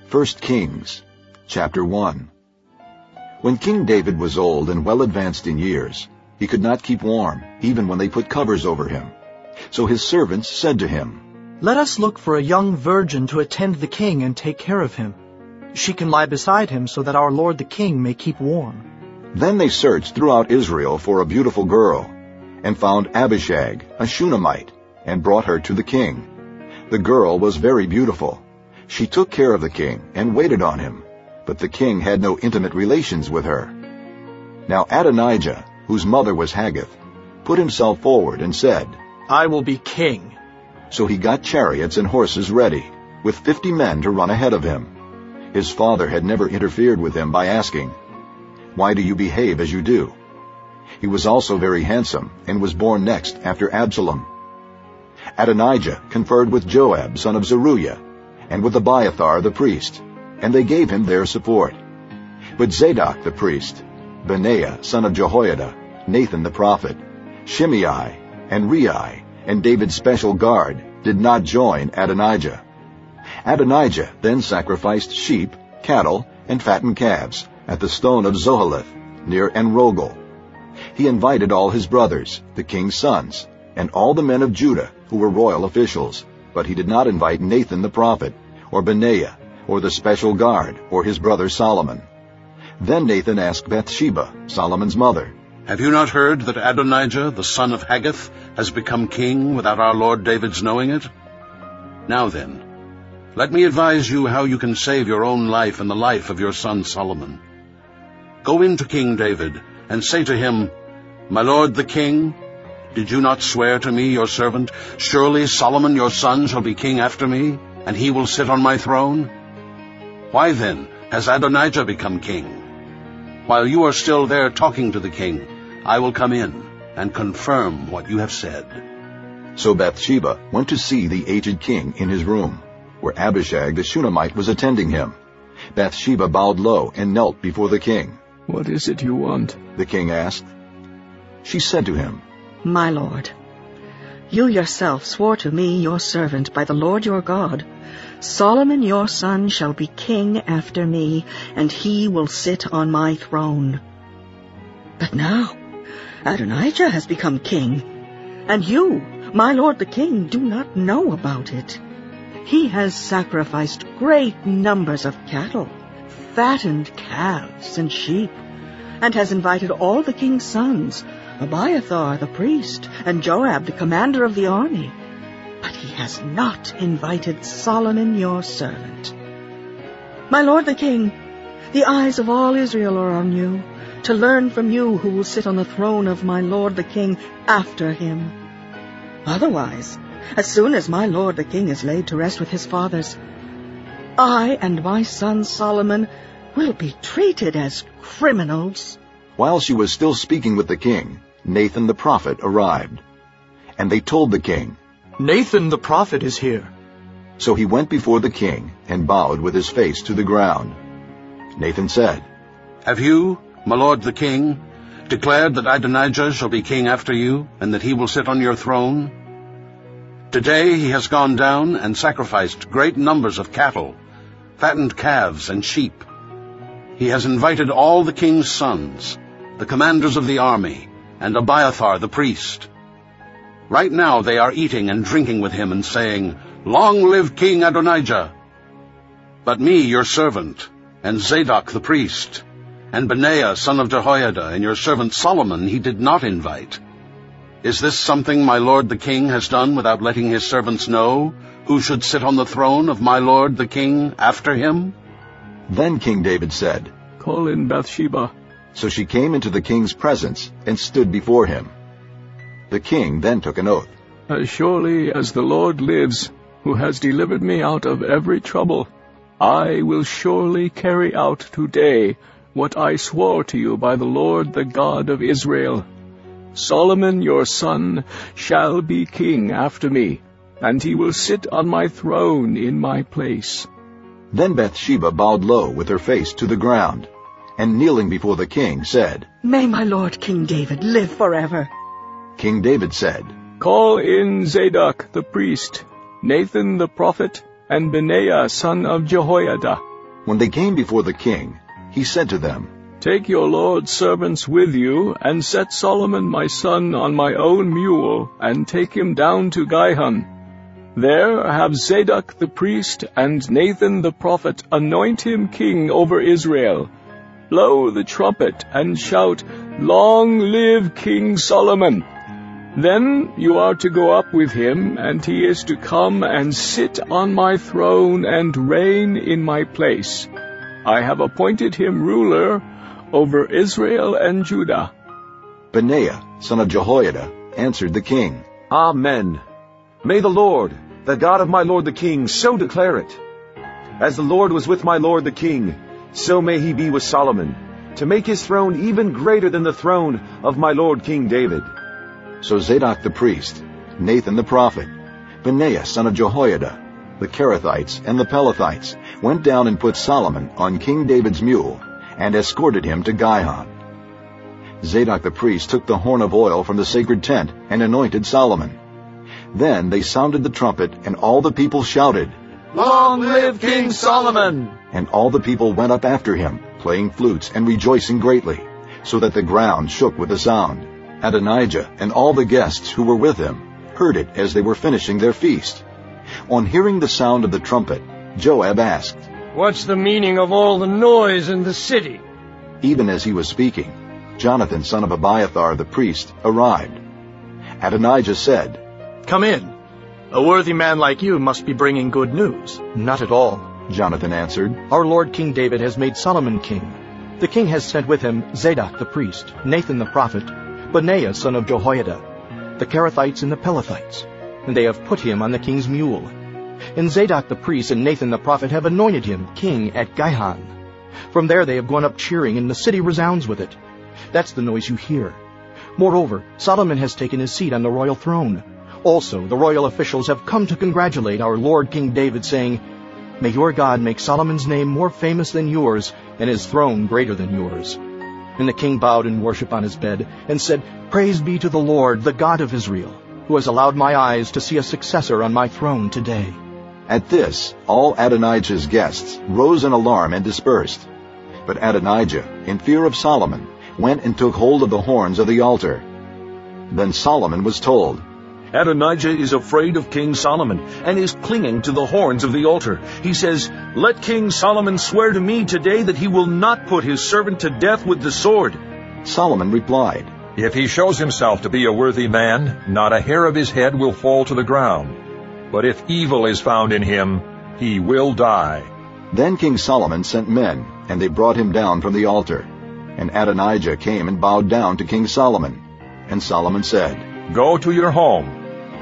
1 Kings, chapter 1. When King David was old and well advanced in years, he could not keep warm, even when they put covers over him. So his servants said to him, "Let us look for a young virgin to attend the king and take care of him. She can lie beside him so that our lord the king may keep warm." Then they searched throughout Israel for a beautiful girl, and found Abishag, a Shunammite, and brought her to the king. The girl was very beautiful. She took care of the king and waited on him, but the king had no intimate relations with her. Now Adonijah, whose mother was Haggith, put himself forward and said, "I will be king." So he got chariots and horses ready, with 50 men to run ahead of him. His father had never interfered with him by asking, "Why do you behave as you do?" He was also very handsome, and was born next after Absalom. Adonijah conferred with Joab, son of Zeruiah, and with Abiathar the priest, and they gave him their support. But Zadok the priest, Benaiah son of Jehoiada, Nathan the prophet, Shimei, and Rei, and David's special guard, did not join Adonijah. Adonijah then sacrificed sheep, cattle, and fattened calves at the stone of Zoheleth, near En-Rogel. He invited all his brothers, the king's sons, and all the men of Judah who were royal officials, but he did not invite Nathan the prophet, or Benaiah, or the special guard, or his brother Solomon. Then Nathan asked Bathsheba, Solomon's mother, "Have you not heard that Adonijah, the son of Haggith, has become king without our lord David's knowing it? Now then, let me advise you how you can save your own life and the life of your son Solomon. Go in to King David, and say to him, 'My lord the king, did you not swear to me, your servant, surely Solomon your son shall be king after me, and he will sit on my throne? Why then has Adonijah become king? While you are still there talking to the king, I will come in and confirm what you have said.'" So Bathsheba went to see the aged king in his room, where Abishag the Shunammite was attending him. Bathsheba bowed low and knelt before the king. "What is it you want?" the king asked. She said to him, "My lord, you yourself swore to me, your servant, by the Lord your God, Solomon your son shall be king after me, and he will sit on my throne. But now Adonijah has become king, and you, my lord the king, do not know about it. He has sacrificed great numbers of cattle, fattened calves and sheep, and has invited all the king's sons, Abiathar the priest, and Joab the commander of the army. But he has not invited Solomon your servant. My lord the king, the eyes of all Israel are on you, to learn from you who will sit on the throne of my lord the king after him. Otherwise, as soon as my lord the king is laid to rest with his fathers, I and my son Solomon will be treated as criminals." While she was still speaking with the king, Nathan the prophet arrived. And they told the king, "Nathan the prophet is here." So he went before the king and bowed with his face to the ground. Nathan said, "Have you, my lord the king, declared that Adonijah shall be king after you, and that he will sit on your throne? Today he has gone down and sacrificed great numbers of cattle, fattened calves and sheep. He has invited all the king's sons, the commanders of the army, and Abiathar the priest. Right now they are eating and drinking with him and saying, 'Long live King Adonijah!' But me, your servant, and Zadok the priest, and Benaiah son of Jehoiada, and your servant Solomon he did not invite. Is this something my lord the king has done without letting his servants know who should sit on the throne of my lord the king after him?" Then King David said, "Call in Bathsheba." So she came into the king's presence and stood before him. The king then took an oath. "As surely as the Lord lives, who has delivered me out of every trouble, I will surely carry out today what I swore to you by the Lord the God of Israel. Solomon your son shall be king after me, and he will sit on my throne in my place." Then Bathsheba bowed low with her face to the ground, and kneeling before the king said, "May my lord King David live forever." King David said, "Call in Zadok the priest, Nathan the prophet, and Benaiah son of Jehoiada, When they came before the king, he said to them, Take your lord's servants with you, and set Solomon my son on my own mule, and take him down to Gihon. There have Zadok the priest and Nathan the prophet anoint him king over Israel. Blow the trumpet and shout, Long live King Solomon! Then you are to go up with him, and he is to come and sit on my throne and reign in my place. I have appointed him ruler over Israel and Judah. Benaiah, son of Jehoiada, answered the king, Amen. May the Lord, the God of my lord the king, so declare it. As the Lord was with my lord the king, so may he be with Solomon, to make his throne even greater than the throne of my lord King David. So Zadok the priest, Nathan the prophet, Benaiah son of Jehoiada, the Kerethites and the Pelethites went down and put Solomon on King David's mule, and escorted him to Gihon. Zadok the priest took the horn of oil from the sacred tent and anointed Solomon. Then they sounded the trumpet, and all the people shouted, Long live King Solomon! And all the people went up after him, playing flutes and rejoicing greatly, so that the ground shook with the sound. Adonijah and all the guests who were with him heard it as they were finishing their feast. On hearing the sound of the trumpet, Joab asked, What's the meaning of all the noise in the city? Even as he was speaking, Jonathan son of Abiathar the priest arrived. Adonijah said, Come in. A worthy man like you must be bringing good news. Not at all, Jonathan answered. Our lord King David has made Solomon king. The king has sent with him Zadok the priest, Nathan the prophet, Benaiah son of Jehoiada, the Kerethites and the Pelethites, and they have put him on the king's mule. And Zadok the priest and Nathan the prophet have anointed him king at Gihon. From there they have gone up cheering, and the city resounds with it. That's the noise you hear. Moreover, Solomon has taken his seat on the royal throne. Also, the royal officials have come to congratulate our lord King David, saying, May your God make Solomon's name more famous than yours, and his throne greater than yours. And the king bowed in worship on his bed, and said, Praise be to the Lord, the God of Israel, who has allowed my eyes to see a successor on my throne today. At this, all Adonijah's guests rose in alarm and dispersed. But Adonijah, in fear of Solomon, went and took hold of the horns of the altar. Then Solomon was told, Adonijah is afraid of King Solomon, and is clinging to the horns of the altar. He says, Let King Solomon swear to me today that he will not put his servant to death with the sword. Solomon replied, If he shows himself to be a worthy man, not a hair of his head will fall to the ground. But if evil is found in him, he will die. Then King Solomon sent men, and they brought him down from the altar. And Adonijah came and bowed down to King Solomon. And Solomon said, Go to your home.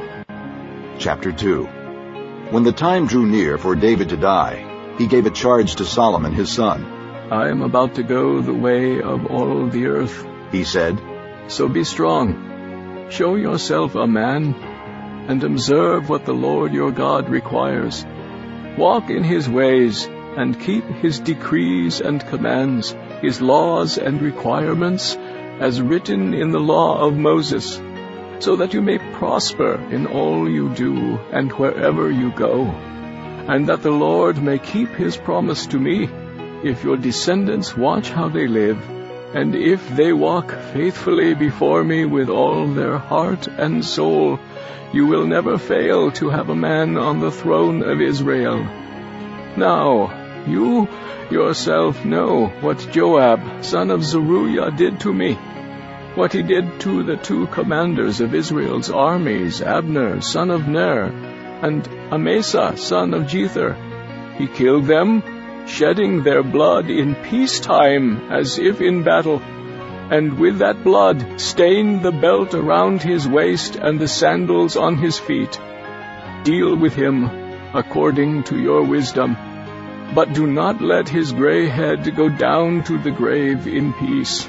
Chapter 2. When the time drew near for David to die, he gave a charge to Solomon his son. I am about to go the way of all the earth, He said, So be strong. Show yourself a man, and observe what the Lord your God requires. Walk in his ways, and keep his decrees and commands, his laws and requirements, as written in the law of Moses, so that you may prosper in all you do and wherever you go, and that the Lord may keep his promise to me, if your descendants watch how they live, and if they walk faithfully before me with all their heart and soul. You will never fail to have a man on the throne of Israel. Now, you yourself know what Joab, son of Zeruiah, did to me, what he did to the two commanders of Israel's armies, Abner, son of Ner, and Amasa, son of Jether. He killed them, shedding their blood in peacetime as if in battle, and with that blood stained the belt around his waist and the sandals on his feet. Deal with him according to your wisdom, but do not let his gray head go down to the grave in peace.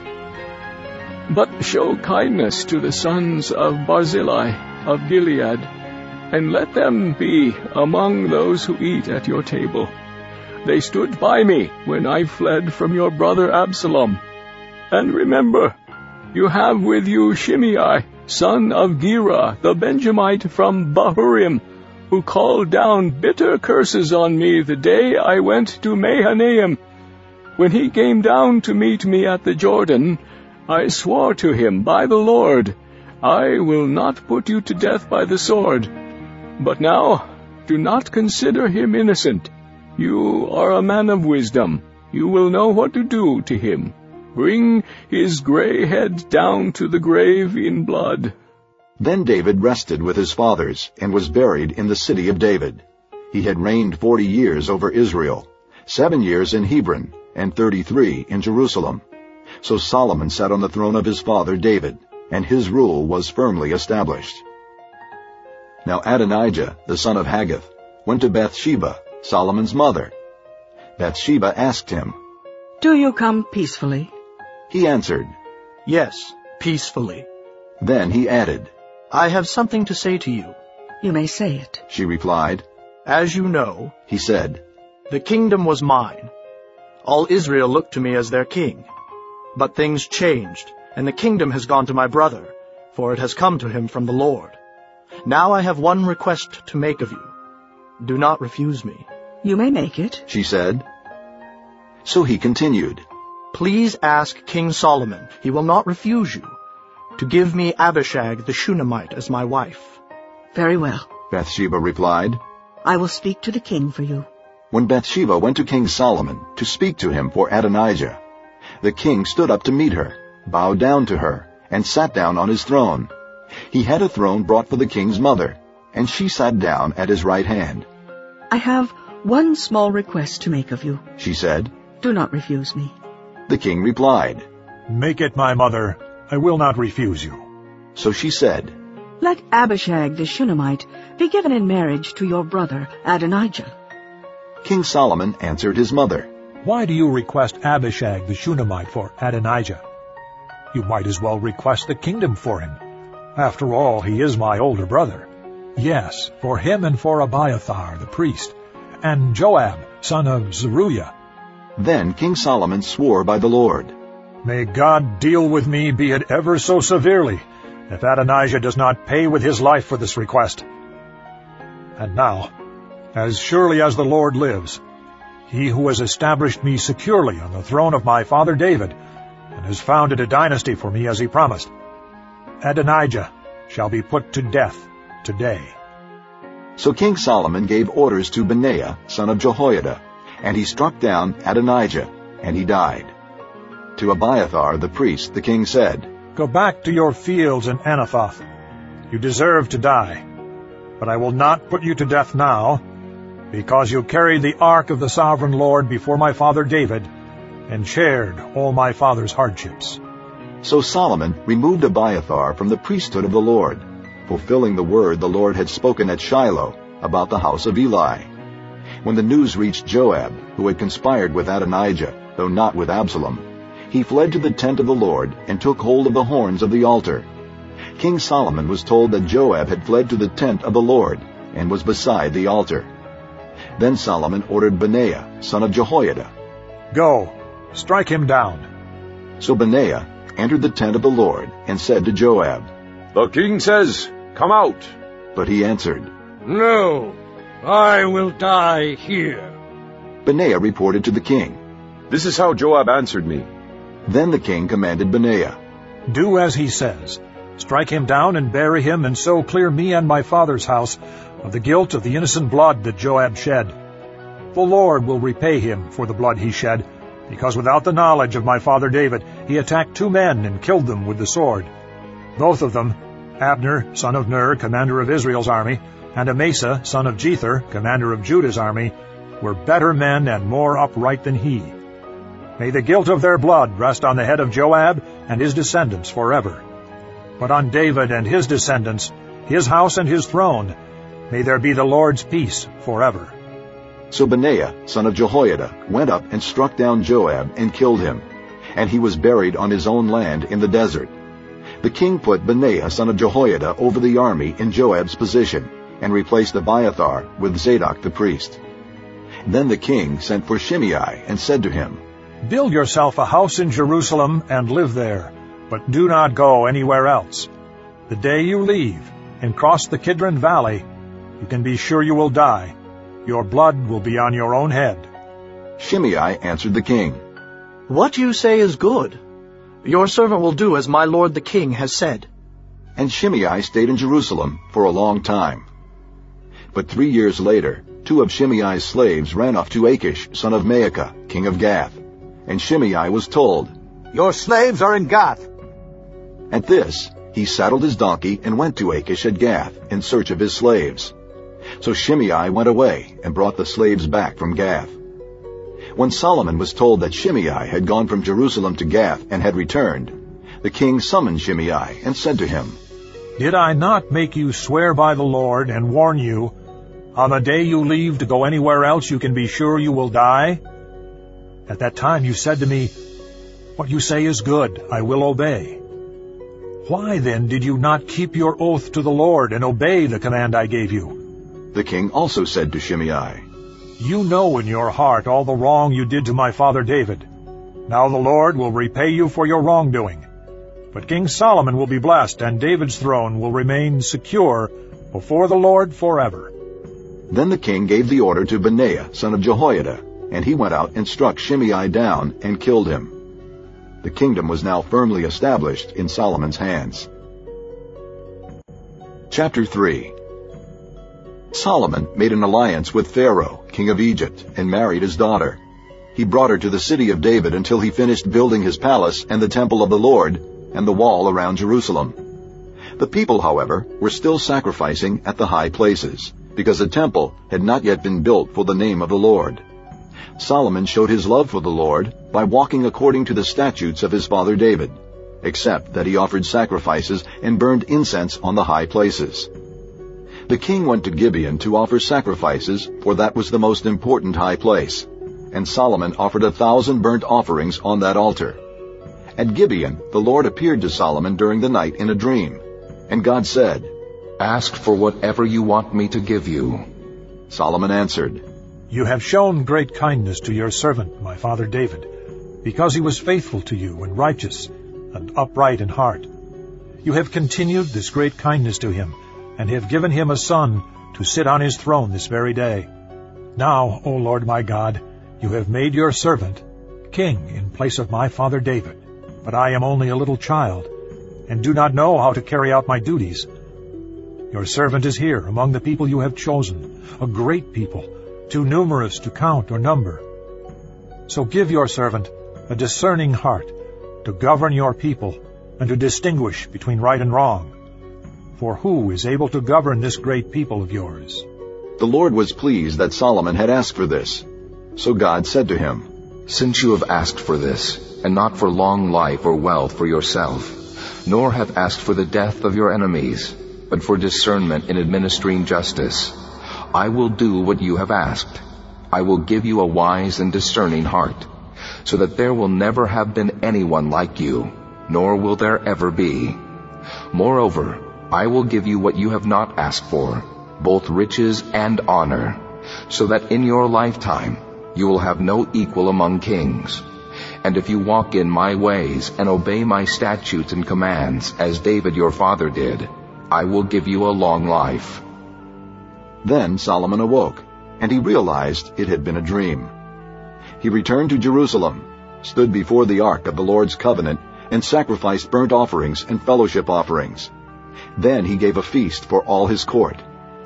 But show kindness to the sons of Barzillai of Gilead, and let them be among those who eat at your table. They stood by me when I fled from your brother Absalom. And remember, you have with you Shimei, son of Gera, the Benjamite from Bahurim, who called down bitter curses on me the day I went to Mahanaim. When he came down to meet me at the Jordan, I swore to him by the Lord, I will not put you to death by the sword. But now, do not consider him innocent. You are a man of wisdom. You will know what to do to him. Bring his gray head down to the grave in blood." Then David rested with his fathers, and was buried in the city of David. He had reigned 40 years over Israel, 7 years in Hebron, and 33 in Jerusalem. So Solomon sat on the throne of his father David, and his rule was firmly established. Now Adonijah, the son of Haggith, went to Bathsheba, Solomon's mother. Bathsheba asked him, "Do you come peacefully?" He answered, "Yes, peacefully." Then he added, "I have something to say to you." "You may say it." She replied. "As you know," He said, "the kingdom was mine. All Israel looked to me as their king. But things changed, and the kingdom has gone to my brother, for it has come to him from the Lord. Now I have one request to make of you. Do not refuse me." "You may make it." she said. So he continued, "Please ask King Solomon, he will not refuse you, to give me Abishag the Shunammite as my wife." "Very well. Bathsheba replied. I will speak to the king for you." When Bathsheba went to King Solomon to speak to him for Adonijah, the king stood up to meet her, bowed down to her, and sat down on his throne. He had a throne brought for the king's mother, and she sat down at his right hand. "I have one small request to make of you. She said. Do not refuse me." The king replied. "Make it, my mother. I will not refuse you." So she said, "Let Abishag the Shunammite be given in marriage to your brother Adonijah." King Solomon answered his mother, "Why do you request Abishag the Shunammite for Adonijah? You might as well request the kingdom for him. After all, he is my older brother. Yes, for him and for Abiathar the priest, and Joab, son of Zeruiah." Then King Solomon swore by the Lord, "May God deal with me, be it ever so severely, if Adonijah does not pay with his life for this request. And now, as surely as the Lord lives, he who has established me securely on the throne of my father David, and has founded a dynasty for me as he promised, Adonijah shall be put to death today." So King Solomon gave orders to Benaiah, son of Jehoiada, and he struck down Adonijah, and he died. To Abiathar the priest the king said, "Go back to your fields in Anathoth. You deserve to die. But I will not put you to death now, because you carried the ark of the sovereign Lord before my father David, and shared all my father's hardships." So Solomon removed Abiathar from the priesthood of the Lord, fulfilling the word the Lord had spoken at Shiloh about the house of Eli. When the news reached Joab, who had conspired with Adonijah, though not with Absalom, he fled to the tent of the Lord and took hold of the horns of the altar. King Solomon was told that Joab had fled to the tent of the Lord and was beside the altar. Then Solomon ordered Benaiah, son of Jehoiada, "Go, strike him down." So Benaiah entered the tent of the Lord and said to Joab, "The king says, 'Come out.'" But he answered, "No, I will die here." Benaiah reported to the king. "This is how Joab answered me." Then the king commanded Benaiah, "Do as he says. Strike him down and bury him, and so clear me and my father's house of the guilt of the innocent blood that Joab shed. The Lord will repay him for the blood he shed, because without the knowledge of my father David he attacked 2 men and killed them with the sword. Both of them, Abner, son of Ner, commander of Israel's army, and Amasa, son of Jether, commander of Judah's army, were better men and more upright than he. May the guilt of their blood rest on the head of Joab and his descendants forever. But on David and his descendants, his house and his throne, may there be the Lord's peace forever." So Benaiah, son of Jehoiada, went up and struck down Joab and killed him, and he was buried on his own land in the desert. The king put Benaiah, son of Jehoiada, over the army in Joab's position, and replaced Abiathar with Zadok the priest. Then the king sent for Shimei and said to him, "Build yourself a house in Jerusalem and live there, but do not go anywhere else. The day you leave and cross the Kidron Valley, you can be sure you will die. Your blood will be on your own head." Shimei answered the king, "What you say is good. Your servant will do as my lord the king has said." And Shimei stayed in Jerusalem for a long time. But 3 years later, 2 of Shimei's slaves ran off to Achish, son of Maacah, king of Gath. And Shimei was told, "Your slaves are in Gath." At this, he saddled his donkey and went to Achish at Gath in search of his slaves. So Shimei went away and brought the slaves back from Gath. When Solomon was told that Shimei had gone from Jerusalem to Gath and had returned, the king summoned Shimei and said to him, "Did I not make you swear by the Lord and warn you, on the day you leave to go anywhere else you can be sure you will die? At that time you said to me, 'What you say is good, I will obey.' Why then did you not keep your oath to the Lord and obey the command I gave you?" The king also said to Shimei, "You know in your heart all the wrong you did to my father David. Now the Lord will repay you for your wrongdoing. But King Solomon will be blessed, and David's throne will remain secure before the Lord forever." Then the king gave the order to Benaiah, son of Jehoiada, and he went out and struck Shimei down and killed him. The kingdom was now firmly established in Solomon's hands. Chapter 3. Solomon made an alliance with Pharaoh, king of Egypt, and married his daughter. He brought her to the city of David until he finished building his palace and the temple of the Lord and the wall around Jerusalem. The people, however, were still sacrificing at the high places, because the temple had not yet been built for the name of the Lord. Solomon showed his love for the Lord by walking according to the statutes of his father David, except that he offered sacrifices and burned incense on the high places. The king went to Gibeon to offer sacrifices, for that was the most important high place, and Solomon offered 1,000 burnt offerings on that altar. At Gibeon, the Lord appeared to Solomon during the night in a dream, and God said, "Ask for whatever you want me to give you." Solomon answered, "You have shown great kindness to your servant, my father David, because he was faithful to you and righteous and upright in heart. You have continued this great kindness to him, and have given him a son to sit on his throne this very day. Now, O Lord my God, you have made your servant king in place of my father David. But I am only a little child, and do not know how to carry out my duties. Your servant is here among the people you have chosen, a great people, too numerous to count or number. So give your servant a discerning heart to govern your people and to distinguish between right and wrong. For who is able to govern this great people of yours?" The Lord was pleased that Solomon had asked for this. So God said to him, "Since you have asked for this, and not for long life or wealth for yourself, nor have asked for the death of your enemies, but for discernment in administering justice, I will do what you have asked. I will give you a wise and discerning heart, so that there will never have been anyone like you, nor will there ever be. Moreover, I will give you what you have not asked for, both riches and honor, so that in your lifetime you will have no equal among kings. And if you walk in my ways and obey my statutes and commands, as David your father did, I will give you a long life." Then Solomon awoke, and he realized it had been a dream. He returned to Jerusalem, stood before the ark of the Lord's covenant, and sacrificed burnt offerings and fellowship offerings. Then he gave a feast for all his court.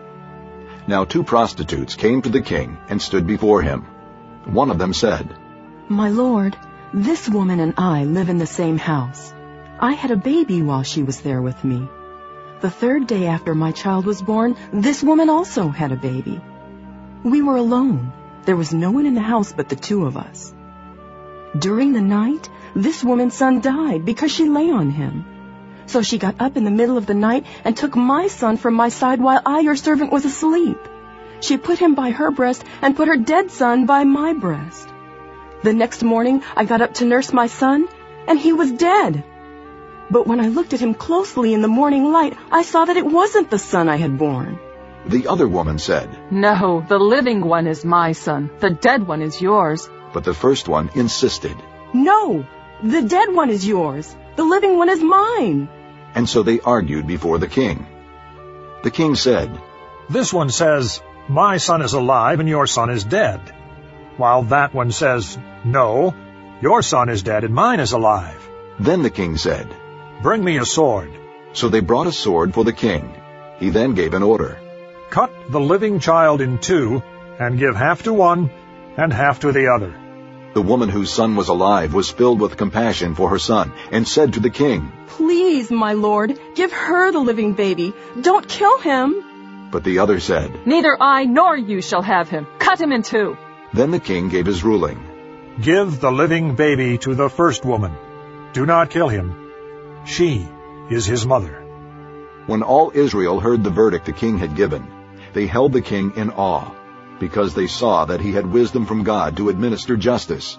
Now 2 prostitutes came to the king and stood before him. One of them said, "My lord, this woman and I live in the same house. I had a baby while she was there with me. The 3rd day after my child was born, this woman also had a baby. We were alone. There was no one in the house but the 2 of us. During the night, this woman's son died because she lay on him. So she got up in the middle of the night and took my son from my side while I, your servant, was asleep. She put him by her breast and put her dead son by my breast. The next morning I got up to nurse my son, and he was dead. But when I looked at him closely in the morning light, I saw that it wasn't the son I had born." The other woman said, "No, the living one is my son. The dead one is yours." But the first one insisted, "No, the dead one is yours. The living one is mine." And so they argued before the king. The king said, This one says, "My son is alive and your son is dead," while that one says, "No, your son is dead and mine is alive." Then the king said, "Bring me a sword." So they brought a sword for the king. He then gave an order. "Cut the living child in two, and give half to one and half to the other." The woman whose son was alive was filled with compassion for her son, and said to the king, "Please, my lord, give her the living baby. Don't kill him." But the other said, "Neither I nor you shall have him. Cut him in two." Then the king gave his ruling. "Give the living baby to the first woman. Do not kill him. She is his mother." When all Israel heard the verdict the king had given, they held the king in awe, because they saw that he had wisdom from God to administer justice.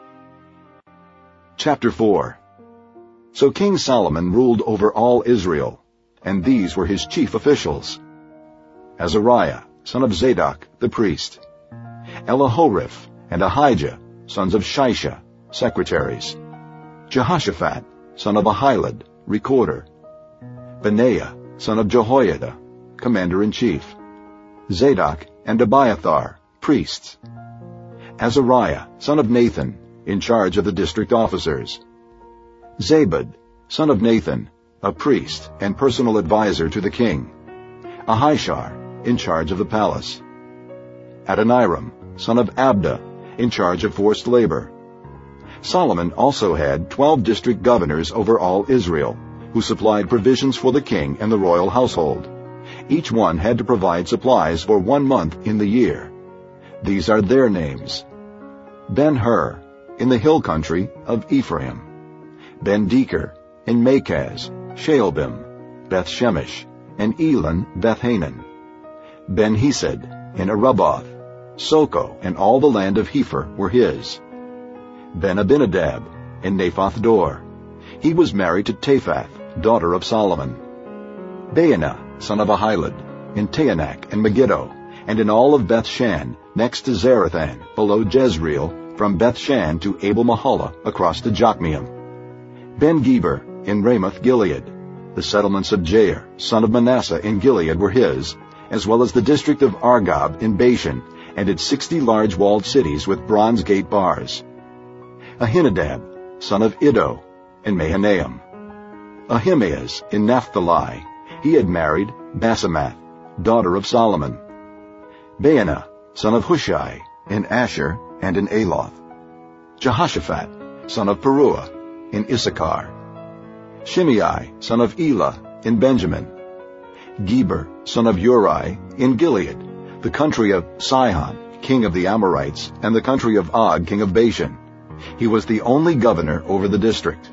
Chapter 4. So King Solomon ruled over all Israel, and these were his chief officials: Azariah, son of Zadok, the priest; Elihoreph and Ahijah, sons of Shisha, secretaries; Jehoshaphat, son of Ahilud, recorder; Benaiah, son of Jehoiada, commander-in-chief; Zadok and Abiathar, priests; Azariah, son of Nathan, in charge of the district officers; Zabud, son of Nathan, a priest and personal advisor to the king; Ahishar, in charge of the palace; Adoniram, son of Abda, in charge of forced labor. Solomon also had 12 district governors over all Israel, who supplied provisions for the king and the royal household. Each one had to provide supplies for 1 month in the year. These are their names: Ben-Hur, in the hill country of Ephraim; Ben-Deker, in Makaz, Shaalbim, Beth-Shemesh, and Elon Beth-Hanan; Ben-Hesed, in Arubboth; Soko and all the land of Hepher were his; Ben-Abinadab, in Naphoth Dor. He was married to Taphath, daughter of Solomon; Baanah, son of Ahilud, in Taanach and Megiddo, and in all of Beth-Shan, next to Zarathan, below Jezreel, from Beth-Shan to Abel-Mahalah, across to Jokmeam; Ben-Geber, in Ramoth-Gilead. The settlements of Jair, son of Manasseh, in Gilead were his, as well as the district of Argob in Bashan, and its 60 large walled cities with bronze gate bars; Ahinadab, son of Iddo, in Mahanaim; Ahimaaz, in Naphtali. He had married Basemath, daughter of Solomon; Baanah, son of Hushai, in Asher and in Aloth; Jehoshaphat, son of Peruah, in Issachar; Shimei, son of Elah, in Benjamin; Geber, son of Uri, in Gilead, the country of Sihon, king of the Amorites, and the country of Og, king of Bashan. He was the only governor over the district.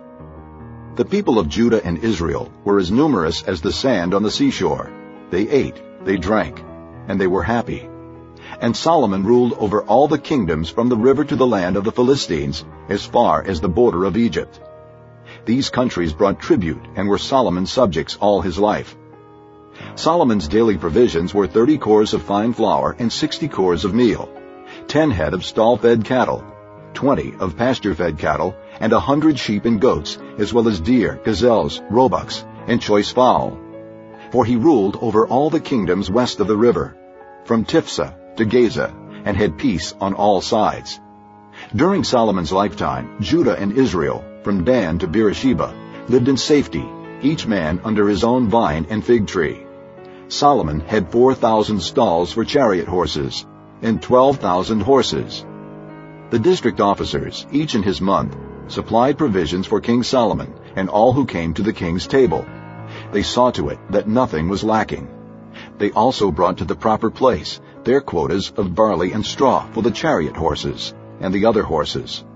The people of Judah and Israel were as numerous as the sand on the seashore. They ate, they drank, and they were happy. And Solomon ruled over all the kingdoms from the river to the land of the Philistines, as far as the border of Egypt. These countries brought tribute and were Solomon's subjects all his life. Solomon's daily provisions were 30 cores of fine flour and 60 cores of meal, 10 head of stall-fed cattle, 20 of pasture-fed cattle, and 100 sheep and goats, as well as deer, gazelles, roebucks, and choice fowl. For he ruled over all the kingdoms west of the river, from Tiphsah to Gaza, and had peace on all sides. During Solomon's lifetime, Judah and Israel, from Dan to Beersheba, lived in safety, each man under his own vine and fig tree. Solomon had 4,000 stalls for chariot horses, and 12,000 horses. The district officers, each in his month, supplied provisions for King Solomon and all who came to the king's table. They saw to it that nothing was lacking. They also brought to the proper place their quotas of barley and straw for the chariot horses and the other horses.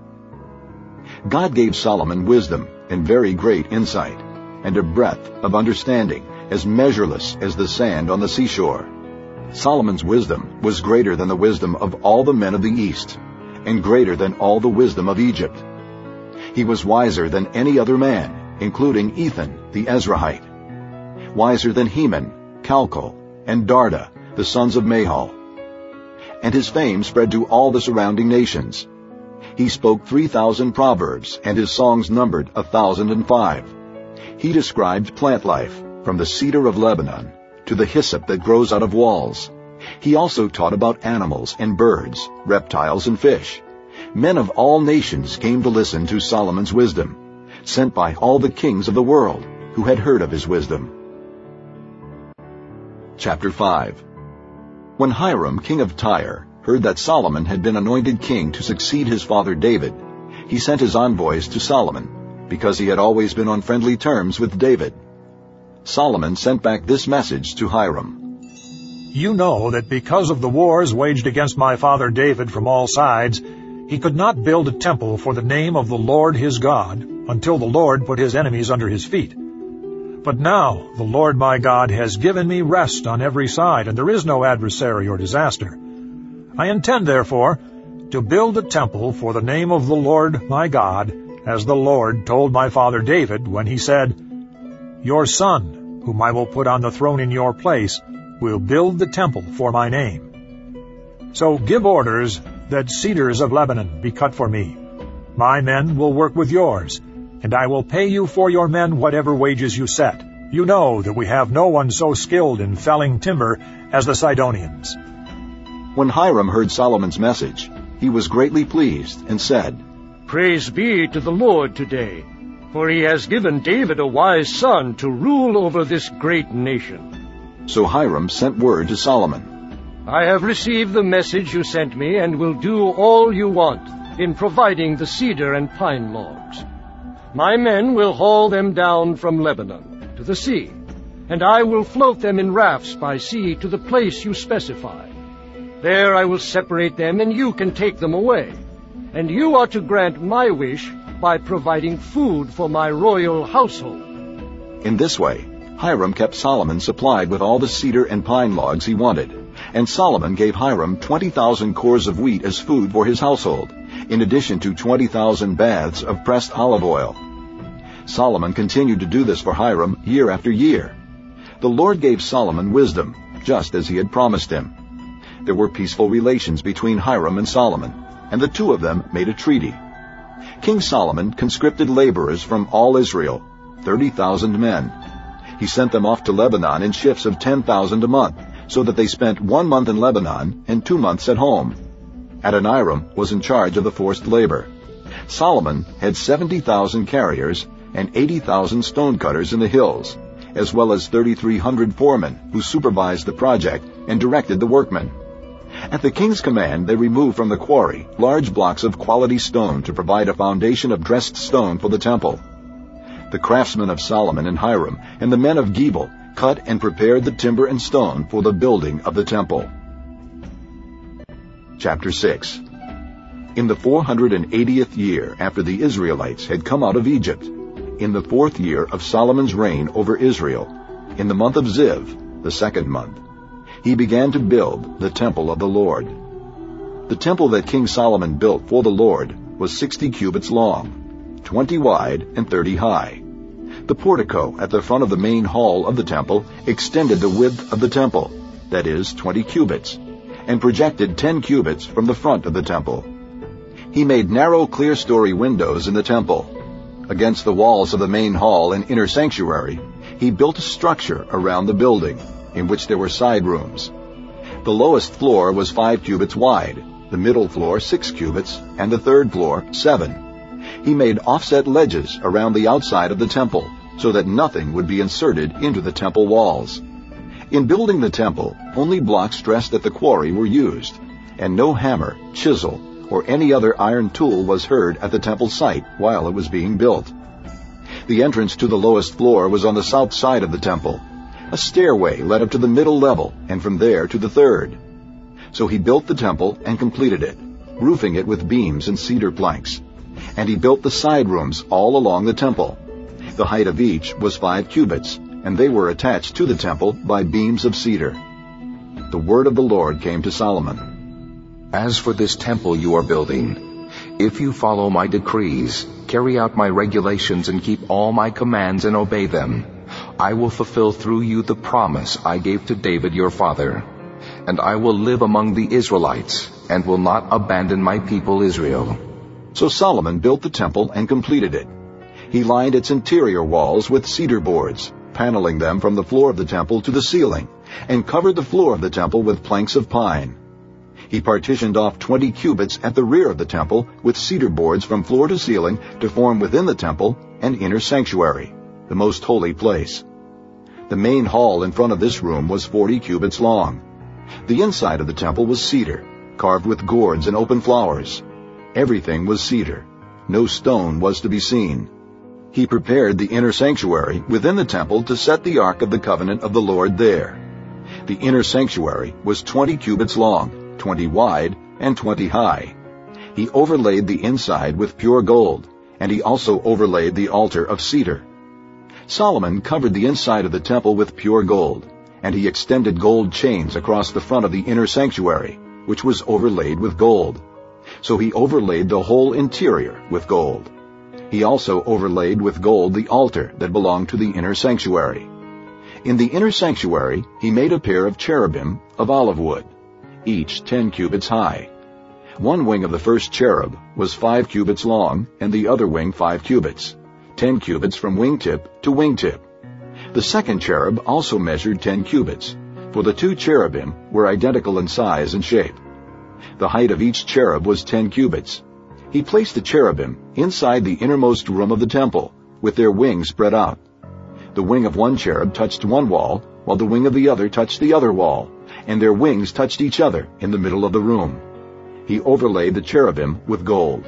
God gave Solomon wisdom and very great insight, and a breadth of understanding as measureless as the sand on the seashore. Solomon's wisdom was greater than the wisdom of all the men of the East, and greater than all the wisdom of Egypt. He was wiser than any other man, including Ethan the Ezrahite, wiser than Heman, Calcol, and Darda, the sons of Mahol. And his fame spread to all the surrounding nations. He spoke 3,000 proverbs, and his songs numbered 1,005. He described plant life, from the cedar of Lebanon to the hyssop that grows out of walls. He also taught about animals and birds, reptiles and fish. Men of all nations came to listen to Solomon's wisdom, sent by all the kings of the world who had heard of his wisdom. Chapter 5. When Hiram, king of Tyre, heard that Solomon had been anointed king to succeed his father David, he sent his envoys to Solomon, because he had always been on friendly terms with David. Solomon sent back this message to Hiram. You know that because of the wars waged against my father David from all sides, he could not build a temple for the name of the Lord his God until the Lord put his enemies under his feet. But now the Lord my God has given me rest on every side, and there is no adversary or disaster. I intend, therefore, to build a temple for the name of the Lord my God, as the Lord told my father David when he said, Your son, whom I will put on the throne in your place, will build the temple for my name. So give orders that cedars of Lebanon be cut for me. My men will work with yours, and I will pay you for your men whatever wages you set. You know that we have no one so skilled in felling timber as the Sidonians. When Hiram heard Solomon's message, he was greatly pleased and said, Praise be to the Lord today, for he has given David a wise son to rule over this great nation. So Hiram sent word to Solomon, I have received the message you sent me and will do all you want in providing the cedar and pine logs. My men will haul them down from Lebanon to the sea, and I will float them in rafts by sea to the place you specify. There I will separate them, and you can take them away. And you are to grant my wish by providing food for my royal household. In this way, Hiram kept Solomon supplied with all the cedar and pine logs he wanted, and Solomon gave Hiram 20,000 cores of wheat as food for his household, in addition to 20,000 baths of pressed olive oil. Solomon continued to do this for Hiram year after year. The Lord gave Solomon wisdom, just as he had promised him. There were peaceful relations between Hiram and Solomon, and the two of them made a treaty. King Solomon conscripted laborers from all Israel, 30,000 men. He sent them off to Lebanon in shifts of 10,000 a month, so that they spent 1 month in Lebanon and 2 months at home. Adoniram was in charge of the forced labor. Solomon had 70,000 carriers and 80,000 stonecutters in the hills, as well as 3,300 foremen who supervised the project and directed the workmen. At the king's command, they removed from the quarry large blocks of quality stone to provide a foundation of dressed stone for the temple. The craftsmen of Solomon and Hiram and the men of Gebal cut and prepared the timber and stone for the building of the temple. Chapter 6. In the 480th year after the Israelites had come out of Egypt, in the 4th year of Solomon's reign over Israel, in the month of Ziv, the 2nd month, he began to build the temple of the Lord. The temple that King Solomon built for the Lord was 60 cubits long, 20 wide, and 30 high. The portico at the front of the main hall of the temple extended the width of the temple, that is, 20 cubits, and projected 10 cubits from the front of the temple. He made narrow clerestory windows in the temple. Against the walls of the main hall and inner sanctuary, he built a structure around the building, in which there were side rooms. The lowest floor was 5 cubits wide, the middle floor 6 cubits, and the third floor 7. He made offset ledges around the outside of the temple, so that nothing would be inserted into the temple walls. In building the temple, only blocks dressed at the quarry were used, and no hammer, chisel, or any other iron tool was heard at the temple site while it was being built. The entrance to the lowest floor was on the south side of the temple. A stairway led up to the middle level, and from there to the third. So he built the temple and completed it, roofing it with beams and cedar planks. And he built the side rooms all along the temple. The height of each was 5 cubits, and they were attached to the temple by beams of cedar. The word of the Lord came to Solomon. As for this temple you are building, if you follow my decrees, carry out my regulations, and keep all my commands and obey them, I will fulfill through you the promise I gave to David your father, and I will live among the Israelites, and will not abandon my people Israel. So Solomon built the temple and completed it. He lined its interior walls with cedar boards, paneling them from the floor of the temple to the ceiling, and covered the floor of the temple with planks of pine. He partitioned off 20 cubits at the rear of the temple with cedar boards from floor to ceiling to form within the temple an inner sanctuary, the most holy place. The main hall in front of this room was 40 cubits long. The inside of the temple was cedar, carved with gourds and open flowers. Everything was cedar. No stone was to be seen. He prepared the inner sanctuary within the temple to set the Ark of the Covenant of the Lord there. The inner sanctuary was 20 cubits long, 20 wide, and 20 high. He overlaid the inside with pure gold, and he also overlaid the altar of cedar. Solomon covered the inside of the temple with pure gold, and he extended gold chains across the front of the inner sanctuary, which was overlaid with gold. So he overlaid the whole interior with gold. He also overlaid with gold the altar that belonged to the inner sanctuary. In the inner sanctuary he made a pair of cherubim of olive wood, each 10 cubits high. One wing of the first cherub was 5 cubits long, and the other wing 5 cubits, 10 cubits from wingtip to wingtip. The second cherub also measured 10 cubits, for the 2 cherubim were identical in size and shape. The height of each cherub was 10 cubits. He placed the cherubim inside the innermost room of the temple, with their wings spread out. The wing of one cherub touched one wall, while the wing of the other touched the other wall, and their wings touched each other in the middle of the room. He overlaid the cherubim with gold.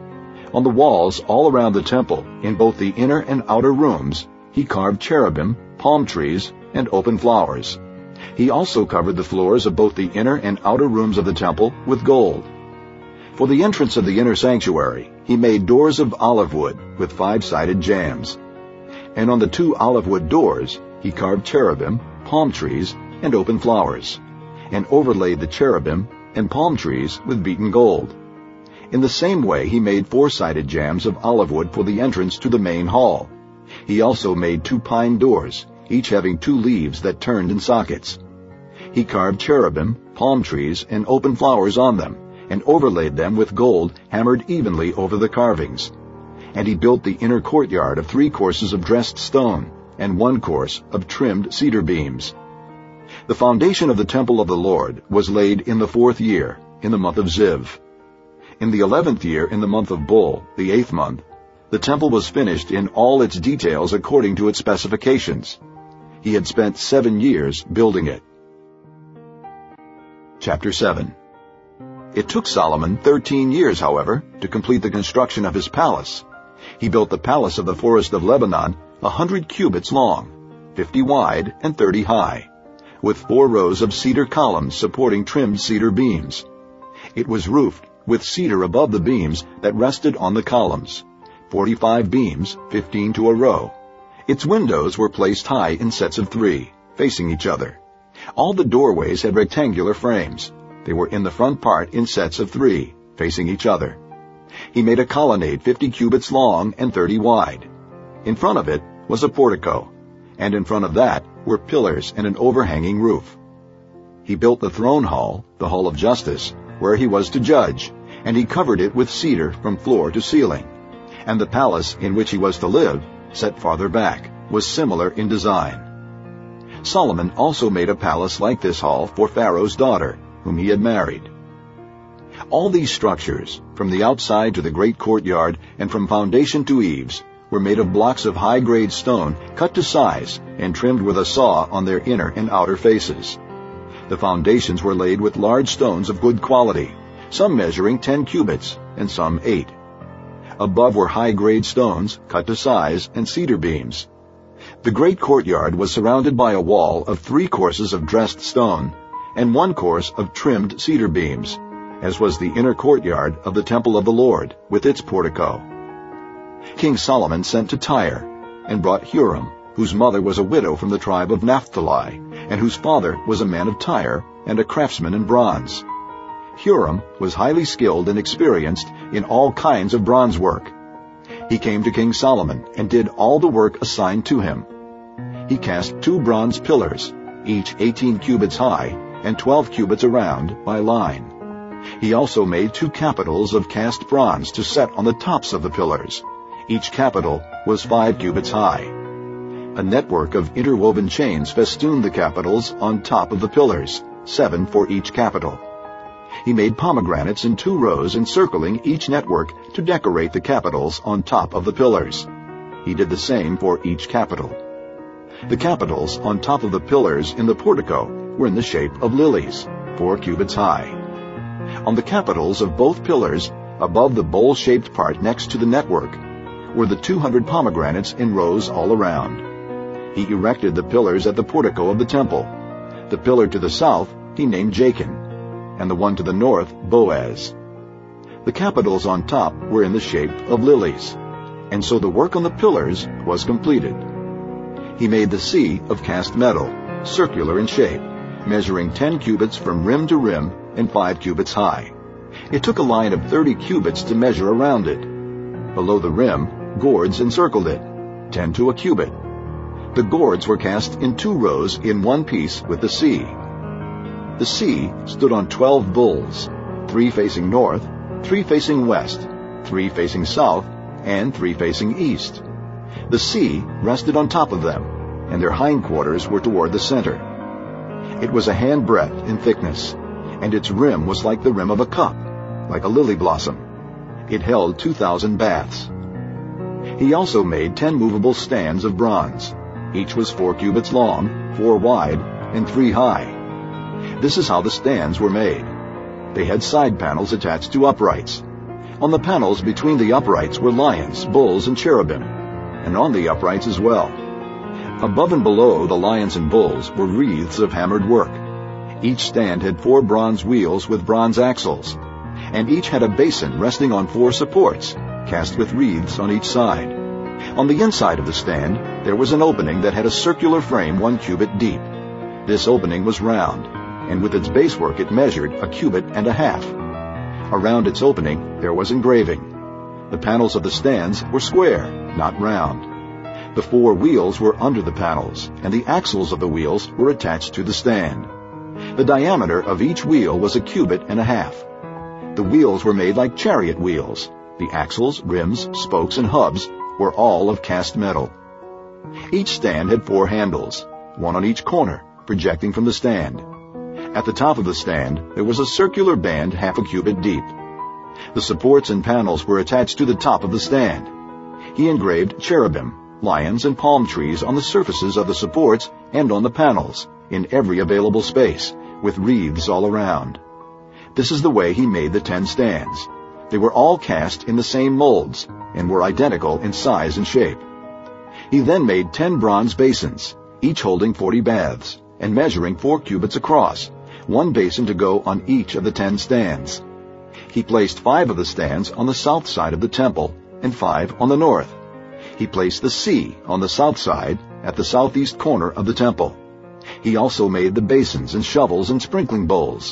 On the walls all around the temple, in both the inner and outer rooms, he carved cherubim, palm trees, and open flowers. He also covered the floors of both the inner and outer rooms of the temple with gold. For the entrance of the inner sanctuary, he made doors of olive wood with 5-sided jambs. And on the 2 olive wood doors, he carved cherubim, palm trees, and open flowers, and overlaid the cherubim and palm trees with beaten gold. In the same way he made 4-sided jambs of olive wood for the entrance to the main hall. He also made 2 pine doors, each having 2 leaves that turned in sockets. He carved cherubim, palm trees, and open flowers on them, and overlaid them with gold hammered evenly over the carvings. And he built the inner courtyard of 3 courses of dressed stone, and 1 course of trimmed cedar beams. The foundation of the temple of the Lord was laid in the 4th year, in the month of Ziv. In the 11th year, in the month of Bul, the 8th month, the temple was finished in all its details according to its specifications. He had spent 7 years building it. Chapter 7. It took Solomon 13 years, however, to complete the construction of his palace. He built the palace of the forest of Lebanon 100 cubits long, 50 wide, and 30 high, with 4 rows of cedar columns supporting trimmed cedar beams. It was roofed with cedar above the beams that rested on the columns, 45 beams, 15 to a row. Its windows were placed high in sets of 3, facing each other. All the doorways had rectangular frames. They were in the front part in sets of 3, facing each other. He made a colonnade 50 cubits long and 30 wide. In front of it was a portico, and in front of that were pillars and an overhanging roof. He built the throne hall, the hall of justice, where he was to judge, and he covered it with cedar from floor to ceiling. And the palace in which he was to live, set farther back, was similar in design. Solomon also made a palace like this hall for Pharaoh's daughter, whom he had married. All these structures, from the outside to the great courtyard and from foundation to eaves, were made of blocks of high-grade stone cut to size and trimmed with a saw on their inner and outer faces. The foundations were laid with large stones of good quality, some measuring 10 cubits and some 8. Above were high-grade stones cut to size and cedar beams. The great courtyard was surrounded by a wall of 3 courses of dressed stone and 1 course of trimmed cedar beams, as was the inner courtyard of the temple of the Lord with its portico. King Solomon sent to Tyre and brought Huram, whose mother was a widow from the tribe of Naphtali, and whose father was a man of Tyre and a craftsman in bronze. Huram was highly skilled and experienced in all kinds of bronze work. He came to King Solomon and did all the work assigned to him. He cast 2 bronze pillars, each 18 cubits high and 12 cubits around by line. He also made 2 capitals of cast bronze to set on the tops of the pillars. Each capital was 5 cubits high. A network of interwoven chains festooned the capitals on top of the pillars, 7 for each capital. He made pomegranates in 2 rows encircling each network to decorate the capitals on top of the pillars. He did the same for each capital. The capitals on top of the pillars in the portico were in the shape of lilies, 4 cubits high. On the capitals of both pillars, above the bowl-shaped part next to the network, were the 200 pomegranates in rows all around. He erected the pillars at the portico of the temple. The pillar to the south he named Jachin, and the one to the north Boaz. The capitals on top were in the shape of lilies, and so the work on the pillars was completed. He made the sea of cast metal, circular in shape, measuring 10 cubits from rim to rim and 5 cubits high. It took a line of 30 cubits to measure around it. Below the rim, gourds encircled it, 10 to a cubit. The gourds were cast in 2 rows in one piece with the sea. The sea stood on 12 bulls, 3 facing north, 3 facing west, 3 facing south, and 3 facing east. The sea rested on top of them, and their hindquarters were toward the center. It was a handbreadth in thickness, and its rim was like the rim of a cup, like a lily blossom. It held 2,000 baths. He also made 10 movable stands of bronze. Each was 4 cubits long, 4 wide, and 3 high. This is how the stands were made. They had side panels attached to uprights. On the panels between the uprights were lions, bulls, and cherubim, and on the uprights as well. Above and below the lions and bulls were wreaths of hammered work. Each stand had 4 bronze wheels with bronze axles, and each had a basin resting on 4 supports, cast with wreaths on each side. On the inside of the stand, there was an opening that had a circular frame 1 cubit deep. This opening was round, and with its basework it measured 1.5 cubits. Around its opening there was engraving. The panels of the stands were square, not round. The 4 wheels were under the panels, and the axles of the wheels were attached to the stand. The diameter of each wheel was 1.5 cubits. The wheels were made like chariot wheels. The axles, rims, spokes, and hubs were all of cast metal. Each stand had 4 handles, 1 on each corner, projecting from the stand. At the top of the stand, there was a circular band 0.5 cubit deep. The supports and panels were attached to the top of the stand. He engraved cherubim, lions, and palm trees on the surfaces of the supports and on the panels, in every available space, with wreaths all around. This is the way he made the 10 stands. They were all cast in the same molds, and were identical in size and shape. He then made 10 bronze basins, each holding 40 baths, and measuring 4 cubits across, 1 basin to go on each of the 10 stands. He placed 5 of the stands on the south side of the temple, and 5 on the north. He placed the sea on the south side, at the southeast corner of the temple. He also made the basins and shovels and sprinkling bowls.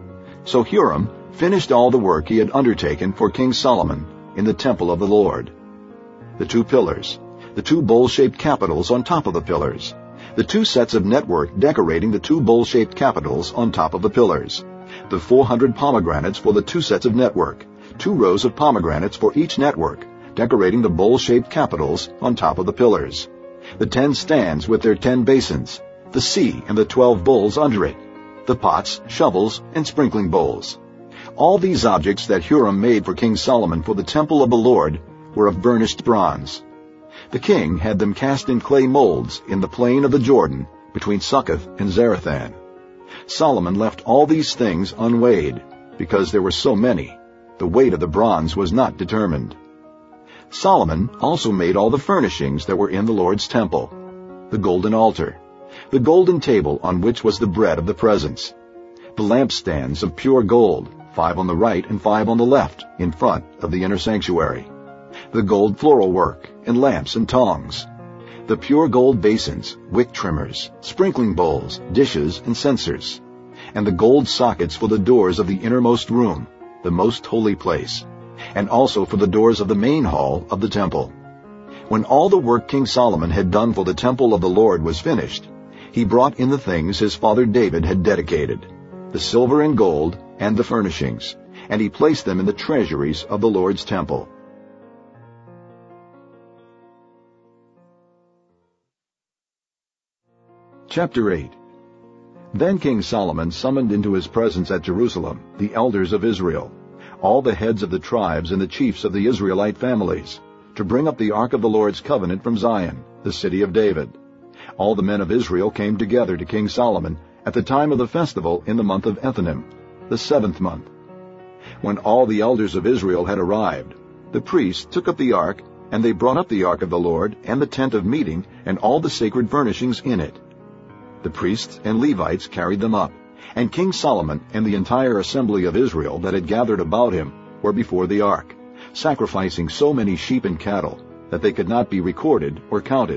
So Huram finished all the work he had undertaken for King Solomon in the temple of the Lord. The 2 pillars, the 2 bowl-shaped capitals on top of the pillars, the 2 sets of network decorating the 2 bowl-shaped capitals on top of the pillars, the 400 pomegranates for the 2 sets of network, 2 rows of pomegranates for each network, decorating the bowl-shaped capitals on top of the pillars, the 10 stands with their 10 basins, the sea and the 12 bowls under it, the pots, shovels, and sprinkling bowls. All these objects that Huram made for King Solomon for the temple of the Lord were of burnished bronze. The king had them cast in clay molds in the plain of the Jordan between Succoth and Zarethan. Solomon left all these things unweighed, because there were so many. The weight of the bronze was not determined. Solomon also made all the furnishings that were in the Lord's temple: the golden altar, the golden table on which was the bread of the presence, the lampstands of pure gold, 5 on the right and 5 on the left, in front of the inner sanctuary, the gold floral work, and lamps and tongs, the pure gold basins, wick trimmers, sprinkling bowls, dishes, and censers, and the gold sockets for the doors of the innermost room, the most holy place, and also for the doors of the main hall of the temple. When all the work King Solomon had done for the temple of the Lord was finished, he brought in the things his father David had dedicated, the silver and gold and the furnishings, and he placed them in the treasuries of the Lord's temple. Chapter 8. Then King Solomon summoned into his presence at Jerusalem the elders of Israel, all the heads of the tribes and the chiefs of the Israelite families, to bring up the ark of the Lord's covenant from Zion, the city of David. All the men of Israel came together to King Solomon at the time of the festival in the month of Ethanim, the 7th month. When all the elders of Israel had arrived, the priests took up the ark, and they brought up the ark of the Lord and the tent of meeting and all the sacred furnishings in it. The priests and Levites carried them up, and King Solomon and the entire assembly of Israel that had gathered about him were before the ark, sacrificing so many sheep and cattle that they could not be recorded or counted.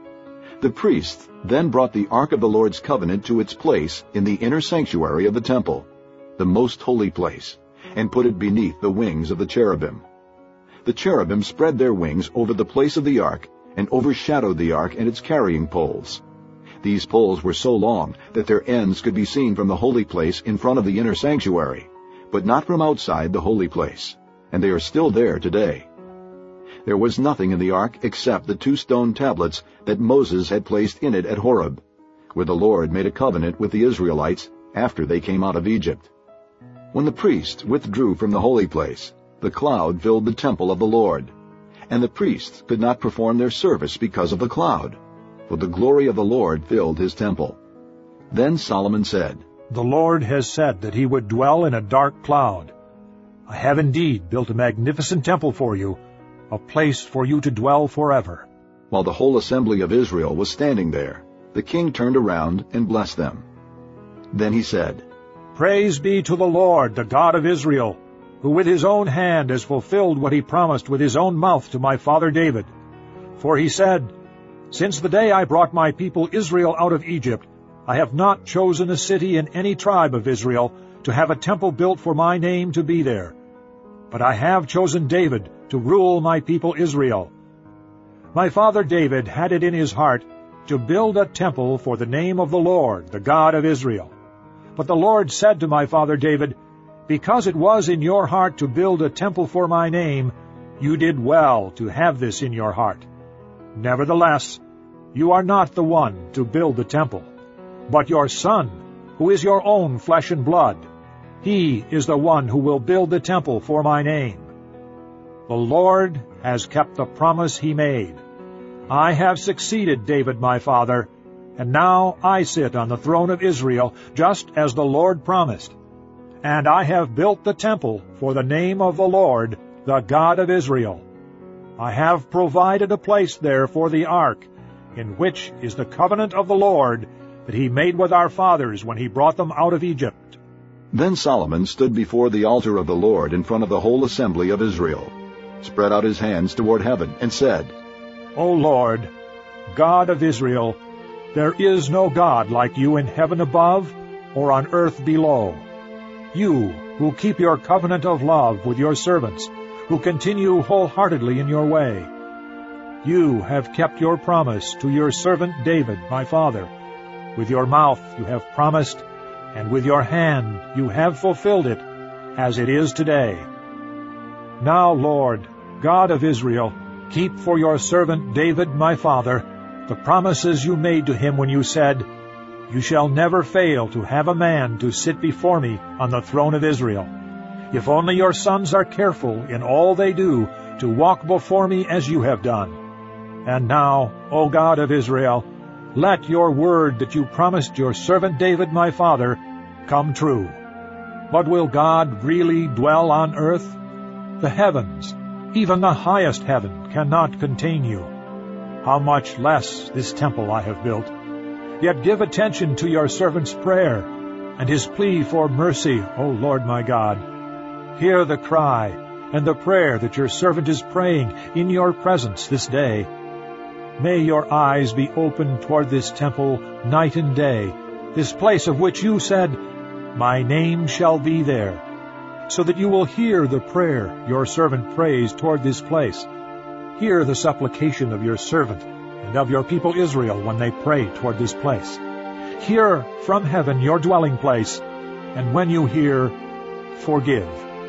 The priests then brought the ark of the Lord's covenant to its place in the inner sanctuary of the temple, the most holy place, and put it beneath the wings of the cherubim. The cherubim spread their wings over the place of the ark and overshadowed the ark and its carrying poles. These poles were so long that their ends could be seen from the holy place in front of the inner sanctuary, but not from outside the holy place, and they are still there today. There was nothing in the ark except the 2 stone tablets that Moses had placed in it at Horeb, where the Lord made a covenant with the Israelites after they came out of Egypt. When the priests withdrew from the holy place, the cloud filled the temple of the Lord, and the priests could not perform their service because of the cloud, for the glory of the Lord filled his temple. Then Solomon said, "The Lord has said that he would dwell in a dark cloud. I have indeed built a magnificent temple for you, a place for you to dwell forever." While the whole assembly of Israel was standing there, the king turned around and blessed them. Then he said, "Praise be to the Lord, the God of Israel, who with his own hand has fulfilled what he promised with his own mouth to my father David. For he said, 'Since the day I brought my people Israel out of Egypt, I have not chosen a city in any tribe of Israel to have a temple built for my name to be there. But I have chosen David to rule my people Israel.' My father David had it in his heart to build a temple for the name of the Lord, the God of Israel. But the Lord said to my father David, 'Because it was in your heart to build a temple for my name, you did well to have this in your heart. Nevertheless, you are not the one to build the temple, but your son, who is your own flesh and blood. He is the one who will build the temple for my name. The Lord has kept the promise he made. I have succeeded David my father, and now I sit on the throne of Israel, just as the Lord promised. And I have built the temple for the name of the Lord, the God of Israel. I have provided a place there for the ark, in which is the covenant of the Lord that he made with our fathers when he brought them out of Egypt." Then Solomon stood before the altar of the Lord in front of the whole assembly of Israel, spread out his hands toward heaven, and said, "O Lord, God of Israel, there is no God like you in heaven above or on earth below. You who keep your covenant of love with your servants, who continue wholeheartedly in your way. You have kept your promise to your servant David, my father. With your mouth you have promised, and with your hand you have fulfilled it, as it is today. Now, Lord, God of Israel, keep for your servant David, my father, the promises you made to him when you said, 'You shall never fail to have a man to sit before me on the throne of Israel. If only your sons are careful in all they do to walk before me as you have done. And now, O God of Israel, let your word that you promised your servant David my father come true. But will God really dwell on earth? The heavens, even the highest heaven, cannot contain you. How much less this temple I have built? Yet give attention to your servant's prayer and his plea for mercy, O Lord my God. Hear the cry and the prayer that your servant is praying in your presence this day. May your eyes be open toward this temple night and day, this place of which you said, 'My name shall be there,' so that you will hear the prayer your servant prays toward this place. Hear the supplication of your servant and of your people Israel when they pray toward this place. Hear from heaven your dwelling place, and when you hear, forgive.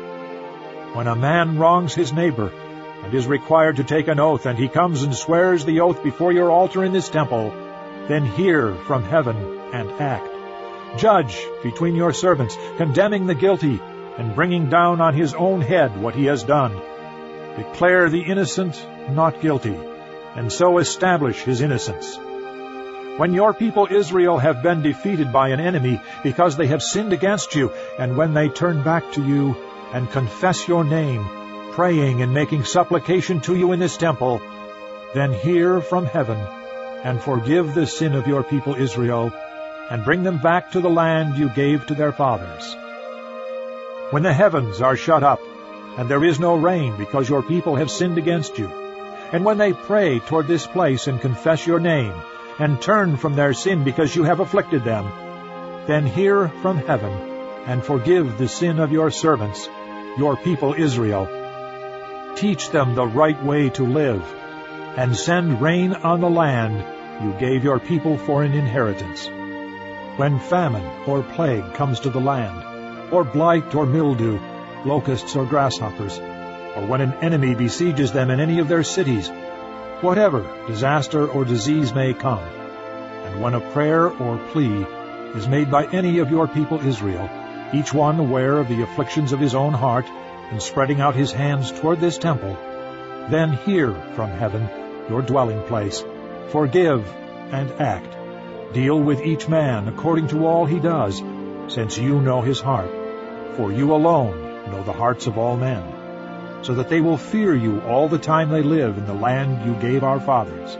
When a man wrongs his neighbor, and is required to take an oath, and he comes and swears the oath before your altar in this temple, then hear from heaven and act. Judge between your servants, condemning the guilty, and bringing down on his own head what he has done. Declare the innocent not guilty, and so establish his innocence. When your people Israel have been defeated by an enemy because they have sinned against you, and when they turn back to you and confess your name, praying and making supplication to you in this temple, then hear from heaven and forgive the sin of your people Israel, and bring them back to the land you gave to their fathers. When the heavens are shut up, and there is no rain because your people have sinned against you, and when they pray toward this place and confess your name, and turn from their sin because you have afflicted them, then hear from heaven, and forgive the sin of your servants, your people Israel. Teach them the right way to live, and send rain on the land you gave your people for an inheritance. When famine or plague comes to the land, or blight or mildew, locusts or grasshoppers, or when an enemy besieges them in any of their cities, whatever disaster or disease may come, and when a prayer or plea is made by any of your people Israel, each one aware of the afflictions of his own heart, and spreading out his hands toward this temple, then hear from heaven, your dwelling place, forgive and act. Deal with each man according to all he does, since you know his heart. For you alone know the hearts of all men, so that they will fear you all the time they live in the land you gave our fathers.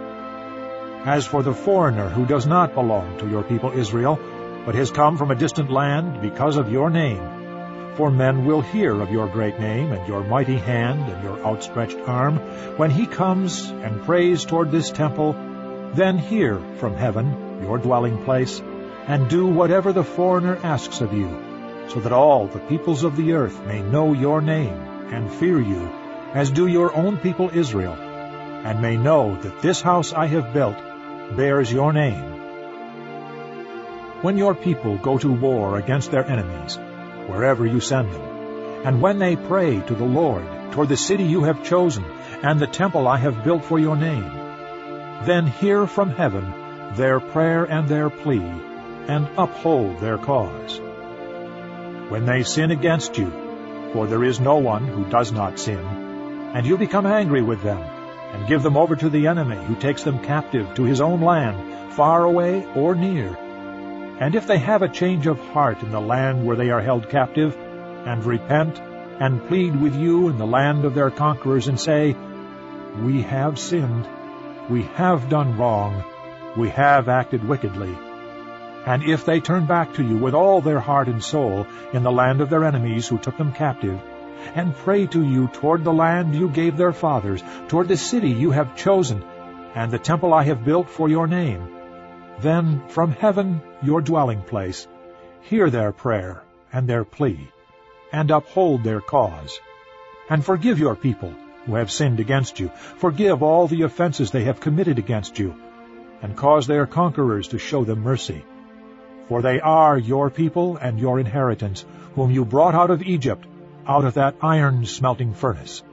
As for the foreigner who does not belong to your people Israel, but has come from a distant land because of your name, for men will hear of your great name and your mighty hand and your outstretched arm, when he comes and prays toward this temple, then hear from heaven, your dwelling place, and do whatever the foreigner asks of you, so that all the peoples of the earth may know your name and fear you, as do your own people Israel, and may know that this house I have built bears your name. When your people go to war against their enemies, wherever you send them, and when they pray to the Lord toward the city you have chosen and the temple I have built for your name, then hear from heaven their prayer and their plea, and uphold their cause. When they sin against you, for there is no one who does not sin, and you become angry with them, and give them over to the enemy who takes them captive to his own land, far away or near, and if they have a change of heart in the land where they are held captive, and repent, and plead with you in the land of their conquerors, and say, We have sinned, we have done wrong, we have acted wickedly, and if they turn back to you with all their heart and soul in the land of their enemies who took them captive, and pray to you toward the land you gave their fathers, toward the city you have chosen, and the temple I have built for your name, then from heaven, your dwelling place, hear their prayer and their plea, and uphold their cause. And forgive your people who have sinned against you. Forgive all the offenses they have committed against you, and cause their conquerors to show them mercy. For they are your people and your inheritance, whom you brought out of Egypt, out of that iron-smelting furnace.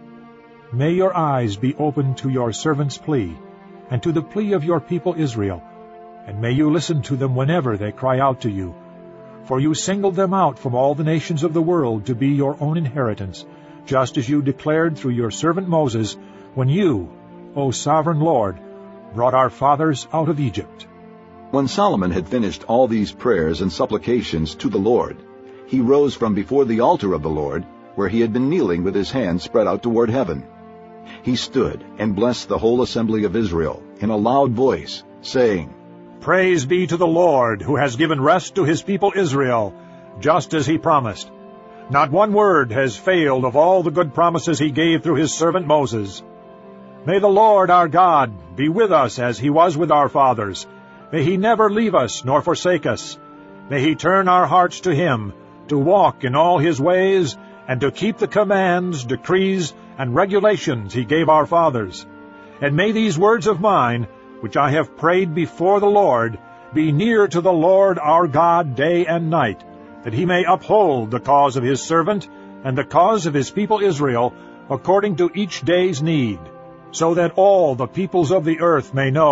May your eyes be open to your servant's plea, and to the plea of your people Israel, and may you listen to them whenever they cry out to you. For you singled them out from all the nations of the world to be your own inheritance, just as you declared through your servant Moses, when you, O sovereign Lord, brought our fathers out of Egypt. When Solomon had finished all these prayers and supplications to the Lord, he rose from before the altar of the Lord, where he had been kneeling with his hands spread out toward heaven. He stood and blessed the whole assembly of Israel in a loud voice, saying, Praise be to the Lord, who has given rest to his people Israel, just as he promised. Not one word has failed of all the good promises he gave through his servant Moses. May the Lord our God be with us as he was with our fathers. May he never leave us nor forsake us. May he turn our hearts to him, to walk in all his ways, and to keep the commands, decrees, and regulations he gave our fathers. And may these words of mine, which I have prayed before the Lord, be near to the Lord our God day and night, that he may uphold the cause of his servant and the cause of his people Israel, according to each day's need, so that all the peoples of the earth may know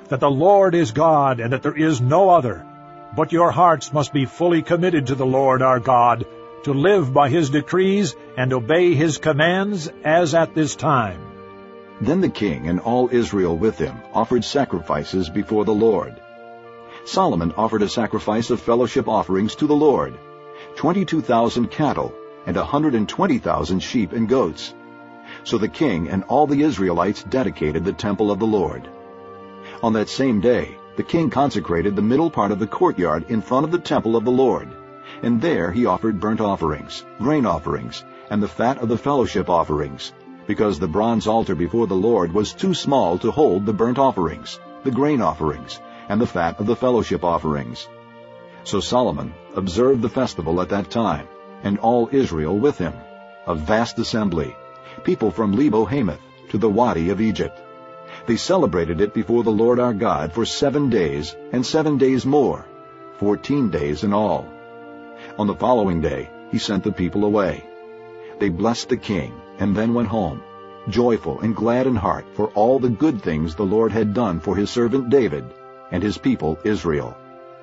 that the Lord is God, and that there is no other. But your hearts must be fully committed to the Lord our God, to live by his decrees and obey his commands, as at this time." Then the king and all Israel with him offered sacrifices before the Lord. Solomon offered a sacrifice of fellowship offerings to the Lord, 22,000 cattle and 120,000 sheep and goats. So the king and all the Israelites dedicated the temple of the Lord. On that same day, the king consecrated the middle part of the courtyard in front of the temple of the Lord, and there he offered burnt offerings, grain offerings, and the fat of the fellowship offerings, because the bronze altar before the Lord was too small to hold the burnt offerings, the grain offerings, and the fat of the fellowship offerings. So Solomon observed the festival at that time, and all Israel with him, a vast assembly, people from Lebo Hamath to the Wadi of Egypt. They celebrated it before the Lord our God for 7 days, and 7 days more, 14 days in all. On the following day he sent the people away. They blessed the king, and then went home, joyful and glad in heart for all the good things the Lord had done for his servant David and his people Israel.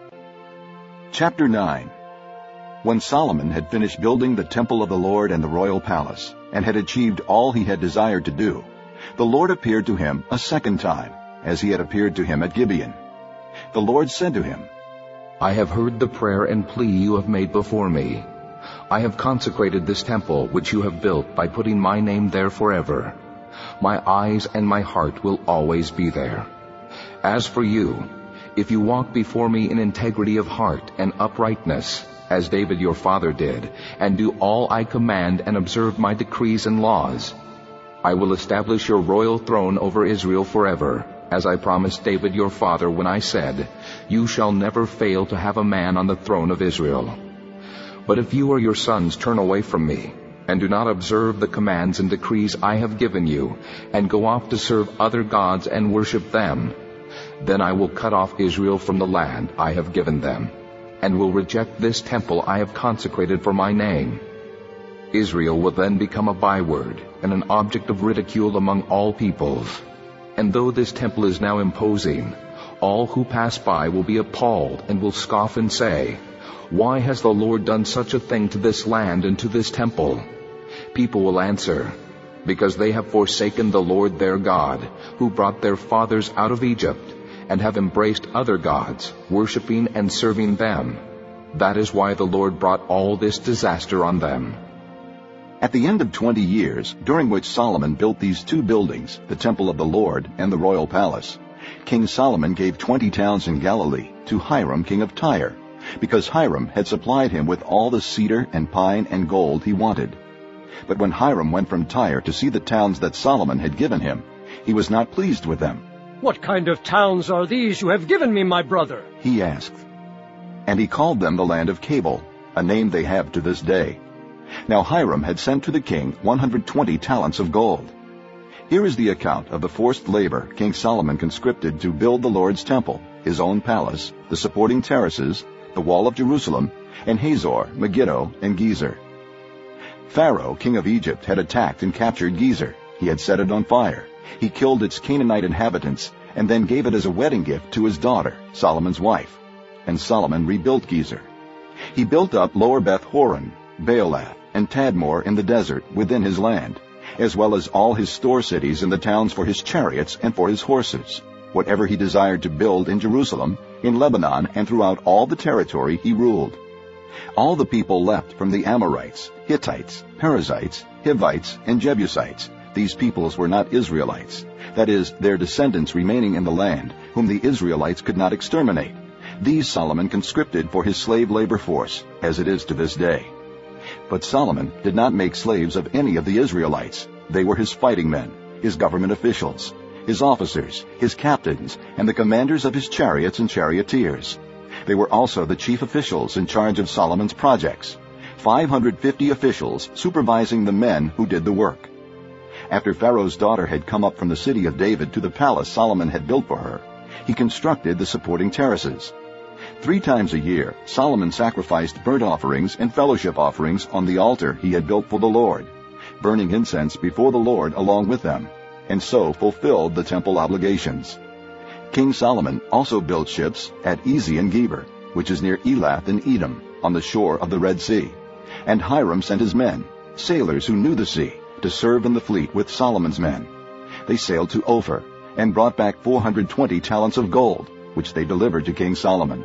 Chapter 9. When Solomon had finished building the temple of the Lord and the royal palace, and had achieved all he had desired to do, the Lord appeared to him a second time, as he had appeared to him at Gibeon. The Lord said to him, "I have heard the prayer and plea you have made before me. I have consecrated this temple which you have built by putting my name there forever. My eyes and my heart will always be there. As for you, if you walk before me in integrity of heart and uprightness, as David your father did, and do all I command and observe my decrees and laws, I will establish your royal throne over Israel forever, as I promised David your father when I said, 'You shall never fail to have a man on the throne of Israel.' But if you or your sons turn away from me, and do not observe the commands and decrees I have given you, and go off to serve other gods and worship them, then I will cut off Israel from the land I have given them, and will reject this temple I have consecrated for my name. Israel will then become a byword and an object of ridicule among all peoples. And though this temple is now imposing, all who pass by will be appalled and will scoff and say, 'Why has the Lord done such a thing to this land and to this temple?' People will answer, 'Because they have forsaken the Lord their God, who brought their fathers out of Egypt, and have embraced other gods, worshiping and serving them. That is why the Lord brought all this disaster on them.'" At the end of 20 years, during which Solomon built these 2 buildings, the temple of the Lord and the royal palace, King Solomon gave 20 towns in Galilee to Hiram king of Tyre, because Hiram had supplied him with all the cedar and pine and gold he wanted. But when Hiram went from Tyre to see the towns that Solomon had given him, he was not pleased with them. "What kind of towns are these you have given me, my brother?" he asked. And he called them the land of Cabul, a name they have to this day. Now Hiram had sent to the king 120 talents of gold. Here is the account of the forced labor King Solomon conscripted to build the Lord's temple, his own palace, the supporting terraces, the wall of Jerusalem, and Hazor, Megiddo, and Gezer. Pharaoh, king of Egypt, had attacked and captured Gezer. He had set it on fire. He killed its Canaanite inhabitants, and then gave it as a wedding gift to his daughter, Solomon's wife. And Solomon rebuilt Gezer. He built up Lower Beth Horon, Baalath, and Tadmor in the desert within his land, as well as all his store cities and the towns for his chariots and for his horses, whatever he desired to build in Jerusalem, in Lebanon, and throughout all the territory he ruled. All the people left from the Amorites, Hittites, Perizzites, Hivites, and Jebusites. These peoples were not Israelites, that is, their descendants remaining in the land, whom the Israelites could not exterminate. These Solomon conscripted for his slave labor force, as it is to this day. But Solomon did not make slaves of any of the Israelites. They were his fighting men, his government officials, his officers, his captains, and the commanders of his chariots and charioteers. They were also the chief officials in charge of Solomon's projects, 550 officials supervising the men who did the work. After Pharaoh's daughter had come up from the city of David to the palace Solomon had built for her, he constructed the supporting terraces. 3 times a year, Solomon sacrificed burnt offerings and fellowship offerings on the altar he had built for the Lord, burning incense before the Lord along with them, and so fulfilled the temple obligations. King Solomon also built ships at Ezion-Geber, which is near Elath in Edom, on the shore of the Red Sea. And Hiram sent his men, sailors who knew the sea, to serve in the fleet with Solomon's men. They sailed to Ophir, and brought back 420 talents of gold, which they delivered to King Solomon.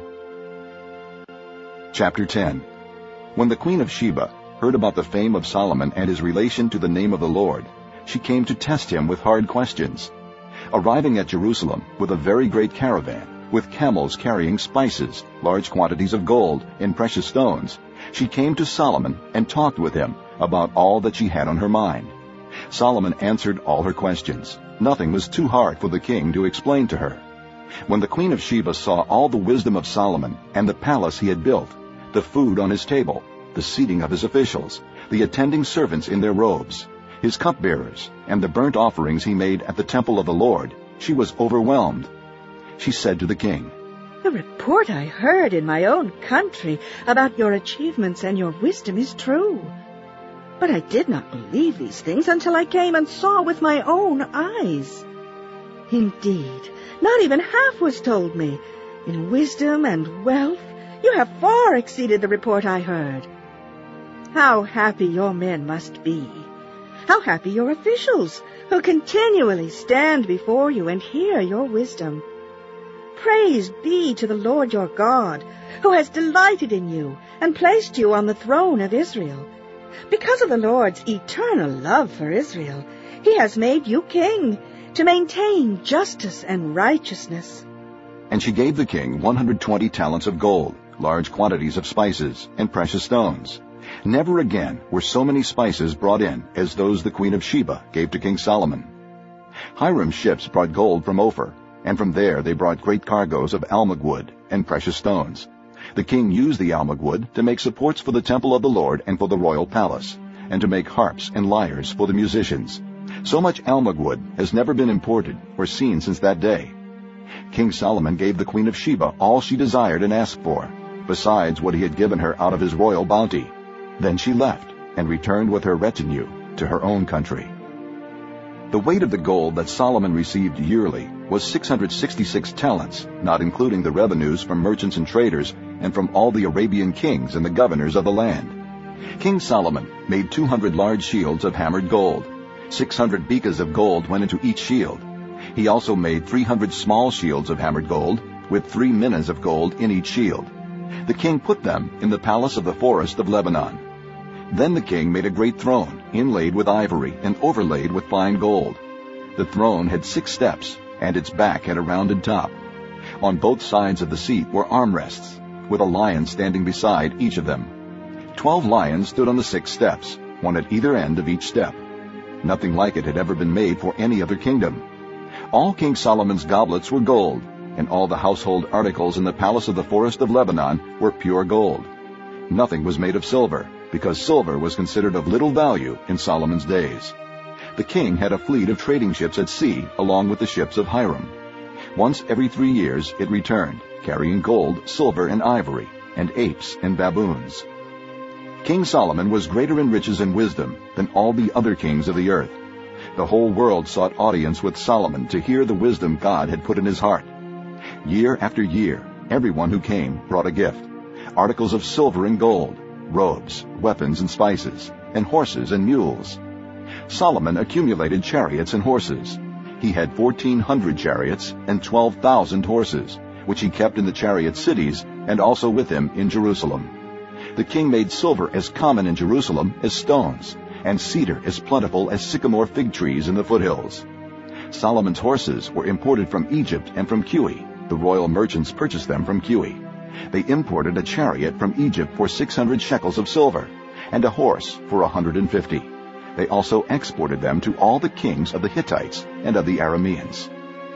Chapter 10. When the queen of Sheba heard about the fame of Solomon and his relation to the name of the Lord, she came to test him with hard questions. Arriving at Jerusalem with a very great caravan, with camels carrying spices, large quantities of gold, and precious stones, she came to Solomon and talked with him about all that she had on her mind. Solomon answered all her questions. Nothing was too hard for the king to explain to her. When the queen of Sheba saw all the wisdom of Solomon and the palace he had built, the food on his table, the seating of his officials, the attending servants in their robes, his cupbearers, and the burnt offerings he made at the temple of the Lord, she was overwhelmed. She said to the king, "The report I heard in my own country about your achievements and your wisdom is true. But I did not believe these things until I came and saw with my own eyes. Indeed, not even half was told me. In wisdom and wealth, you have far exceeded the report I heard. How happy your men must be! How happy your officials, who continually stand before you and hear your wisdom! Praise be to the Lord your God, who has delighted in you and placed you on the throne of Israel. Because of the Lord's eternal love for Israel, he has made you king to maintain justice and righteousness." And she gave the king 120 talents of gold, large quantities of spices, and precious stones. Never again were so many spices brought in as those the queen of Sheba gave to King Solomon. Hiram's ships brought gold from Ophir, and from there they brought great cargoes of almug wood and precious stones. The king used the almug wood to make supports for the temple of the Lord and for the royal palace, and to make harps and lyres for the musicians. So much almug wood has never been imported or seen since that day. King Solomon gave the queen of Sheba all she desired and asked for, besides what he had given her out of his royal bounty. Then she left and returned with her retinue to her own country. The weight of the gold that Solomon received yearly was 666 talents, not including the revenues from merchants and traders and from all the Arabian kings and the governors of the land. King Solomon made 200 large shields of hammered gold. 600 bekas of gold went into each shield. He also made 300 small shields of hammered gold, with 3 minas of gold in each shield. The king put them in the palace of the forest of Lebanon. Then the king made a great throne, inlaid with ivory and overlaid with fine gold. The throne had 6 steps, and its back had a rounded top. On both sides of the seat were armrests, with a lion standing beside each of them. 12 lions stood on the 6 steps, one at either end of each step. Nothing like it had ever been made for any other kingdom. All King Solomon's goblets were gold, and all the household articles in the palace of the forest of Lebanon were pure gold. Nothing was made of silver, because silver was considered of little value in Solomon's days. The king had a fleet of trading ships at sea along with the ships of Hiram. Once every 3 years it returned, carrying gold, silver, and ivory, and apes and baboons. King Solomon was greater in riches and wisdom than all the other kings of the earth. The whole world sought audience with Solomon to hear the wisdom God had put in his heart. Year after year, everyone who came brought a gift: articles of silver and gold, robes, weapons and spices, and horses and mules. Solomon accumulated chariots and horses. He had 1,400 chariots and 12,000 horses, which he kept in the chariot cities and also with him in Jerusalem. The king made silver as common in Jerusalem as stones, and cedar as plentiful as sycamore fig trees in the foothills. Solomon's horses were imported from Egypt and from Cuwe. The royal merchants purchased them from Cuwe. They imported a chariot from Egypt for 600 shekels of silver, and a horse for 150. They also exported them to all the kings of the Hittites and of the Arameans.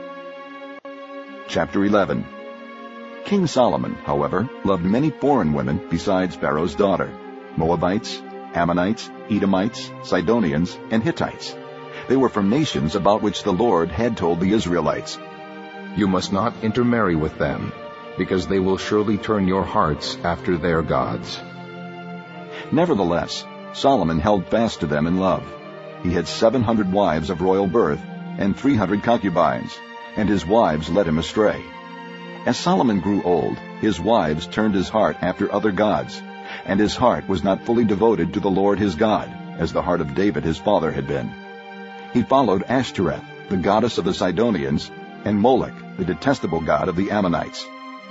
Chapter 11. King Solomon, however, loved many foreign women besides Pharaoh's daughter: Moabites, Ammonites, Edomites, Sidonians, and Hittites. They were from nations about which the Lord had told the Israelites, "You must not intermarry with them, because they will surely turn your hearts after their gods." Nevertheless, Solomon held fast to them in love. He had 700 wives of royal birth and 300 concubines, and his wives led him astray. As Solomon grew old, his wives turned his heart after other gods, and his heart was not fully devoted to the Lord his God, as the heart of David his father had been. He followed Ashtoreth, the goddess of the Sidonians, and Molech, the detestable god of the Ammonites.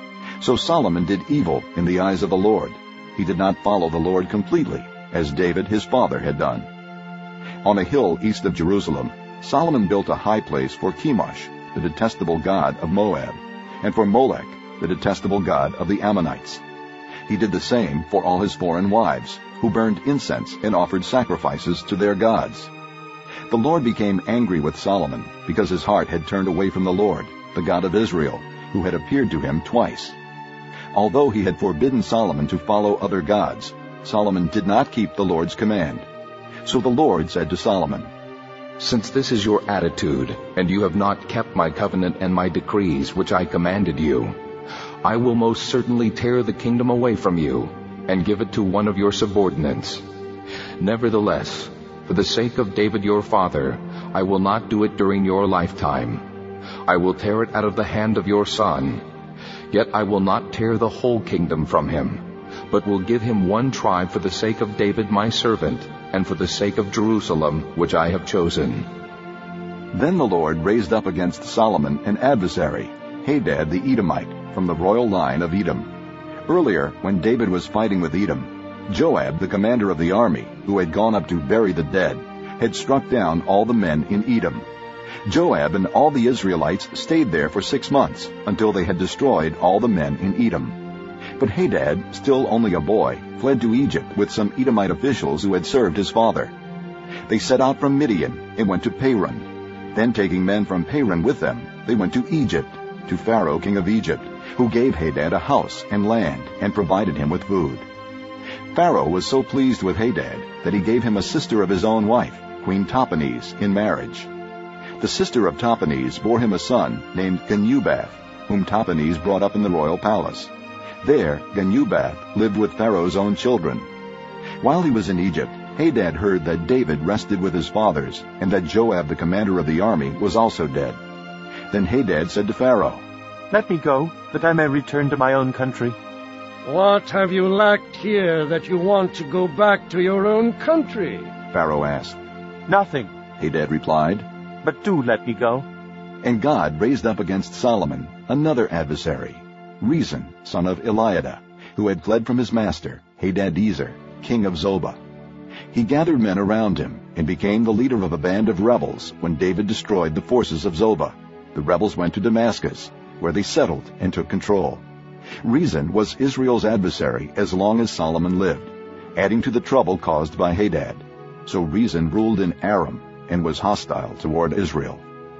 So Solomon did evil in the eyes of the Lord. He did not follow the Lord completely, as David his father had done. On a hill east of Jerusalem, Solomon built a high place for Chemosh, the detestable god of Moab, and for Molech, the detestable god of the Ammonites. He did the same for all his foreign wives, who burned incense and offered sacrifices to their gods. The Lord became angry with Solomon because his heart had turned away from the Lord, the God of Israel, who had appeared to him twice. Although he had forbidden Solomon to follow other gods, Solomon did not keep the Lord's command. So the Lord said to Solomon, "Since this is your attitude, and you have not kept my covenant and my decrees which I commanded you, I will most certainly tear the kingdom away from you, and give it to one of your subordinates. Nevertheless, for the sake of David your father, I will not do it during your lifetime. I will tear it out of the hand of your son. Yet I will not tear the whole kingdom from him, but will give him one tribe for the sake of David my servant, and for the sake of Jerusalem, which I have chosen." Then the Lord raised up against Solomon an adversary, Hadad the Edomite, from the royal line of Edom. Earlier, when David was fighting with Edom, Joab, the commander of the army, who had gone up to bury the dead, had struck down all the men in Edom. Joab and all the Israelites stayed there for 6 months, until they had destroyed all the men in Edom. But Hadad, still only a boy, fled to Egypt with some Edomite officials who had served his father. They set out from Midian and went to Paran. Then, taking men from Paran with them, they went to Egypt, to Pharaoh king of Egypt, who gave Hadad a house and land and provided him with food. Pharaoh was so pleased with Hadad that he gave him a sister of his own wife, Queen Tahpenes, in marriage. The sister of Tahpenes bore him a son named Genubath, whom Tahpenes brought up in the royal palace. There Genubath lived with Pharaoh's own children. While he was in Egypt, Hadad heard that David rested with his fathers, and that Joab the commander of the army was also dead. Then Hadad said to Pharaoh, "Let me go, that I may return to my own country." "What have you lacked here that you want to go back to your own country?" Pharaoh asked. "Nothing," Hadad replied, "but do let me go." And God raised up against Solomon another adversary, Rezon, son of Eliada, who had fled from his master, Hadadezer, king of Zobah. He gathered men around him and became the leader of a band of rebels when David destroyed the forces of Zobah. The rebels went to Damascus, where they settled and took control. Rezon was Israel's adversary as long as Solomon lived, adding to the trouble caused by Hadad. So Rezon ruled in Aram and was hostile toward Israel.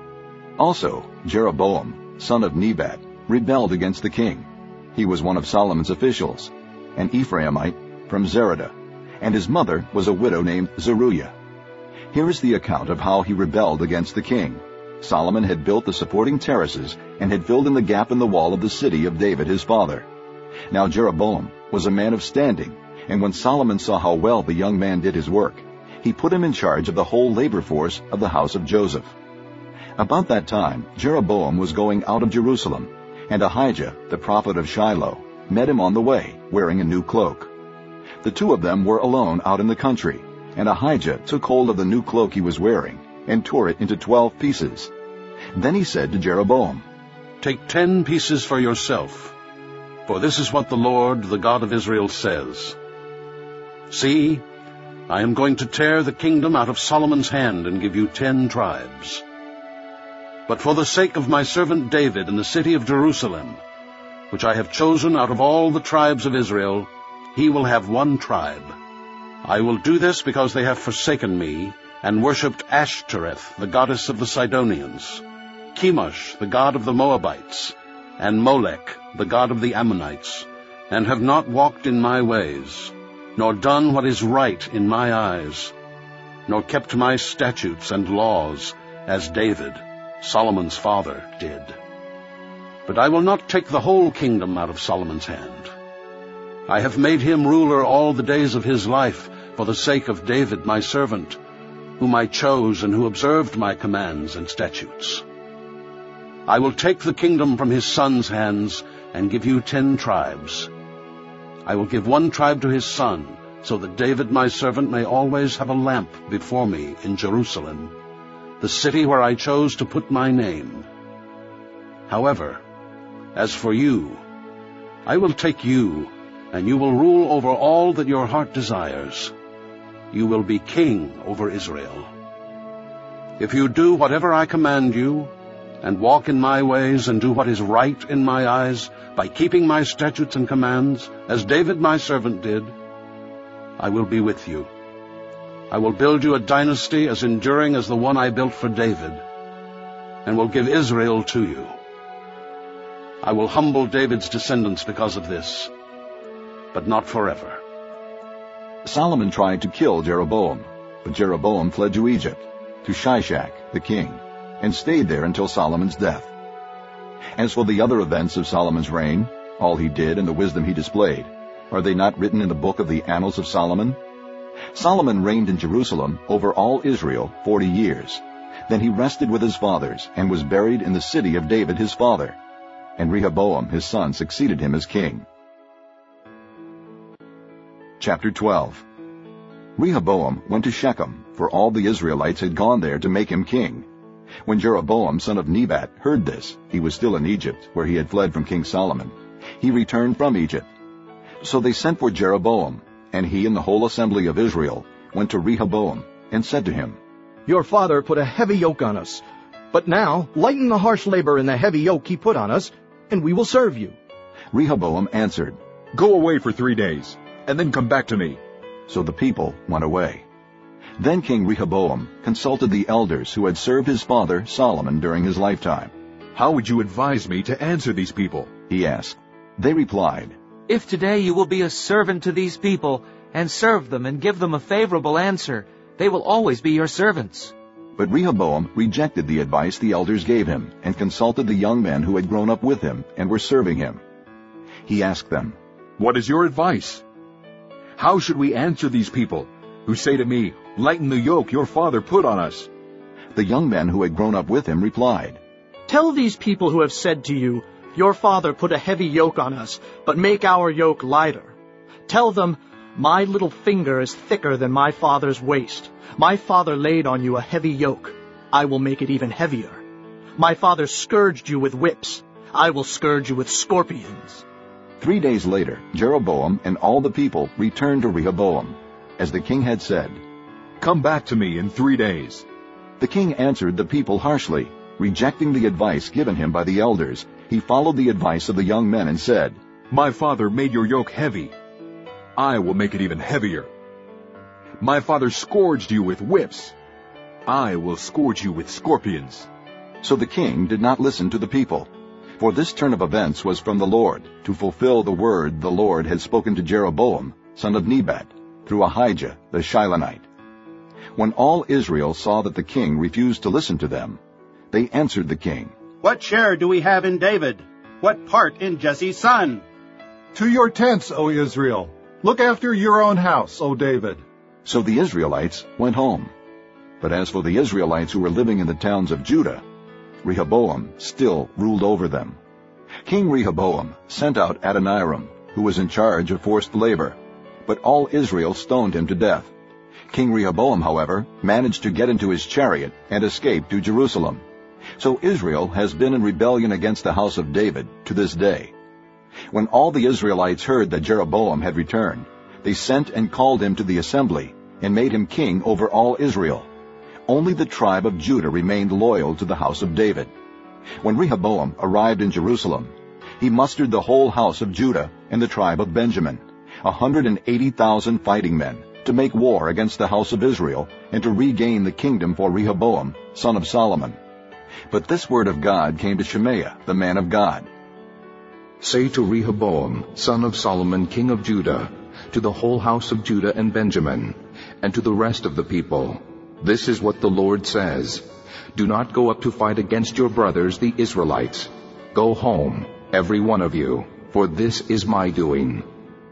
Also, Jeroboam, son of Nebat, rebelled against the king. He was one of Solomon's officials, an Ephraimite from Zeradah, and his mother was a widow named Zeruiah. Here is the account of how he rebelled against the king. Solomon had built the supporting terraces and had filled in the gap in the wall of the city of David his father. Now Jeroboam was a man of standing, and when Solomon saw how well the young man did his work, he put him in charge of the whole labor force of the house of Joseph. About that time, Jeroboam was going out of Jerusalem, and Ahijah, the prophet of Shiloh, met him on the way, wearing a new cloak. The two of them were alone out in the country, and Ahijah took hold of the new cloak he was wearing and tore it into 12 pieces. Then he said to Jeroboam, "Take 10 pieces for yourself, for this is what the Lord, the God of Israel, says. See, I am going to tear the kingdom out of Solomon's hand and give you 10 tribes. But for the sake of my servant David and the city of Jerusalem, which I have chosen out of all the tribes of Israel, he will have 1 tribe. I will do this because they have forsaken me and worshipped Ashtoreth, the goddess of the Sidonians, Chemosh, the god of the Moabites, and Molech, the god of the Ammonites, and have not walked in my ways, nor done what is right in my eyes, nor kept my statutes and laws, as David, Solomon's father, did. But I will not take the whole kingdom out of Solomon's hand. I have made him ruler all the days of his life for the sake of David my servant, whom I chose and who observed my commands and statutes. I will take the kingdom from his son's hands and give you 10 tribes. I will give 1 tribe to his son, so that David my servant may always have a lamp before me in Jerusalem, the city where I chose to put my name. However, as for you, I will take you, and you will rule over all that your heart desires. You will be king over Israel. If you do whatever I command you, and walk in my ways and do what is right in my eyes, by keeping my statutes and commands, as David my servant did, I will be with you. I will build you a dynasty as enduring as the one I built for David, and will give Israel to you. I will humble David's descendants because of this, but not forever. Solomon tried to kill Jeroboam, but Jeroboam fled to Egypt, to Shishak the king, and stayed there until Solomon's death. As for the other events of Solomon's reign, all he did and the wisdom he displayed, are they not written in the book of the Annals of Solomon? Solomon reigned in Jerusalem over all Israel 40 years. Then he rested with his fathers, and was buried in the city of David his father. And Rehoboam his son succeeded him as king. Chapter 12. Rehoboam went to Shechem, for all the Israelites had gone there to make him king. When Jeroboam son of Nebat heard this, he was still in Egypt, where he had fled from King Solomon. He returned from Egypt. So they sent for Jeroboam, and he and the whole assembly of Israel went to Rehoboam, and said to him, Your father put a heavy yoke on us, but now lighten the harsh labor and the heavy yoke he put on us, and we will serve you. Rehoboam answered, Go away for 3 days, and then come back to me. So the people went away. Then King Rehoboam consulted the elders who had served his father Solomon during his lifetime. How would you advise me to answer these people? He asked. They replied, If today you will be a servant to these people, and serve them and give them a favorable answer, they will always be your servants. But Rehoboam rejected the advice the elders gave him, and consulted the young men who had grown up with him and were serving him. He asked them, What is your advice? How should we answer these people who say to me, Lighten the yoke your father put on us? The young men who had grown up with him replied, Tell these people who have said to you, Your father put a heavy yoke on us, but make our yoke lighter. Tell them, My little finger is thicker than my father's waist. My father laid on you a heavy yoke. I will make it even heavier. My father scourged you with whips. I will scourge you with scorpions. 3 days later, Jeroboam and all the people returned to Rehoboam, as the king had said. Come back to me in 3 days. The king answered the people harshly. Rejecting the advice given him by the elders, he followed the advice of the young men and said, My father made your yoke heavy. I will make it even heavier. My father scourged you with whips. I will scourge you with scorpions. So the king did not listen to the people, for this turn of events was from the Lord, to fulfill the word the Lord had spoken to Jeroboam, son of Nebat, through Ahijah the Shilonite. When all Israel saw that the king refused to listen to them, they answered the king, What share do we have in David? What part in Jesse's son? To your tents, O Israel. Look after your own house, O David. So the Israelites went home. But as for the Israelites who were living in the towns of Judah, Rehoboam still ruled over them. King Rehoboam sent out Adoniram, who was in charge of forced labor, but all Israel stoned him to death. King Rehoboam, however, managed to get into his chariot and escape to Jerusalem. So Israel has been in rebellion against the house of David to this day. When all the Israelites heard that Jeroboam had returned, they sent and called him to the assembly and made him king over all Israel. Only the tribe of Judah remained loyal to the house of David. When Rehoboam arrived in Jerusalem, he mustered the whole house of Judah and the tribe of Benjamin, 180,000 fighting men, to make war against the house of Israel and to regain the kingdom for Rehoboam, son of Solomon. But this word of God came to Shemaiah, the man of God. Say to Rehoboam, son of Solomon, king of Judah, to the whole house of Judah and Benjamin, and to the rest of the people, This is what the Lord says, Do not go up to fight against your brothers, the Israelites. Go home, every one of you, for this is my doing.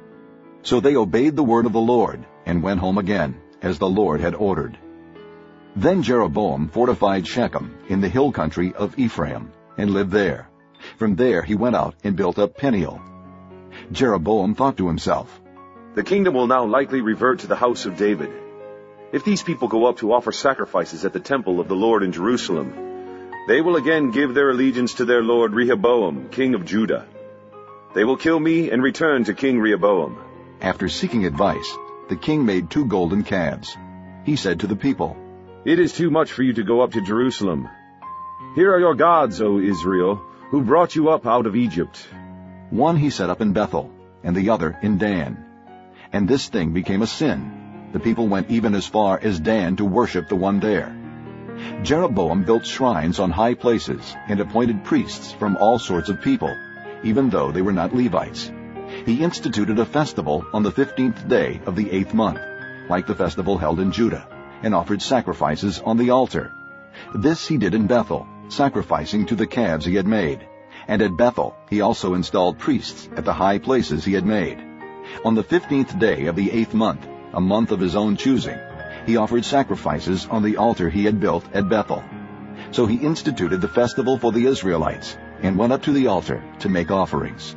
So they obeyed the word of the Lord, and went home again, as the Lord had ordered. Then Jeroboam fortified Shechem in the hill country of Ephraim, and lived there. From there he went out and built up Peniel. Jeroboam thought to himself, "The kingdom will now likely revert to the house of David. If these people go up to offer sacrifices at the temple of the Lord in Jerusalem, they will again give their allegiance to their lord Rehoboam, king of Judah. They will kill me and return to King Rehoboam." After seeking advice, the king made 2 golden calves. He said to the people, "It is too much for you to go up to Jerusalem. Here are your gods, O Israel, who brought you up out of Egypt." One he set up in Bethel, and the other in Dan. And this thing became a sin. The people went even as far as Dan to worship the one there. Jeroboam built shrines on high places and appointed priests from all sorts of people, even though they were not Levites. He instituted a festival on the 15th day of the 8th month, like the festival held in Judah, and offered sacrifices on the altar. This he did in Bethel, sacrificing to the calves he had made. And at Bethel he also installed priests at the high places he had made. On the 15th day of the 8th month, a month of his own choosing, he offered sacrifices on the altar he had built at Bethel. So he instituted the festival for the Israelites, and went up to the altar to make offerings.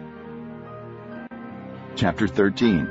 Chapter 13.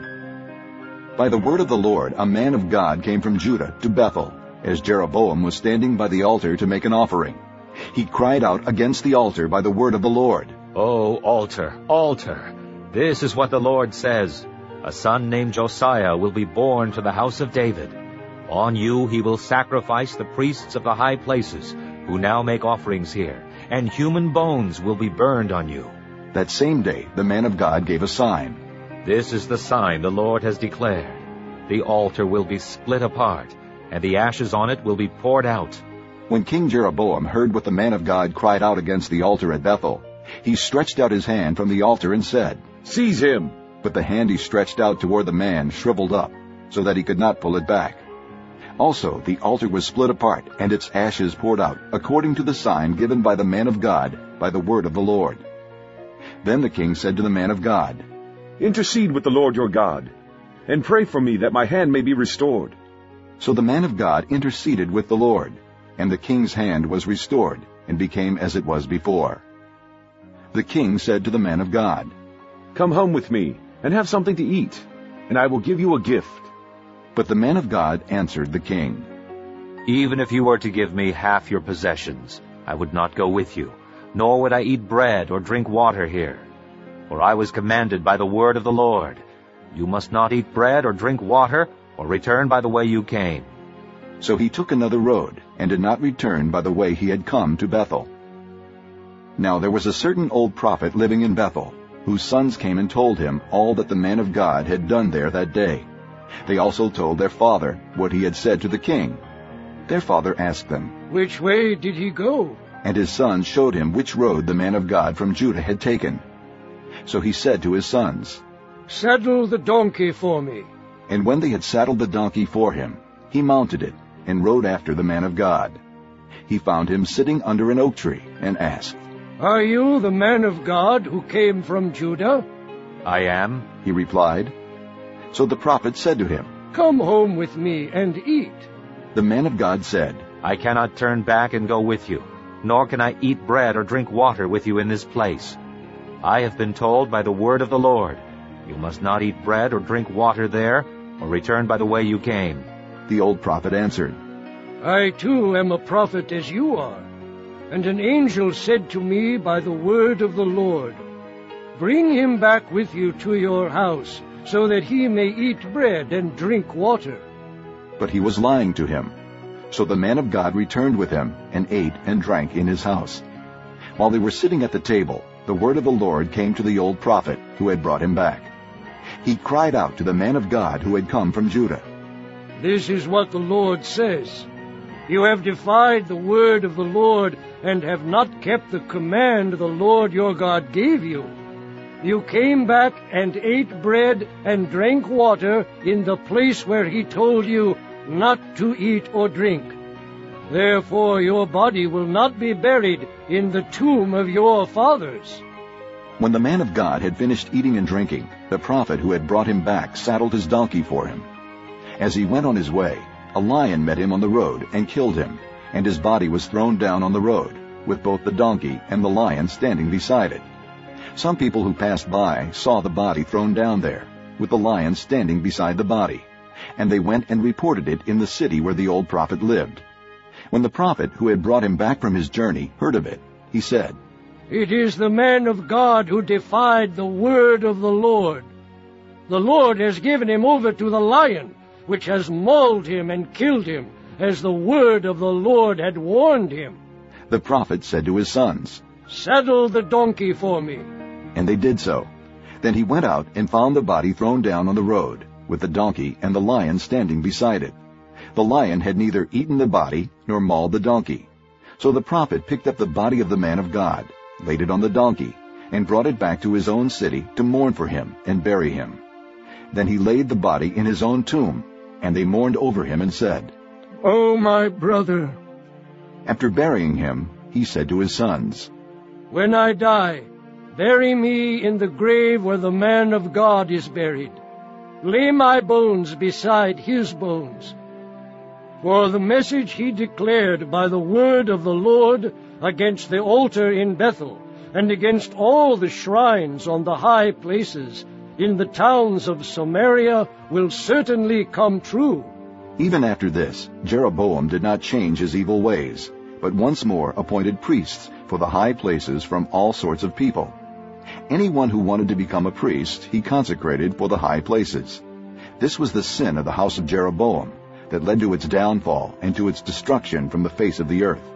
By the word of the Lord, a man of God came from Judah to Bethel, as Jeroboam was standing by the altar to make an offering. He cried out against the altar by the word of the Lord. "O altar, altar, this is what the Lord says. A son named Josiah will be born to the house of David. On you he will sacrifice the priests of the high places, who now make offerings here, and human bones will be burned on you." That same day the man of God gave a sign. "This is the sign the Lord has declared. The altar will be split apart, and the ashes on it will be poured out." When King Jeroboam heard what the man of God cried out against the altar at Bethel, he stretched out his hand from the altar and said, "Seize him!" But the hand he stretched out toward the man shriveled up, so that he could not pull it back. Also the altar was split apart, and its ashes poured out, according to the sign given by the man of God, by the word of the Lord. Then the king said to the man of God, "Intercede with the Lord your God, and pray for me that my hand may be restored." So the man of God interceded with the Lord, and the king's hand was restored, and became as it was before. The king said to the man of God, "Come home with me, and have something to eat, and I will give you a gift." But the man of God answered the king, "Even if you were to give me half your possessions, I would not go with you, nor would I eat bread or drink water here. For I was commanded by the word of the Lord, you must not eat bread or drink water, or return by the way you came." So he took another road, and did not return by the way he had come to Bethel. Now there was a certain old prophet living in Bethel, whose sons came and told him all that the man of God had done there that day. They also told their father what he had said to the king. Their father asked them, "Which way did he go?" And his sons showed him which road the man of God from Judah had taken. So he said to his sons, "Saddle the donkey for me." And when they had saddled the donkey for him, he mounted it, and rode after the man of God. He found him sitting under an oak tree, and asked, "Are you the man of God who came from Judah?" "I am," he replied. So the prophet said to him, "Come home with me and eat." The man of God said, "I cannot turn back and go with you, nor can I eat bread or drink water with you in this place. I have been told by the word of the Lord, you must not eat bread or drink water there, or return by the way you came." The old prophet answered, "I too am a prophet as you are. And an angel said to me by the word of the Lord, bring him back with you to your house, so that he may eat bread and drink water." But he was lying to him. So the man of God returned with him, and ate and drank in his house. While they were sitting at the table, the word of the Lord came to the old prophet who had brought him back. He cried out to the man of God who had come from Judah, "This is what the Lord says. You have defied the word of the Lord, and have not kept the command the Lord your God gave you. You came back and ate bread and drank water in the place where he told you not to eat or drink. Therefore your body will not be buried in the tomb of your fathers." When the man of God had finished eating and drinking, the prophet who had brought him back saddled his donkey for him. As he went on his way, a lion met him on the road and killed him, and his body was thrown down on the road, with both the donkey and the lion standing beside it. Some people who passed by saw the body thrown down there, with the lion standing beside the body, and they went and reported it in the city where the old prophet lived. When the prophet who had brought him back from his journey heard of it, he said, "It is the man of God who defied the word of the Lord. The Lord has given him over to the lion, which has mauled him and killed him, as the word of the Lord had warned him." The prophet said to his sons, "Saddle the donkey for me." And they did so. Then he went out and found the body thrown down on the road, with the donkey and the lion standing beside it. The lion had neither eaten the body nor mauled the donkey. So the prophet picked up the body of the man of God, laid it on the donkey, and brought it back to his own city to mourn for him and bury him. Then he laid the body in his own tomb, and they mourned over him and said, "Oh, my brother." After burying him, he said to his sons, "When I die, bury me in the grave where the man of God is buried. Lay my bones beside his bones. For the message he declared by the word of the Lord against the altar in Bethel, and against all the shrines on the high places in the towns of Samaria will certainly come true." Even after this, Jeroboam did not change his evil ways, but once more appointed priests for the high places from all sorts of people. Anyone who wanted to become a priest, he consecrated for the high places. This was the sin of the house of Jeroboam that led to its downfall and to its destruction from the face of the earth.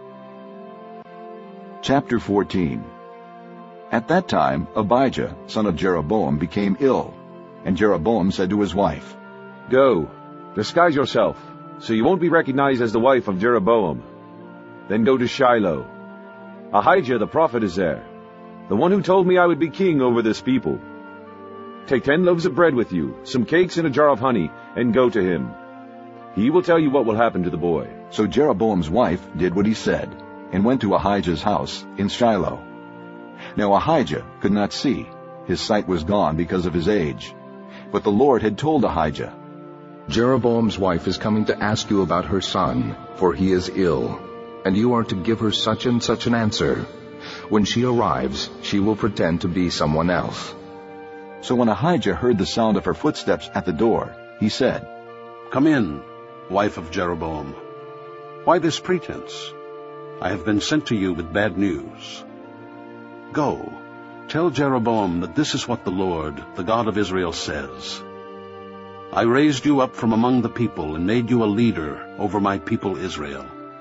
Chapter 14. At that time, Abijah, son of Jeroboam, became ill, and Jeroboam said to his wife, "Go, disguise yourself, so you won't be recognized as the wife of Jeroboam. Then go to Shiloh. Ahijah the prophet is there, the one who told me I would be king over this people. Take 10 loaves of bread with you, some cakes and a jar of honey, and go to him. He will tell you what will happen to the boy." So Jeroboam's wife did what he said, and went to Ahijah's house in Shiloh. Now Ahijah could not see. His sight was gone because of his age. But the Lord had told Ahijah, "Jeroboam's wife is coming to ask you about her son, for he is ill, and you are to give her such and such an answer. When she arrives, she will pretend to be someone else." So when Ahijah heard the sound of her footsteps at the door, he said, "Come in, wife of Jeroboam. Why this pretense? I have been sent to you with bad news. Go, tell Jeroboam that this is what the Lord, the God of Israel, says. I raised you up from among the people and made you a leader over my people Israel.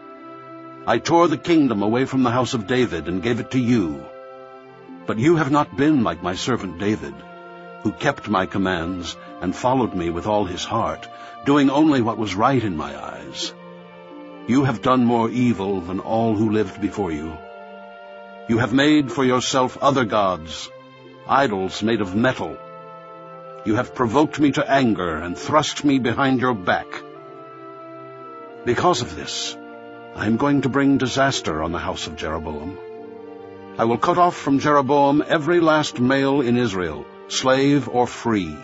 I tore the kingdom away from the house of David and gave it to you. But you have not been like my servant David, who kept my commands and followed me with all his heart, doing only what was right in my eyes. You have done more evil than all who lived before you. You have made for yourself other gods, idols made of metal. You have provoked me to anger and thrust me behind your back. Because of this, I am going to bring disaster on the house of Jeroboam. I will cut off from Jeroboam every last male in Israel, slave or free.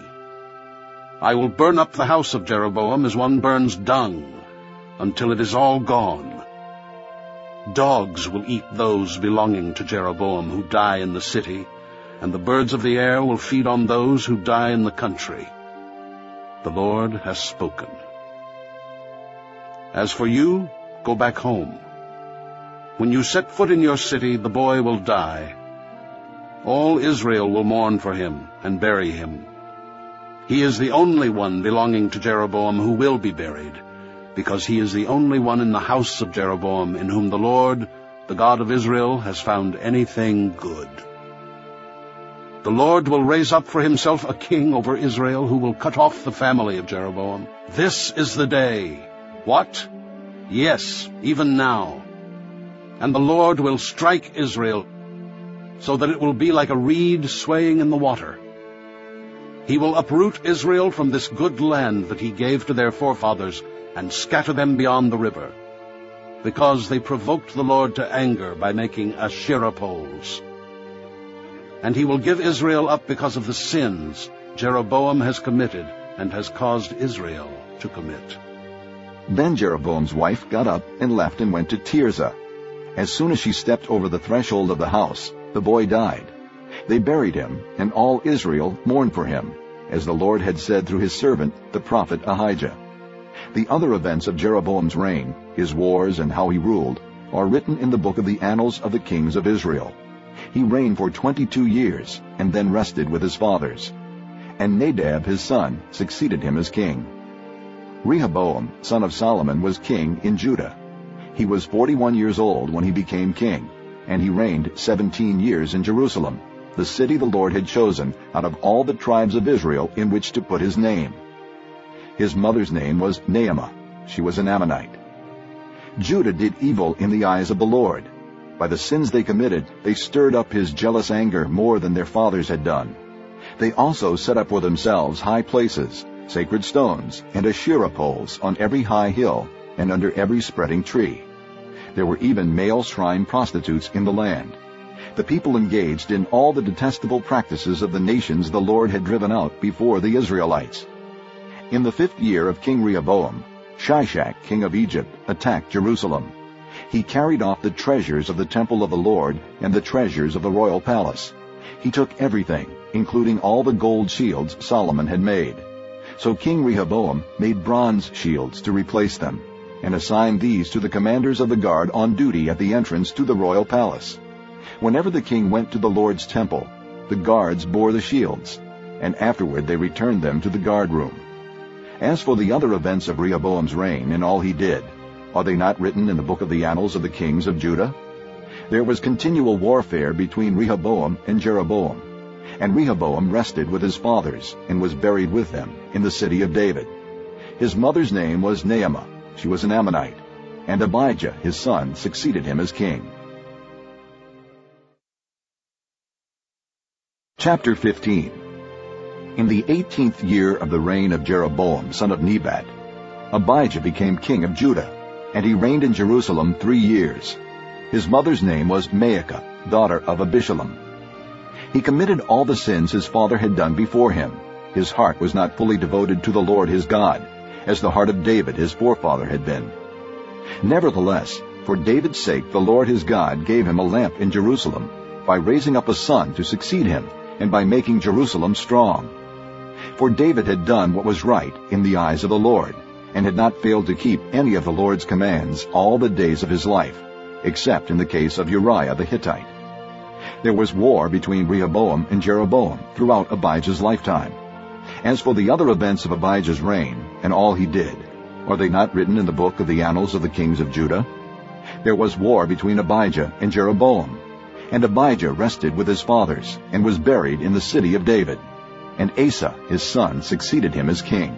I will burn up the house of Jeroboam as one burns dung, until it is all gone. Dogs will eat those belonging to Jeroboam who die in the city, and the birds of the air will feed on those who die in the country. The Lord has spoken. As for you, go back home. When you set foot in your city, the boy will die. All Israel will mourn for him and bury him. He is the only one belonging to Jeroboam who will be buried, because he is the only one in the house of Jeroboam in whom the Lord, the God of Israel, has found anything good. The Lord will raise up for himself a king over Israel who will cut off the family of Jeroboam. This is the day. What? Yes, even now. And the Lord will strike Israel so that it will be like a reed swaying in the water. He will uproot Israel from this good land that he gave to their forefathers and scatter them beyond the river, because they provoked the Lord to anger by making Asherah poles. And he will give Israel up because of the sins Jeroboam has committed and has caused Israel to commit. Then Jeroboam's wife got up and left and went to Tirzah. As soon as she stepped over the threshold of the house, the boy died. They buried him, and all Israel mourned for him, as the Lord had said through his servant, the prophet Ahijah. The other events of Jeroboam's reign, his wars and how he ruled, are written in the book of the annals of the kings of Israel. He reigned for 22 years, and then rested with his fathers. And Nadab his son succeeded him as king. Rehoboam, son of Solomon, was king in Judah. He was 41 years old when he became king, and he reigned 17 years in Jerusalem, the city the Lord had chosen out of all the tribes of Israel in which to put his name. His mother's name was Naamah. She was an Ammonite. Judah did evil in the eyes of the Lord. By the sins they committed, they stirred up his jealous anger more than their fathers had done. They also set up for themselves high places, sacred stones, and Asherah poles on every high hill and under every spreading tree. There were even male shrine prostitutes in the land. The people engaged in all the detestable practices of the nations the Lord had driven out before the Israelites. In the 5th year of King Rehoboam, Shishak, king of Egypt, attacked Jerusalem. He carried off the treasures of the temple of the Lord and the treasures of the royal palace. He took everything, including all the gold shields Solomon had made. So King Rehoboam made bronze shields to replace them, and assigned these to the commanders of the guard on duty at the entrance to the royal palace. Whenever the king went to the Lord's temple, the guards bore the shields, and afterward they returned them to the guard room. As for the other events of Rehoboam's reign and all he did, are they not written in the book of the annals of the kings of Judah? There was continual warfare between Rehoboam and Jeroboam, and Rehoboam rested with his fathers and was buried with them in the city of David. His mother's name was Naamah. She was an Ammonite, and Abijah his son succeeded him as king. Chapter 15. In the 18th year of the reign of Jeroboam, son of Nebat, Abijah became king of Judah, and he reigned in Jerusalem 3 years. His mother's name was Maacah, daughter of Abishalom. He committed all the sins his father had done before him. His heart was not fully devoted to the Lord his God, as the heart of David his forefather had been. Nevertheless, for David's sake the Lord his God gave him a lamp in Jerusalem, by raising up a son to succeed him, and by making Jerusalem strong. For David had done what was right in the eyes of the Lord, and had not failed to keep any of the Lord's commands all the days of his life, except in the case of Uriah the Hittite. There was war between Rehoboam and Jeroboam throughout Abijah's lifetime. As for the other events of Abijah's reign and all he did, are they not written in the book of the annals of the kings of Judah? There was war between Abijah and Jeroboam, and Abijah rested with his fathers and was buried in the city of David, and Asa his son succeeded him as king.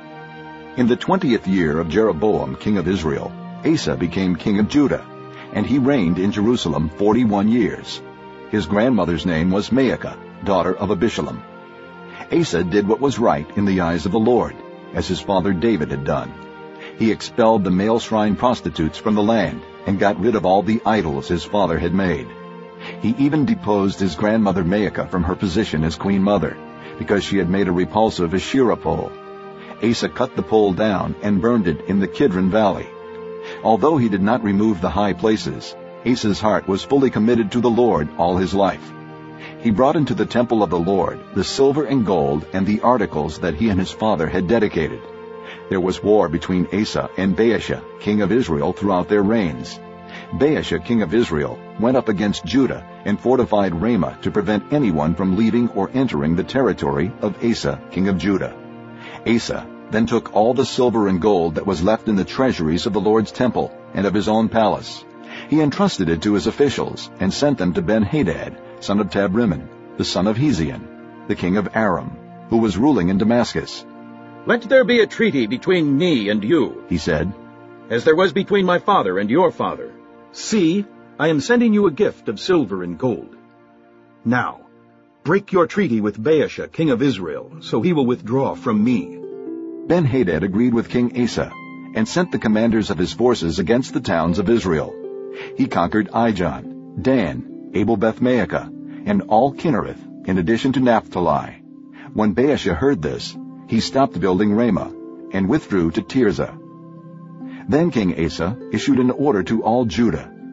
In the 20th year of Jeroboam king of Israel, Asa became king of Judah, and he reigned in Jerusalem 41 years. His grandmother's name was Maacah, daughter of Abishalom. Asa did what was right in the eyes of the Lord, as his father David had done. He expelled the male shrine prostitutes from the land and got rid of all the idols his father had made. He even deposed his grandmother Maacah from her position as queen mother, because she had made a repulsive Asherah pole. Asa cut the pole down and burned it in the Kidron Valley. Although he did not remove the high places, Asa's heart was fully committed to the Lord all his life. He brought into the temple of the Lord the silver and gold and the articles that he and his father had dedicated. There was war between Asa and Baasha, king of Israel, throughout their reigns. Baasha, king of Israel, went up against Judah and fortified Ramah to prevent anyone from leaving or entering the territory of Asa, king of Judah. Asa then took all the silver and gold that was left in the treasuries of the Lord's temple and of his own palace. He entrusted it to his officials and sent them to Ben-Hadad, son of Tabrimmon, the son of Hezion, the king of Aram, who was ruling in Damascus. "Let there be a treaty between me and you," he said, "as there was between my father and your father. See, I am sending you a gift of silver and gold. Now, break your treaty with Baasha, king of Israel, so he will withdraw from me." Ben-Hadad agreed with King Asa and sent the commanders of his forces against the towns of Israel. He conquered Ijon, Dan, Abel-Beth-Maacah, and all Kinnereth, in addition to Naphtali. When Baasha heard this, he stopped building Ramah and withdrew to Tirzah. Then King Asa issued an order to all Judah,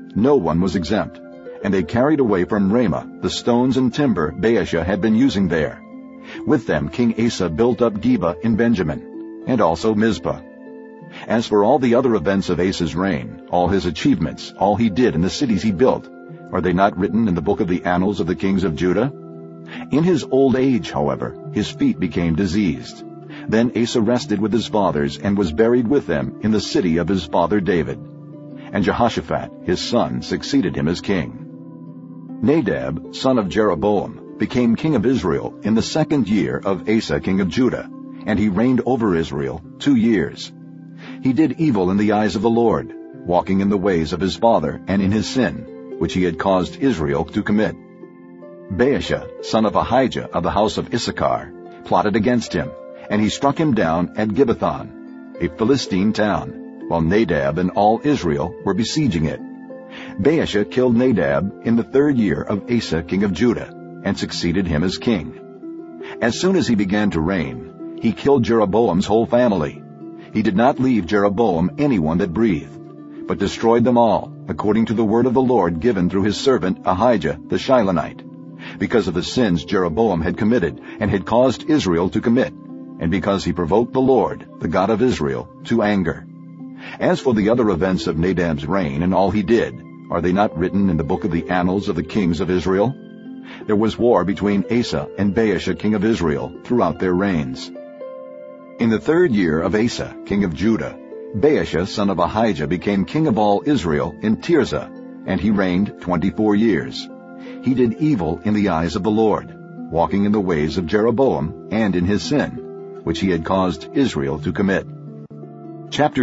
No one was exempt, and they carried away from Ramah the stones and timber Baasha had been using there. With them King Asa built up Geba in Benjamin, and also Mizpah. As for all the other events of Asa's reign, all his achievements, all he did in the cities he built, are they not written in the book of the annals of the kings of Judah? In his old age, however, his feet became diseased. Then Asa rested with his fathers and was buried with them in the city of his father David. And Jehoshaphat, his son, succeeded him as king. Nadab, son of Jeroboam, became king of Israel in the 2nd year of Asa, king of Judah, and he reigned over Israel 2 years. He did evil in the eyes of the Lord, walking in the ways of his father and in his sin, which he had caused Israel to commit. Baasha, son of Ahijah of the house of Issachar, plotted against him, and he struck him down at Gibbethon, a Philistine town, while Nadab and all Israel were besieging it. Baasha killed Nadab in the 3rd year of Asa, king of Judah, and succeeded him as king. As soon as he began to reign, he killed Jeroboam's whole family. He did not leave Jeroboam anyone that breathed, but destroyed them all, according to the word of the Lord given through his servant Ahijah the Shilonite, because of the sins Jeroboam had committed and had caused Israel to commit, and because he provoked the Lord, the God of Israel, to anger. As for the other events of Nadab's reign and all he did, are they not written in the book of the annals of the kings of Israel? There was war between Asa and Baasha, king of Israel, throughout their reigns. In the 3rd year of Asa, king of Judah, Baasha, son of Ahijah, became king of all Israel in Tirzah, and he reigned 24 years. He did evil in the eyes of the Lord, walking in the ways of Jeroboam and in his sin, which he had caused Israel to commit. Chapter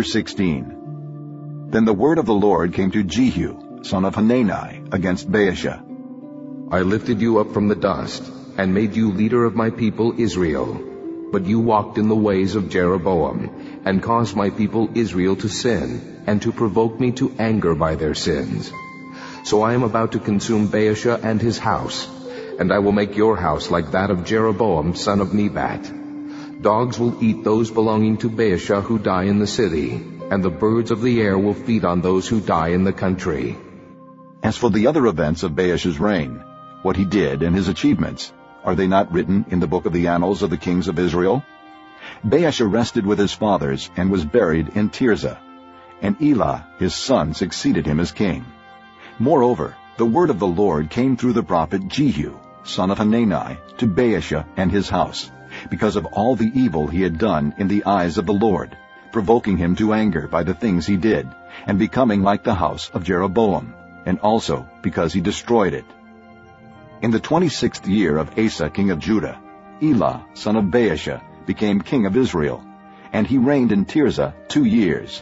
16. Then the word of the Lord came to Jehu, son of Hanani, against Baasha. I lifted you up from the dust, and made you leader of my people Israel. But you walked in the ways of Jeroboam, and caused my people Israel to sin, and to provoke me to anger by their sins. So I am about to consume Baasha and his house, and I will make your house like that of Jeroboam son of Nebat. Dogs will eat those belonging to Baasha who die in the city, and the birds of the air will feed on those who die in the country. As for the other events of Baasha's reign, what he did and his achievements, are they not written in the book of the annals of the kings of Israel? Baasha rested with his fathers and was buried in Tirzah, and Elah his son succeeded him as king. Moreover, the word of the Lord came through the prophet Jehu, son of Hanani, to Baasha and his house, because of all the evil he had done in the eyes of the Lord, provoking him to anger by the things he did, and becoming like the house of Jeroboam, and also because he destroyed it. In the 26th year of Asa, king of Judah, Elah, son of Baasha, became king of Israel, and he reigned in Tirzah 2 years.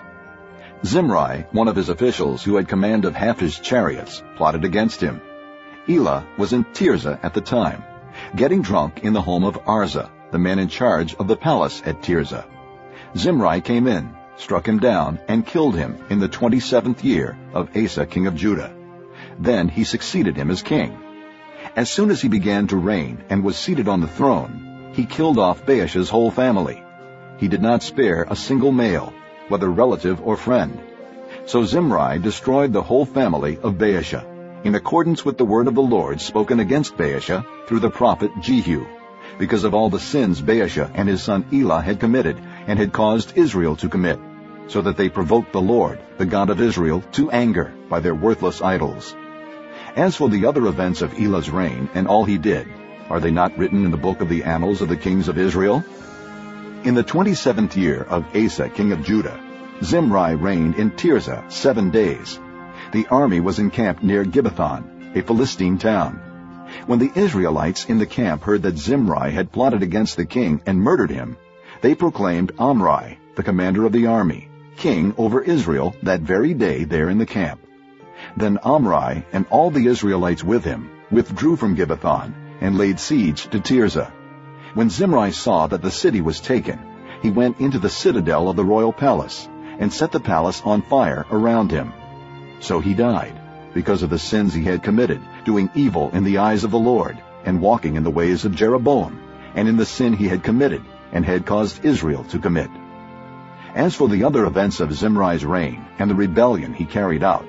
Zimri, one of his officials who had command of half his chariots, plotted against him. Elah was in Tirzah at the time, getting drunk in the home of Arza, the man in charge of the palace at Tirzah. Zimri came in, struck him down, and killed him in the 27th year of Asa, king of Judah. Then he succeeded him as king. As soon as he began to reign and was seated on the throne, he killed off Baasha's whole family. He did not spare a single male, whether relative or friend. So Zimri destroyed the whole family of Baasha, in accordance with the word of the Lord spoken against Baasha through the prophet Jehu, because of all the sins Baasha and his son Elah had committed and had caused Israel to commit, so that they provoked the Lord, the God of Israel, to anger by their worthless idols. As for the other events of Elah's reign and all he did, are they not written in the book of the annals of the kings of Israel? In the 27th year of Asa, king of Judah, Zimri reigned in Tirzah 7 days. The army was encamped near Gibbethon, a Philistine town. When the Israelites in the camp heard that Zimri had plotted against the king and murdered him, they proclaimed Omri, the commander of the army, king over Israel that very day there in the camp. Then Omri and all the Israelites with him withdrew from Gibbethon and laid siege to Tirzah. When Zimri saw that the city was taken, he went into the citadel of the royal palace and set the palace on fire around him. So he died, because of the sins he had committed, doing evil in the eyes of the Lord, and walking in the ways of Jeroboam, and in the sin he had committed, and had caused Israel to commit. As for the other events of Zimri's reign and the rebellion he carried out,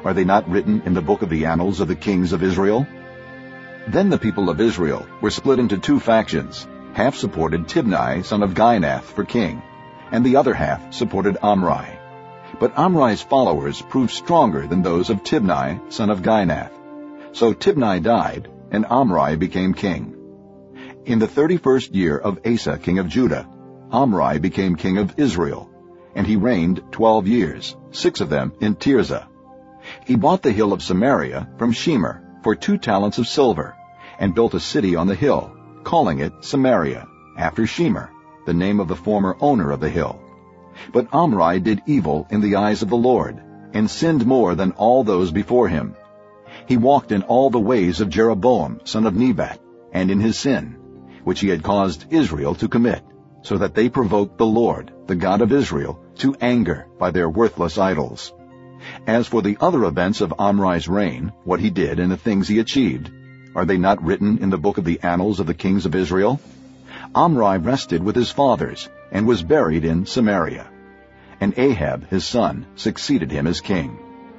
Are they not written in the book of the annals of the kings of Israel? Then the people of Israel were split into two factions. Half supported Tibni, son of Ginath, for king, and the other half supported Omri. But Omri's followers proved stronger than those of Tibni, son of Ginath. So Tibni died, and Omri became king. In the 31st year of Asa, king of Judah, Omri became king of Israel, and he reigned 12 years, 6 of them in Tirzah. He bought the hill of Samaria from Shemer for 2 talents of silver, and built a city on the hill, calling it Samaria, after Shemer, the name of the former owner of the hill. But Omri did evil in the eyes of the Lord, and sinned more than all those before him. He walked in all the ways of Jeroboam, son of Nebat, and in his sin, which he had caused Israel to commit, so that they provoked the Lord, the God of Israel, to anger by their worthless idols. As for the other events of Omri's reign, what he did and the things he achieved, are they not written in the book of the annals of the kings of Israel? Omri rested with his fathers, and was buried in Samaria. And Ahab his son succeeded him as king.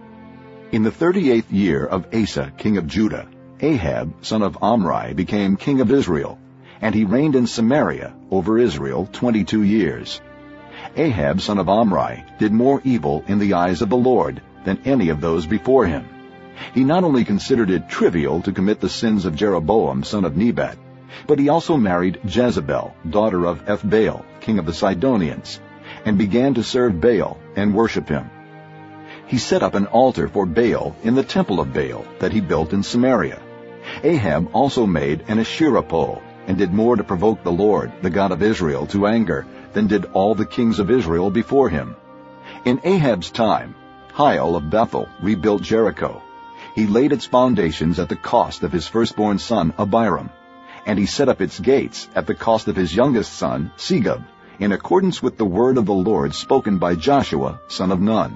In the 38th year of Asa king of Judah, Ahab son of Omri became king of Israel, and he reigned in Samaria over Israel 22 years. Ahab son of Omri did more evil in the eyes of the Lord than any of those before him. He not only considered it trivial to commit the sins of Jeroboam son of Nebat, but he also married Jezebel, daughter of Ethbaal, king of the Sidonians, and began to serve Baal and worship him. He set up an altar for Baal in the temple of Baal that he built in Samaria. Ahab also made an Asherah pole, and did more to provoke the Lord, the God of Israel, to anger than did all the kings of Israel before him. In Ahab's time, Hiel of Bethel rebuilt Jericho. He laid its foundations at the cost of his firstborn son Abiram, and he set up its gates at the cost of his youngest son Segub, in accordance with the word of the Lord spoken by Joshua, son of Nun.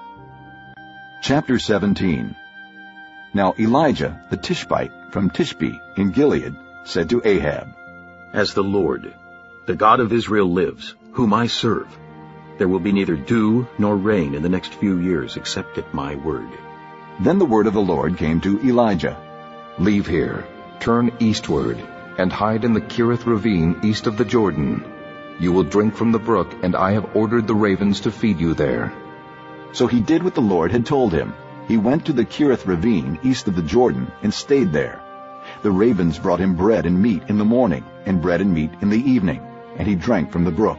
Chapter 17. Now Elijah the Tishbite from Tishbe in Gilead said to Ahab, As the Lord, the God of Israel lives, whom I serve, there will be neither dew nor rain in the next few years except at my word. Then the word of the Lord came to Elijah. Leave here, turn eastward, and hide in the Kerith ravine east of the Jordan. You will drink from the brook, and I have ordered the ravens to feed you there. So he did what the Lord had told him. He went to the Kerith ravine east of the Jordan and stayed there. The ravens brought him bread and meat in the morning, and bread and meat in the evening, and he drank from the brook.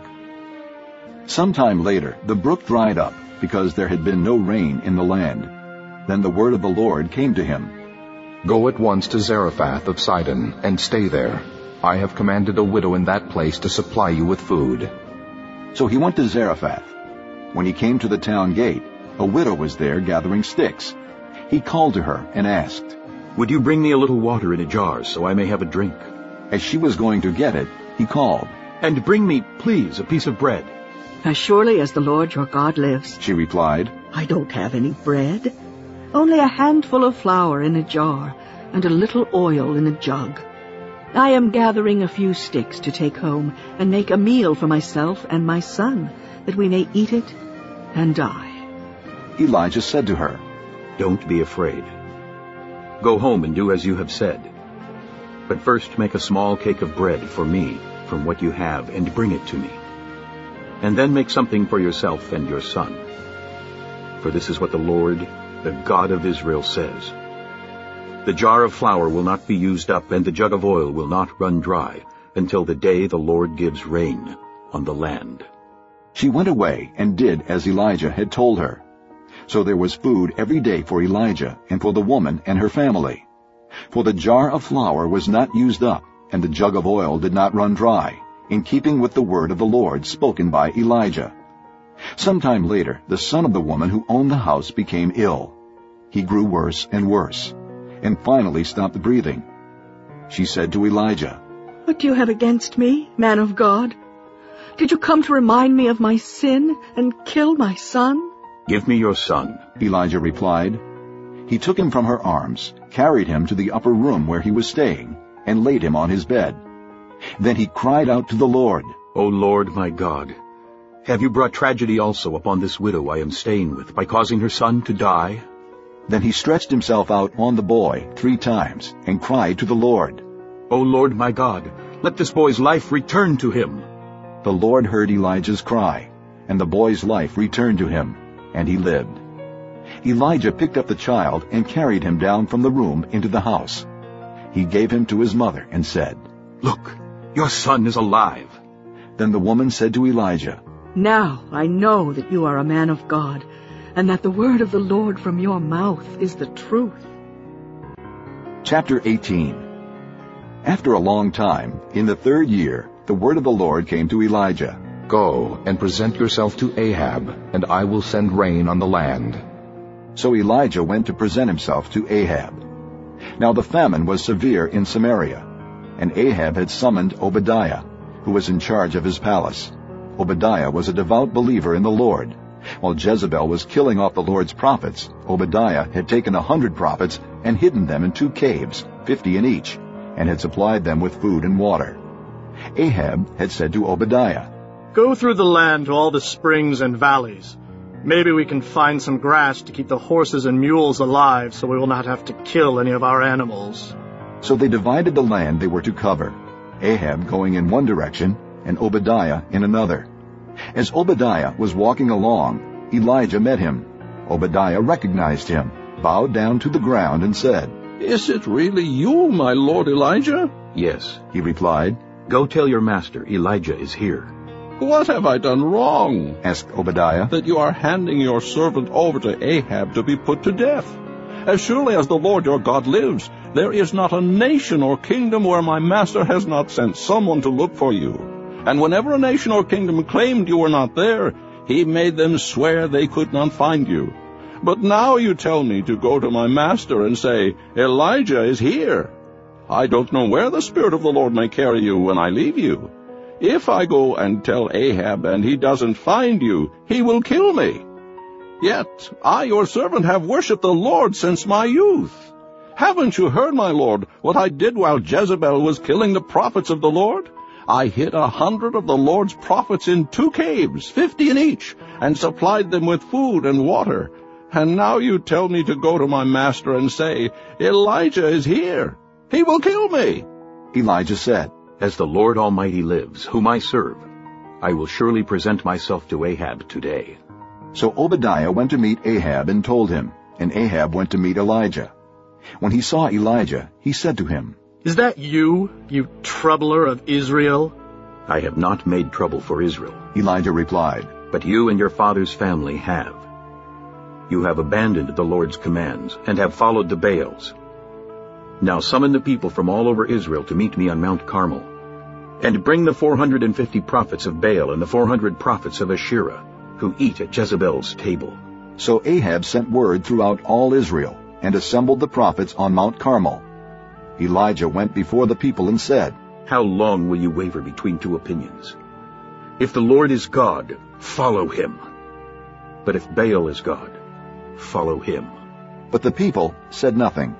Some time later the brook dried up, because there had been no rain in the land. Then the word of the Lord came to him. Go at once to Zarephath of Sidon, and stay there. I have commanded a widow in that place to supply you with food. So he went to Zarephath. When he came to the town gate, a widow was there gathering sticks. He called to her and asked, Would you bring me a little water in a jar, so I may have a drink? As she was going to get it, he called, And bring me, please, a piece of bread. As surely as the Lord your God lives, she replied, I don't have any bread. Only a handful of flour in a jar, and a little oil in a jug. I am gathering a few sticks to take home, and make a meal for myself and my son, that we may eat it and die. Elijah said to her, Don't be afraid. Go home and do as you have said. But first make a small cake of bread for me from what you have, and bring it to me. And then make something for yourself and your son. For this is what the Lord, the God of Israel, says. The jar of flour will not be used up, and the jug of oil will not run dry, until the day the Lord gives rain on the land. She went away and did as Elijah had told her. So there was food every day for Elijah and for the woman and her family. For the jar of flour was not used up, and the jug of oil did not run dry, in keeping with the word of the Lord spoken by Elijah. Sometime later, the son of the woman who owned the house became ill. He grew worse and worse, and finally stopped breathing. She said to Elijah, What do you have against me, man of God? Did you come to remind me of my sin and kill my son? Give me your son, Elijah replied. He took him from her arms, carried him to the upper room where he was staying, and laid him on his bed. Then he cried out to the Lord, O Lord my God, have you brought tragedy also upon this widow I am staying with by causing her son to die? Then he stretched himself out on the boy 3 times and cried to the Lord, O Lord my God, let this boy's life return to him. The Lord heard Elijah's cry, and the boy's life returned to him, and he lived. Elijah picked up the child and carried him down from the room into the house. He gave him to his mother and said, Look, your son is alive. Then the woman said to Elijah, Now I know that you are a man of God, and that the word of the Lord from your mouth is the truth. Chapter 18. After a long time, in the 3rd year, the word of the Lord came to Elijah. Go and present yourself to Ahab, and I will send rain on the land. So Elijah went to present himself to Ahab. Now the famine was severe in Samaria, and Ahab had summoned Obadiah, who was in charge of his palace. Obadiah was a devout believer in the Lord. While Jezebel was killing off the Lord's prophets, Obadiah had taken 100 prophets and hidden them in 2 caves, 50 in each, and had supplied them with food and water. Ahab had said to Obadiah, Go through the land to all the springs and valleys. Maybe we can find some grass to keep the horses and mules alive so we will not have to kill any of our animals. So they divided the land they were to cover, Ahab going in one direction and Obadiah in another. As Obadiah was walking along, Elijah met him. Obadiah recognized him, bowed down to the ground, and said, Is it really you, my lord Elijah? Yes, he replied. Go tell your master Elijah is here. What have I done wrong? Asked Obadiah. That you are handing your servant over to Ahab to be put to death. As surely as the Lord your God lives, there is not a nation or kingdom where my master has not sent someone to look for you. And whenever a nation or kingdom claimed you were not there, he made them swear they could not find you. But now you tell me to go to my master and say, Elijah is here. I don't know where the Spirit of the Lord may carry you when I leave you. If I go and tell Ahab and he doesn't find you, he will kill me. Yet I, your servant, have worshipped the Lord since my youth. Haven't you heard, my lord, what I did while Jezebel was killing the prophets of the Lord? I hid 100 of the Lord's prophets in 2 caves, 50 in each, and supplied them with food and water. And now you tell me to go to my master and say, Elijah is here. He will kill me. Elijah said, As the Lord Almighty lives, whom I serve, I will surely present myself to Ahab today. So Obadiah went to meet Ahab and told him, and Ahab went to meet Elijah. When he saw Elijah, he said to him, Is that you, you troubler of Israel? I have not made trouble for Israel, Elijah replied, but you and your father's family have. You have abandoned the Lord's commands and have followed the Baals. Now summon the people from all over Israel to meet me on Mount Carmel, and bring the 450 prophets of Baal and the 400 prophets of Asherah, who eat at Jezebel's table. So Ahab sent word throughout all Israel, and assembled the prophets on Mount Carmel. Elijah went before the people and said, How long will you waver between 2 opinions? If the Lord is God, follow him. But if Baal is God, follow him. But the people said nothing.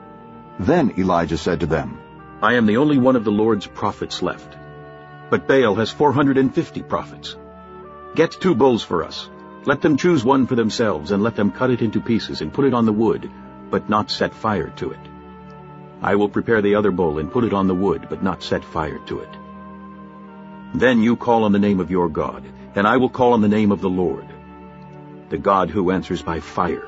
Then Elijah said to them, I am the only one of the Lord's prophets left, but Baal has 450 prophets. Get 2 bulls for us. Let them choose one for themselves, and let them cut it into pieces and put it on the wood, but not set fire to it. I will prepare the other bull and put it on the wood, but not set fire to it. Then you call on the name of your God, and I will call on the name of the Lord, the God who answers by fire.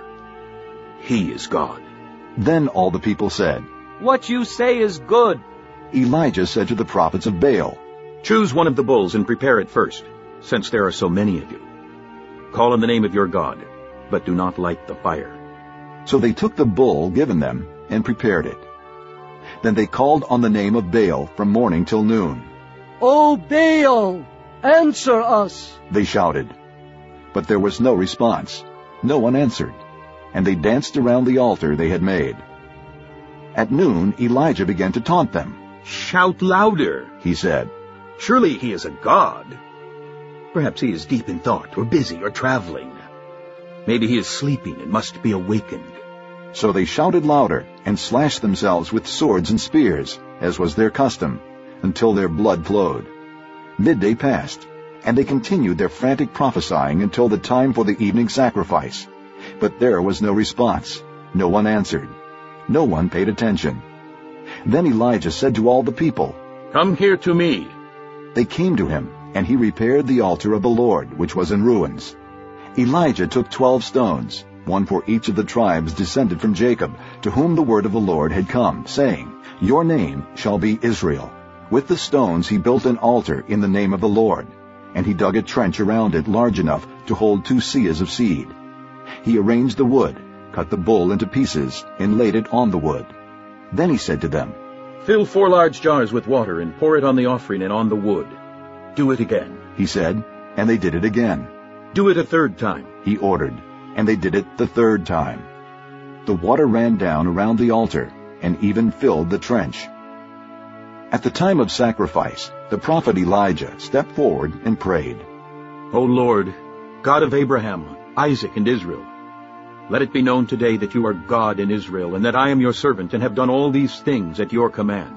He is God. Then all the people said, What you say is good. Elijah said to the prophets of Baal, Choose one of the bulls and prepare it first, since there are so many of you. Call on the name of your God, but do not light the fire. So they took the bull given them and prepared it. Then they called on the name of Baal from morning till noon. O Baal, answer us, they shouted. But there was no response. No one answered. And they danced around the altar they had made. At noon, Elijah began to taunt them. Shout louder, he said. Surely he is a god. Perhaps he is deep in thought, or busy, or traveling. Maybe he is sleeping and must be awakened. So they shouted louder and slashed themselves with swords and spears, as was their custom, until their blood flowed. Midday passed, and they continued their frantic prophesying until the time for the evening sacrifice. But there was no response. No one answered. No one paid attention. Then Elijah said to all the people, "Come here to me." They came to him, and he repaired the altar of the Lord, which was in ruins. Elijah took 12 stones, one for each of the tribes descended from Jacob, to whom the word of the Lord had come, saying, "Your name shall be Israel." With the stones he built an altar in the name of the Lord, and he dug a trench around it large enough to hold 2 seahs of seed. He arranged the wood, cut the bull into pieces, and laid it on the wood. Then he said to them, "Fill 4 large jars with water and pour it on the offering and on the wood. Do it again," he said, and they did it again. "Do it a 3rd time," he ordered, and they did it the 3rd time. The water ran down around the altar and even filled the trench. At the time of sacrifice, the prophet Elijah stepped forward and prayed, "O Lord, God of Abraham, Isaac, and Israel, let it be known today that you are God in Israel, and that I am your servant and have done all these things at your command.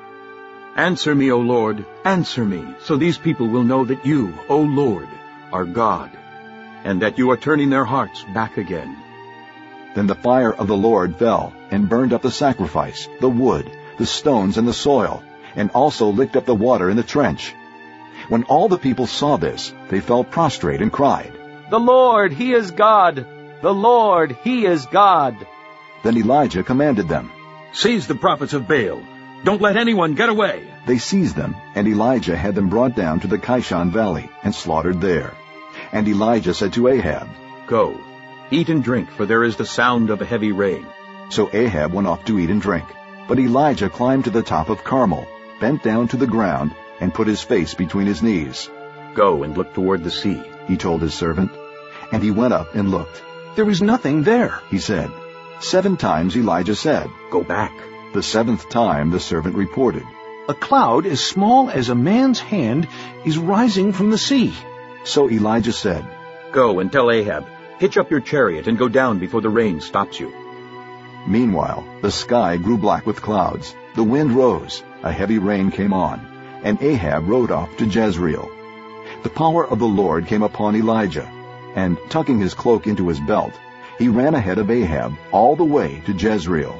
Answer me, O Lord, answer me, so these people will know that you, O Lord, are God, and that you are turning their hearts back again." Then the fire of the Lord fell and burned up the sacrifice, the wood, the stones, and the soil, and also licked up the water in the trench. When all the people saw this, they fell prostrate and cried, "The Lord, He is God! The Lord, He is God!" Then Elijah commanded them, "Seize the prophets of Baal. Don't let anyone get away." They seized them, and Elijah had them brought down to the Kishon Valley and slaughtered there. And Elijah said to Ahab, "Go, eat and drink, for there is the sound of a heavy rain." So Ahab went off to eat and drink. But Elijah climbed to the top of Carmel, bent down to the ground, and put his face between his knees. "Go and look toward the sea," he told his servant. And he went up and looked. "There is nothing there," he said. 7 times Elijah said, "Go back." The 7th time the servant reported, "A cloud as small as a man's hand is rising from the sea." So Elijah said, "Go and tell Ahab, hitch up your chariot and go down before the rain stops you." Meanwhile, the sky grew black with clouds, the wind rose, a heavy rain came on, and Ahab rode off to Jezreel. The power of the Lord came upon Elijah, and tucking his cloak into his belt, he ran ahead of Ahab all the way to Jezreel.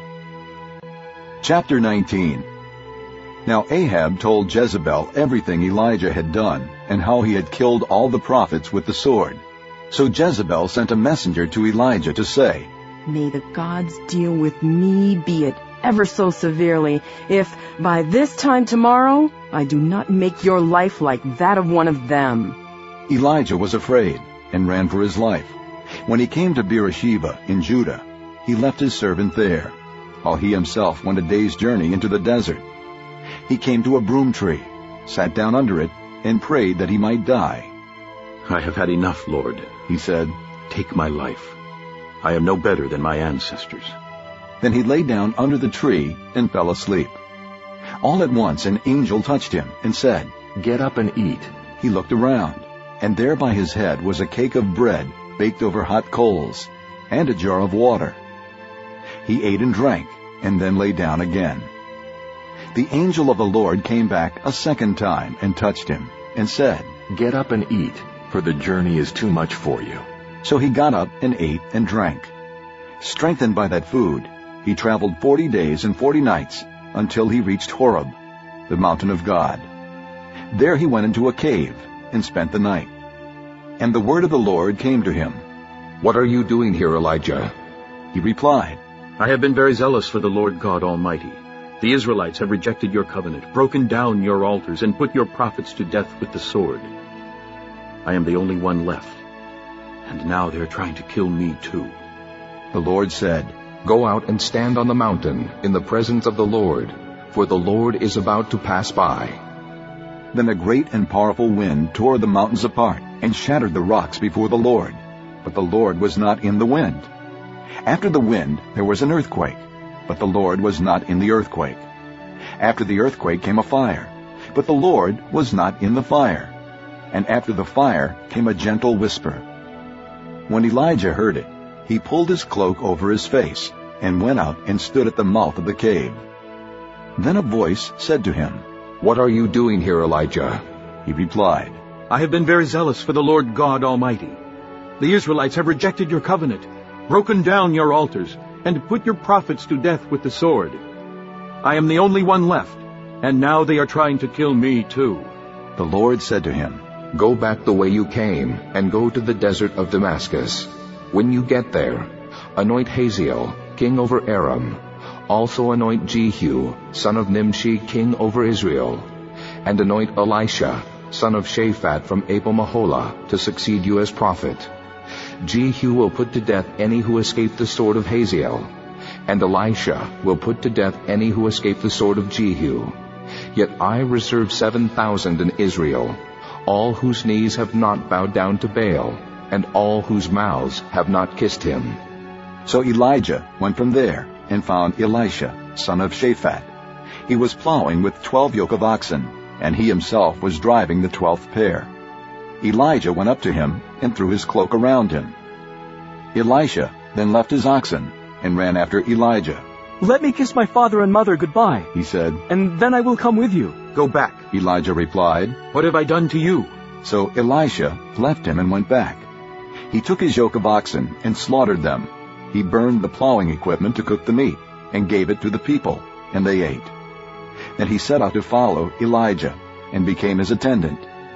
Chapter 19. Now Ahab told Jezebel everything Elijah had done, and how he had killed all the prophets with the sword. So Jezebel sent a messenger to Elijah to say, "May the gods deal with me, be it ever so severely, if by this time tomorrow I do not make your life like that of one of them." Elijah was afraid and ran for his life. When he came to Beersheba in Judah, he left his servant there, while he himself went a day's journey into the desert. He came to a broom tree, sat down under it, and prayed that he might die. "I have had enough, Lord," he said. "Take my life. I am no better than my ancestors." Then he lay down under the tree and fell asleep. All at once an angel touched him and said, "Get up and eat." He looked around, and there by his head was a cake of bread baked over hot coals, and a jar of water. He ate and drank, and then lay down again. The angel of the Lord came back a 2nd time and touched him, and said, "Get up and eat, for the journey is too much for you." So he got up and ate and drank. Strengthened by that food, he traveled 40 days and 40 nights until he reached Horeb, the mountain of God. There he went into a cave and spent the night. And the word of the Lord came to him. "What are you doing here, Elijah?" He replied, "I have been very zealous for the Lord God Almighty. The Israelites have rejected your covenant, broken down your altars, and put your prophets to death with the sword. I am the only one left, and now they are trying to kill me too." The Lord said, "Go out and stand on the mountain in the presence of the Lord, for the Lord is about to pass by." Then a great and powerful wind tore the mountains apart and shattered the rocks before the Lord, but the Lord was not in the wind. After the wind there was an earthquake, but the Lord was not in the earthquake. After the earthquake came a fire, but the Lord was not in the fire. And after the fire came a gentle whisper. When Elijah heard it, he pulled his cloak over his face and went out and stood at the mouth of the cave. Then a voice said to him, "What are you doing here, Elijah?" He replied, "I have been very zealous for the Lord God Almighty. The Israelites have rejected your covenant, broken down your altars, and put your prophets to death with the sword. I am the only one left, and now they are trying to kill me too." The Lord said to him, "Go back the way you came, and go to the desert of Damascus. When you get there, anoint Hazael, king over Aram. Also anoint Jehu, son of Nimshi, king over Israel. And anoint Elisha, son of Shaphat from Abel-Meholah, to succeed you as prophet. Jehu will put to death any who escape the sword of Hazael, and Elisha will put to death any who escape the sword of Jehu. Yet I reserve 7,000 in Israel, all whose knees have not bowed down to Baal, and all whose mouths have not kissed him." So Elijah went from there and found Elisha, son of Shaphat. He was plowing with 12 yoke of oxen, and he himself was driving the 12th pair. Elijah went up to him and threw his cloak around him. Elisha then left his oxen and ran after Elijah. "Let me kiss my father and mother goodbye," he said, "and then I will come with you." "Go back," Elijah replied. "What have I done to you?" So Elisha left him and went back. He took his yoke of oxen and slaughtered them. He burned the plowing equipment to cook the meat and gave it to the people, and they ate. Then he set out to follow Elijah and became his attendant.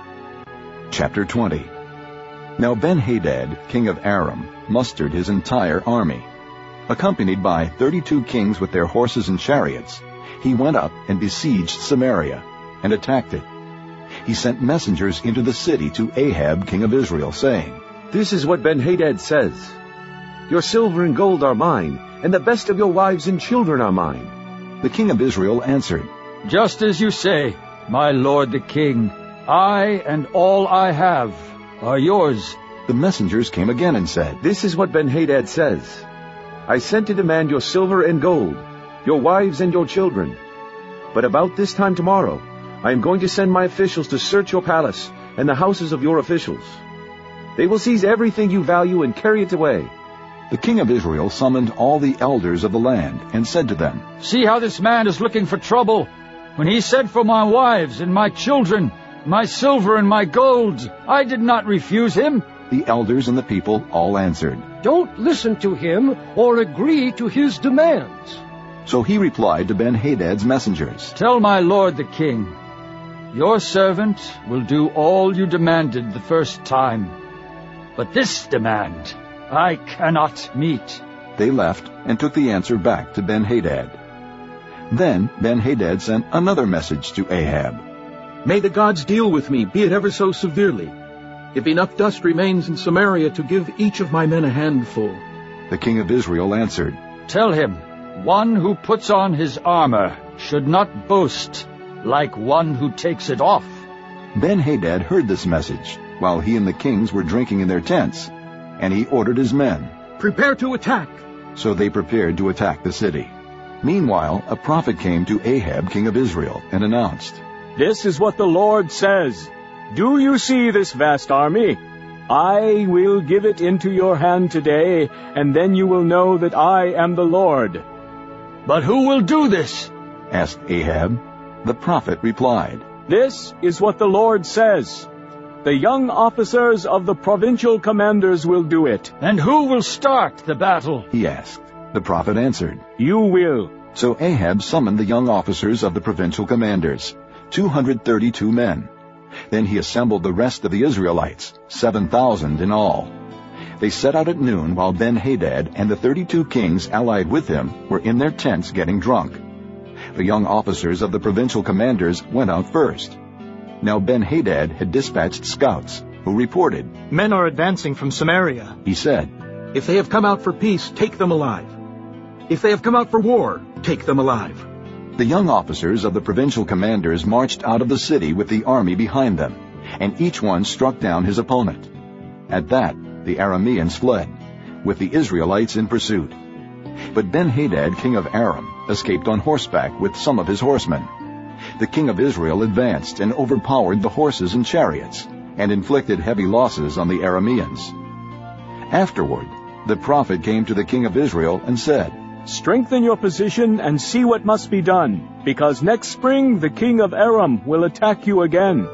Chapter 20. Now Ben-Hadad, king of Aram, mustered his entire army. Accompanied by 32 kings with their horses and chariots, he went up and besieged Samaria and attacked it. He sent messengers into the city to Ahab, king of Israel, saying, "This is what Ben-Hadad says. Your silver and gold are mine, and the best of your wives and children are mine." The king of Israel answered, "Just as you say, my lord the king, I and all I have are yours." The messengers came again and said, "This is what Ben-Hadad says. I sent to demand your silver and gold, your wives and your children. But about this time tomorrow, I am going to send my officials to search your palace and the houses of your officials. They will seize everything you value and carry it away." The king of Israel summoned all the elders of the land and said to them, "See how this man is looking for trouble. When he said for my wives and my children, my silver and my gold, I did not refuse him." The elders and the people all answered, "Don't listen to him or agree to his demands." So he replied to Ben-Hadad's messengers, "Tell my lord the king, your servant will do all you demanded the first time. But this demand I cannot meet." They left and took the answer back to Ben-Hadad. Then Ben-Hadad sent another message to Ahab. "May the gods deal with me, be it ever so severely, if enough dust remains in Samaria to give each of my men a handful." The king of Israel answered, "Tell him, one who puts on his armor should not boast like one who takes it off." Ben-Hadad heard this message while he and the kings were drinking in their tents, and he ordered his men, "Prepare to attack." So they prepared to attack the city. Meanwhile, a prophet came to Ahab, king of Israel, and announced, "This is what the Lord says. Do you see this vast army? I will give it into your hand today, and then you will know that I am the Lord." "But who will do this?" asked Ahab. The prophet replied, "This is what the Lord says. The young officers of the provincial commanders will do it." "And who will start the battle?" he asked. The prophet answered, "You will." So Ahab summoned the young officers of the provincial commanders, 232 men. Then he assembled the rest of the Israelites, 7,000 in all. They set out at noon while Ben-Hadad and the 32 kings allied with him were in their tents getting drunk. The young officers of the provincial commanders went out first. Now Ben-Hadad had dispatched scouts, who reported, "Men are advancing from Samaria." He said, "If they have come out for peace, take them alive. If they have come out for war, take them alive." The young officers of the provincial commanders marched out of the city with the army behind them, and each one struck down his opponent. At that, the Arameans fled, with the Israelites in pursuit. But Ben-Hadad, king of Aram, escaped on horseback with some of his horsemen. The king of Israel advanced and overpowered the horses and chariots, and inflicted heavy losses on the Arameans. Afterward, the prophet came to the king of Israel and said, "Strengthen your position and see what must be done, because next spring the king of Aram will attack you again."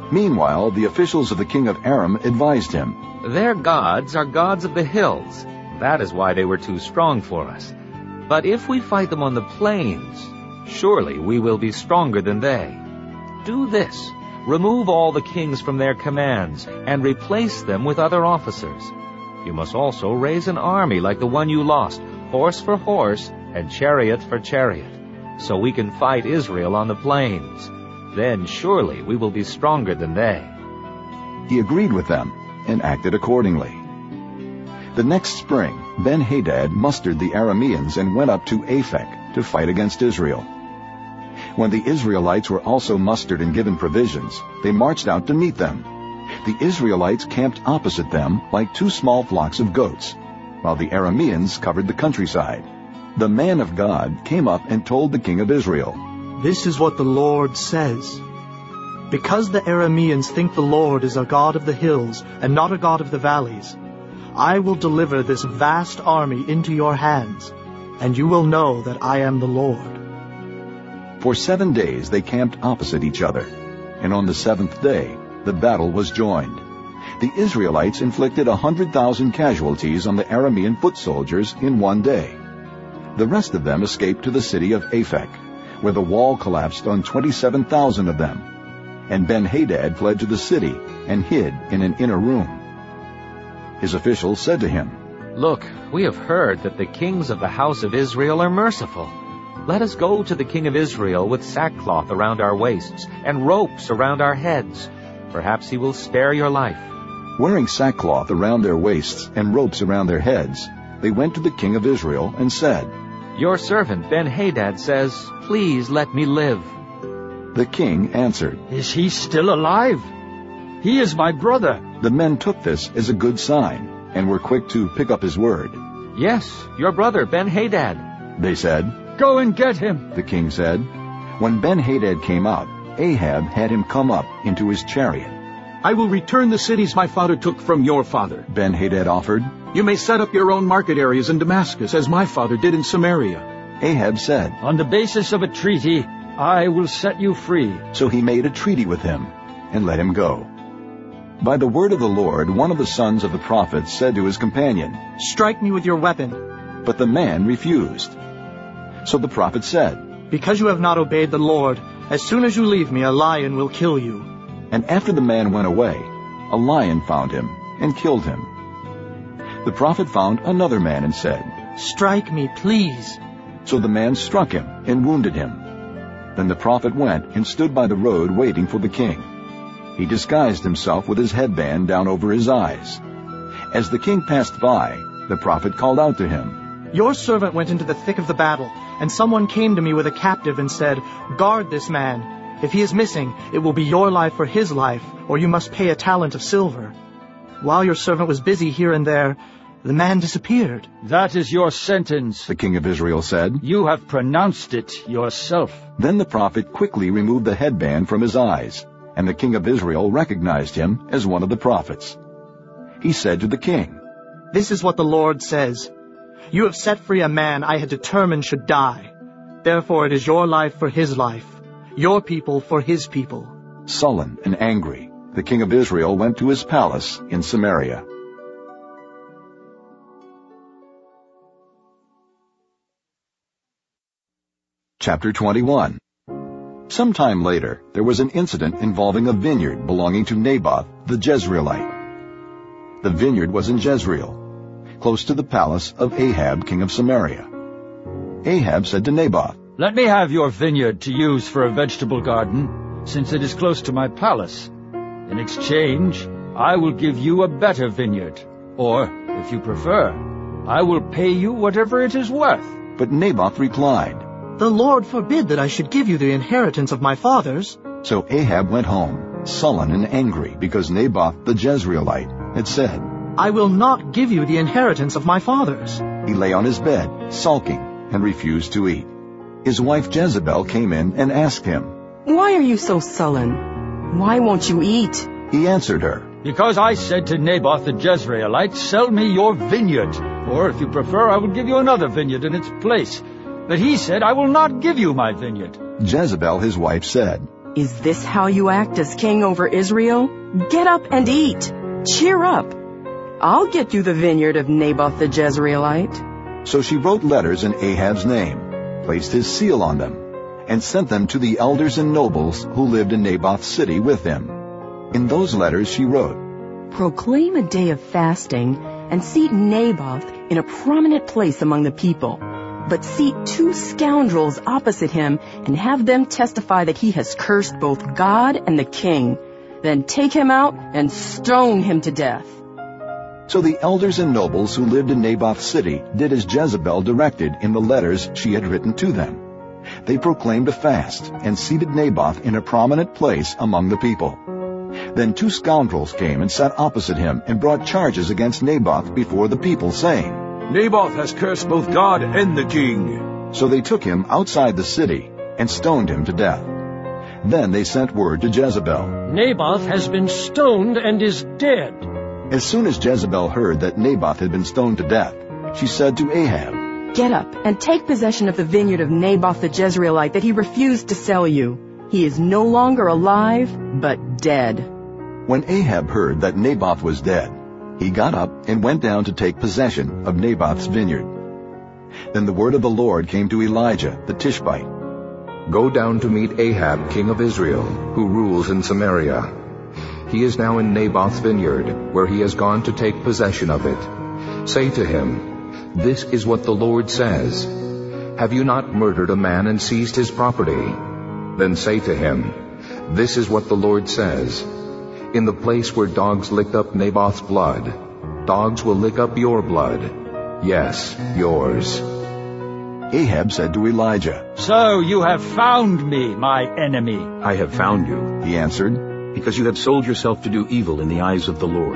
Meanwhile, the officials of the king of Aram advised him, "Their gods are gods of the hills. That is why they were too strong for us. But if we fight them on the plains, surely we will be stronger than they. Do this. Remove all the kings from their commands, and replace them with other officers. You must also raise an army like the one you lost, horse for horse, and chariot for chariot, so we can fight Israel on the plains. Then surely we will be stronger than they. He agreed with them and acted accordingly. The next spring, Ben-Hadad mustered the Arameans and went up to Aphek to fight against Israel. When the Israelites were also mustered and given provisions, they marched out to meet them. The Israelites camped opposite them like two small flocks of goats, while the Arameans covered the countryside. The man of God came up and told the king of Israel, "This is what the Lord says. Because the Arameans think the Lord is a God of the hills and not a God of the valleys, I will deliver this vast army into your hands, and you will know that I am the Lord." For 7 days they camped opposite each other, and on the 7th day the battle was joined. The Israelites inflicted 100,000 casualties on the Aramean foot soldiers in 1 day. The rest of them escaped to the city of Aphek, where the wall collapsed on 27,000 of them, and Ben-Hadad fled to the city and hid in an inner room. His officials said to him, "Look, we have heard that the kings of the house of Israel are merciful. Let us go to the king of Israel with sackcloth around our waists and ropes around our heads. Perhaps he will spare your life." Wearing sackcloth around their waists and ropes around their heads, they went to the king of Israel and said, "Your servant Ben-Hadad says, 'Please let me live.'" The king answered, "Is he still alive? He is my brother." The men took this as a good sign and were quick to pick up his word. "Yes, your brother Ben-Hadad," they said. "Go and get him," the king said. When Ben-Hadad came out, Ahab had him come up into his chariot. "I will return the cities my father took from your father," Ben-Hadad offered. "You may set up your own market areas in Damascus, as my father did in Samaria." Ahab said, "On the basis of a treaty, I will set you free." So he made a treaty with him and let him go. By the word of the Lord, one of the sons of the prophets said to his companion, "Strike me with your weapon." But the man refused. So the prophet said, "Because you have not obeyed the Lord, as soon as you leave me, a lion will kill you." And after the man went away, a lion found him and killed him. The prophet found another man and said, "Strike me, please." So the man struck him and wounded him. Then the prophet went and stood by the road waiting for the king. He disguised himself with his headband down over his eyes. As the king passed by, the prophet called out to him, "Your servant went into the thick of the battle, and someone came to me with a captive and said, 'Guard this man. If he is missing, it will be your life for his life, or you must pay a talent of silver.' While your servant was busy here and there, the man disappeared." "That is your sentence," the king of Israel said. "You have pronounced it yourself." Then the prophet quickly removed the headband from his eyes, and the king of Israel recognized him as one of the prophets. He said to the king, "This is what the Lord says. You have set free a man I had determined should die. Therefore it is your life for his life, your people for his people." Sullen and angry, the king of Israel went to his palace in Samaria. Chapter 21. Some time later, there was an incident involving a vineyard belonging to Naboth the Jezreelite. The vineyard was in Jezreel, close to the palace of Ahab, king of Samaria. Ahab said to Naboth, "Let me have your vineyard to use for a vegetable garden, since it is close to my palace. In exchange, I will give you a better vineyard, or, if you prefer, I will pay you whatever it is worth." But Naboth replied, "The Lord forbid that I should give you the inheritance of my fathers." So Ahab went home, sullen and angry, because Naboth the Jezreelite had said, "I will not give you the inheritance of my fathers." He lay on his bed, sulking, and refused to eat. His wife Jezebel came in and asked him, "Why are you so sullen? Why won't you eat?" He answered her, "Because I said to Naboth the Jezreelite, 'Sell me your vineyard,' or if you prefer, I will give you another vineyard in its place. But he said, 'I will not give you my vineyard.'" Jezebel, his wife, said, "Is this how you act as king over Israel? Get up and eat. Cheer up." I'll get you the vineyard of Naboth the Jezreelite. So she wrote letters in Ahab's name, placed his seal on them, and sent them to the elders and nobles who lived in Naboth's city with him. In those letters she wrote, Proclaim a day of fasting and seat Naboth in a prominent place among the people. But seat 2 scoundrels opposite him and have them testify that he has cursed both God and the king. Then take him out and stone him to death. So the elders and nobles who lived in Naboth's city did as Jezebel directed in the letters she had written to them. They proclaimed a fast and seated Naboth in a prominent place among the people. Then 2 scoundrels came and sat opposite him and brought charges against Naboth before the people, saying, Naboth has cursed both God and the king. So they took him outside the city and stoned him to death. Then they sent word to Jezebel, Naboth has been stoned and is dead. As soon as Jezebel heard that Naboth had been stoned to death, she said to Ahab, Get up and take possession of the vineyard of Naboth the Jezreelite that he refused to sell you. He is no longer alive, but dead. When Ahab heard that Naboth was dead, he got up and went down to take possession of Naboth's vineyard. Then the word of the Lord came to Elijah the Tishbite. Go down to meet Ahab, king of Israel, who rules in Samaria. He is now in Naboth's vineyard, where he has gone to take possession of it. Say to him, This is what the Lord says. Have you not murdered a man and seized his property? Then say to him, This is what the Lord says. In the place where dogs licked up Naboth's blood, dogs will lick up your blood. Yes, yours. Ahab said to Elijah, So you have found me, my enemy. I have found you, he answered, because you have sold yourself to do evil in the eyes of the Lord.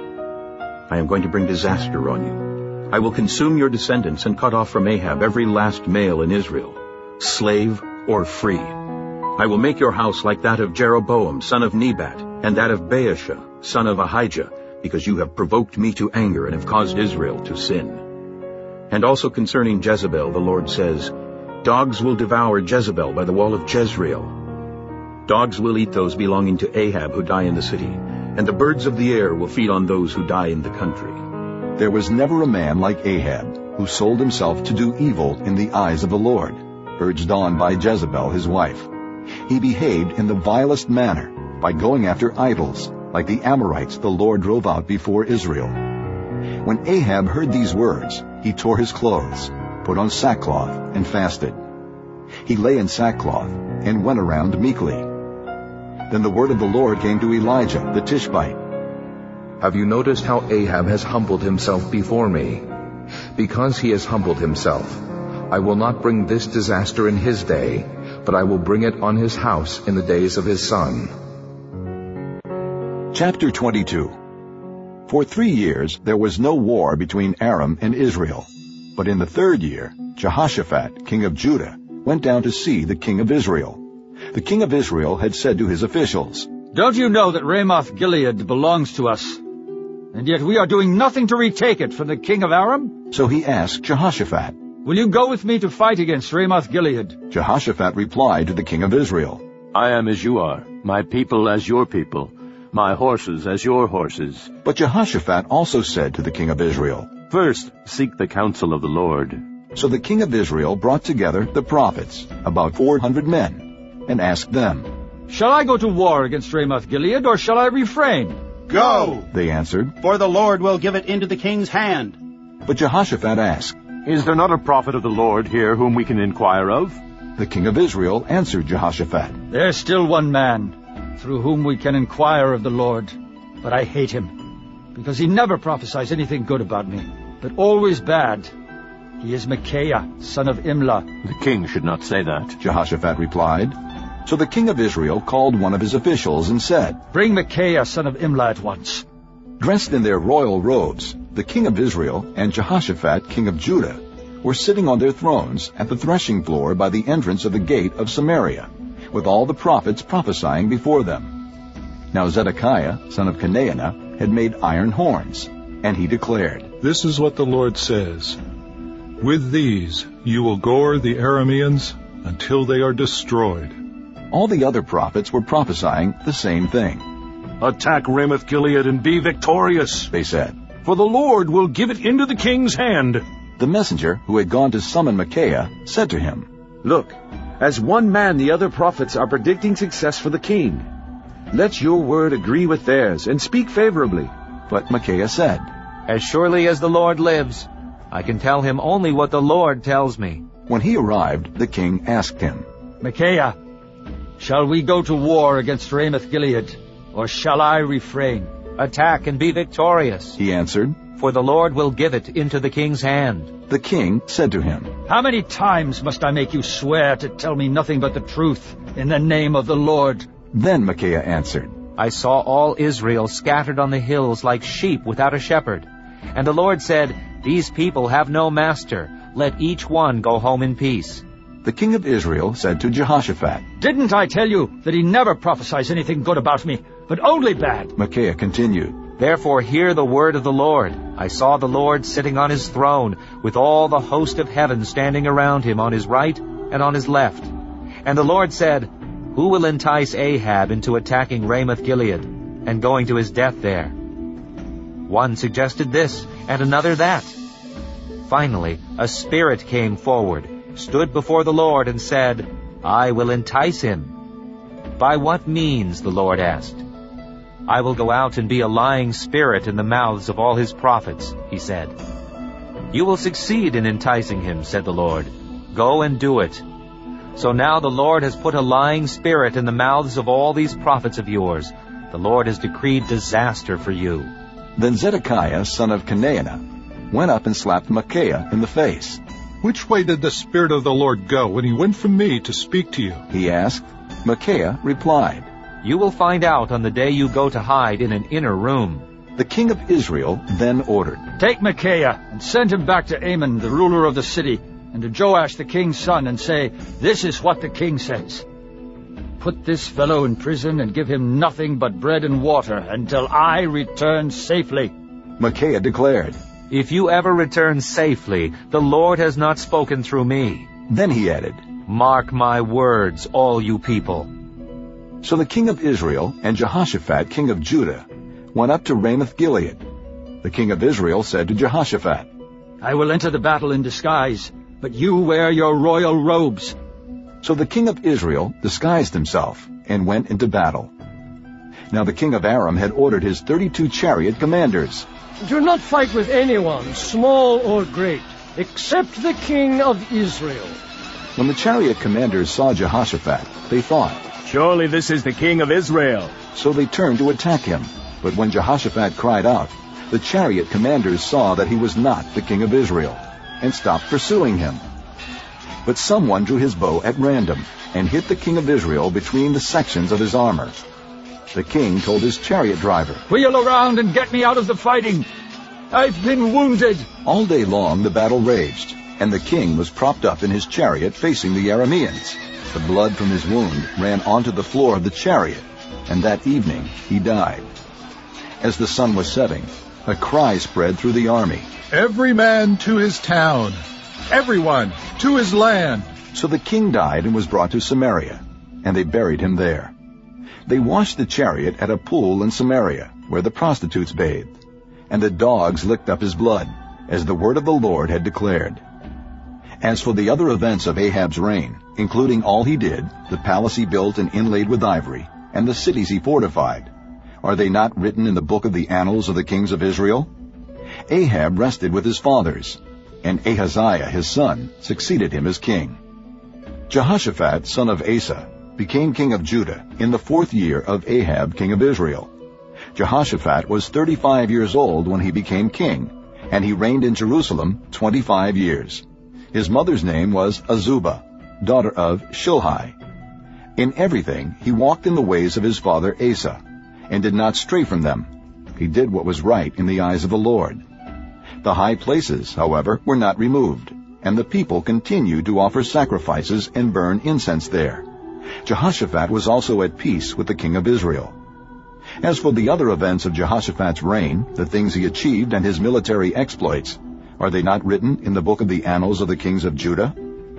I am going to bring disaster on you. I will consume your descendants and cut off from Ahab every last male in Israel, slave or free. I will make your house like that of Jeroboam, son of Nebat, and that of Baasha, son of Ahijah, because you have provoked me to anger and have caused Israel to sin. And also concerning Jezebel, the Lord says, Dogs will devour Jezebel by the wall of Jezreel. Dogs will eat those belonging to Ahab who die in the city, and the birds of the air will feed on those who die in the country. There was never a man like Ahab, who sold himself to do evil in the eyes of the Lord, urged on by Jezebel his wife. He behaved in the vilest manner, by going after idols, like the Amorites the Lord drove out before Israel. When Ahab heard these words, he tore his clothes, put on sackcloth, and fasted. He lay in sackcloth and went around meekly. Then the word of the Lord came to Elijah the Tishbite. Have you noticed how Ahab has humbled himself before me? Because he has humbled himself, I will not bring this disaster in his day, but I will bring it on his house in the days of his son. Chapter 22. For 3 years there was no war between Aram and Israel. But in the 3rd year, Jehoshaphat, king of Judah, went down to see the king of Israel. The king of Israel had said to his officials, Don't you know that Ramoth-Gilead belongs to us? And yet we are doing nothing to retake it from the king of Aram? So he asked Jehoshaphat, Will you go with me to fight against Ramoth-Gilead? Jehoshaphat replied to the king of Israel, I am as you are, my people as your people, my horses as your horses. But Jehoshaphat also said to the king of Israel, First, seek the counsel of the Lord. So the king of Israel brought together the prophets, about 400 men, and asked them, Shall I go to war against Ramoth-Gilead, or shall I refrain? Go, they answered, for the Lord will give it into the king's hand. But Jehoshaphat asked, Is there not a prophet of the Lord here whom we can inquire of? The king of Israel answered Jehoshaphat, There's still one man, through whom we can inquire of the Lord, but I hate him, because he never prophesies anything good about me, but always bad. He is Micaiah, son of Imlah. The king should not say that, Jehoshaphat replied. So the king of Israel called one of his officials and said, Bring Micaiah, son of Imlah, at once. Dressed in their royal robes, the king of Israel and Jehoshaphat, king of Judah, were sitting on their thrones at the threshing floor by the entrance of the gate of Samaria, with all the prophets prophesying before them. Now Zedekiah, son of Kenaanah, had made iron horns, and he declared, This is what the Lord says. With these you will gore the Arameans until they are destroyed. All the other prophets were prophesying the same thing. Attack Ramoth-Gilead and be victorious, they said. for the Lord will give it into the king's hand. The messenger, who had gone to summon Micaiah, said to him, Look, as one man the other prophets are predicting success for the king. Let your word agree with theirs, and speak favorably. But Micaiah said, As surely as the Lord lives, I can tell him only what the Lord tells me. When he arrived, the king asked him, Micaiah, shall we go to war against Ramoth-Gilead, or shall I refrain? Attack and be victorious, he answered, for the Lord will give it into the king's hand. The king said to him, How many times must I make you swear to tell me nothing but the truth in the name of the Lord? Then Micaiah answered, I saw all Israel scattered on the hills like sheep without a shepherd. And the Lord said, These people have no master. Let each one go home in peace. The king of Israel said to Jehoshaphat, Didn't I tell you that he never prophesies anything good about me, but only bad? Micaiah continued, Therefore hear the word of the Lord. I saw the Lord sitting on his throne, with all the host of heaven standing around him on his right and on his left. And the Lord said, Who will entice Ahab into attacking Ramoth-Gilead, and going to his death there? One suggested this, and another that. Finally, a spirit came forward, stood before the Lord, and said, I will entice him. By what means? The Lord asked. I will go out and be a lying spirit in the mouths of all his prophets, he said. You will succeed in enticing him, said the Lord. Go and do it. So now the Lord has put a lying spirit in the mouths of all these prophets of yours. The Lord has decreed disaster for you. Then Zedekiah, son of Chenaanah, went up and slapped Micaiah in the face. Which way did the Spirit of the Lord go when he went from me to speak to you? He asked. Micaiah replied, You will find out on the day you go to hide in an inner room. The king of Israel then ordered, Take Micaiah and send him back to Amon, the ruler of the city, and to Joash the king's son, and say, This is what the king says. Put this fellow in prison and give him nothing but bread and water until I return safely. Micaiah declared, If you ever return safely, the Lord has not spoken through me. Then he added, Mark my words, all you people. So the king of Israel and Jehoshaphat, king of Judah, went up to Ramoth-Gilead. The king of Israel said to Jehoshaphat, I will enter the battle in disguise, but you wear your royal robes. So the king of Israel disguised himself and went into battle. Now the king of Aram had ordered his 32 chariot commanders, Do not fight with anyone, small or great, except the king of Israel. When the chariot commanders saw Jehoshaphat, they thought, Surely this is the king of Israel. So they turned to attack him. But when Jehoshaphat cried out, the chariot commanders saw that he was not the king of Israel, and stopped pursuing him. But someone drew his bow at random, and hit the king of Israel between the sections of his armor. The king told his chariot driver, Wheel around and get me out of the fighting. I've been wounded. All day long the battle raged, and the king was propped up in his chariot facing the Arameans. The blood from his wound ran onto the floor of the chariot, and that evening he died. As the sun was setting, a cry spread through the army, Every man to his town, everyone to his land. So the king died and was brought to Samaria, and they buried him there. They washed the chariot at a pool in Samaria, where the prostitutes bathed, and the dogs licked up his blood, as the word of the Lord had declared. As for the other events of Ahab's reign, including all he did, the palace he built and inlaid with ivory, and the cities he fortified, are they not written in the book of the annals of the kings of Israel? Ahab rested with his fathers, and Ahaziah his son succeeded him as king. Jehoshaphat, son of Asa, became king of Judah in the 4th year of Ahab, king of Israel. Jehoshaphat was 35 years old when he became king, and he reigned in Jerusalem 25 years. His mother's name was Azubah, daughter of Shilhi. In everything he walked in the ways of his father Asa, and did not stray from them. He did what was right in the eyes of the Lord. The high places, however, were not removed, and the people continued to offer sacrifices and burn incense there. Jehoshaphat was also at peace with the king of Israel. As for the other events of Jehoshaphat's reign, the things he achieved and his military exploits, are they not written in the book of the annals of the kings of Judah?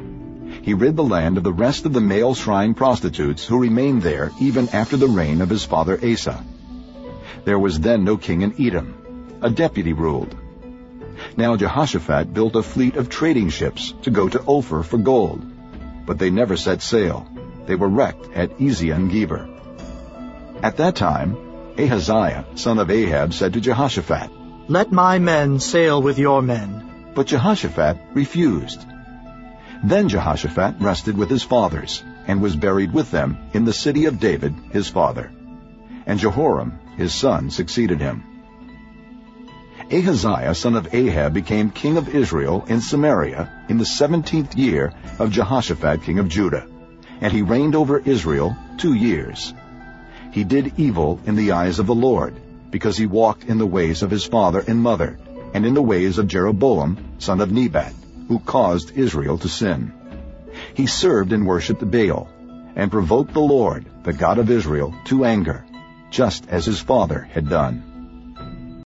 He rid the land of the rest of the male shrine prostitutes who remained there even after the reign of his father Asa. There was then no king in Edom, a deputy ruled. Now Jehoshaphat built a fleet of trading ships to go to Ophir for gold, but they never set sail. They were wrecked at Ezion-Geber. At that time, Ahaziah, son of Ahab, said to Jehoshaphat, "Let my men sail with your men." But Jehoshaphat refused. Then Jehoshaphat rested with his fathers, and was buried with them in the city of David his father. And Jehoram his son succeeded him. Ahaziah son of Ahab became king of Israel in Samaria in the 17th year of Jehoshaphat king of Judah, and he reigned over Israel 2 years. He did evil in the eyes of the Lord, because he walked in the ways of his father and mother, and in the ways of Jeroboam son of Nebat, who caused Israel to sin. He served and worshipped Baal, and provoked the Lord, the God of Israel, to anger, just as his father had done.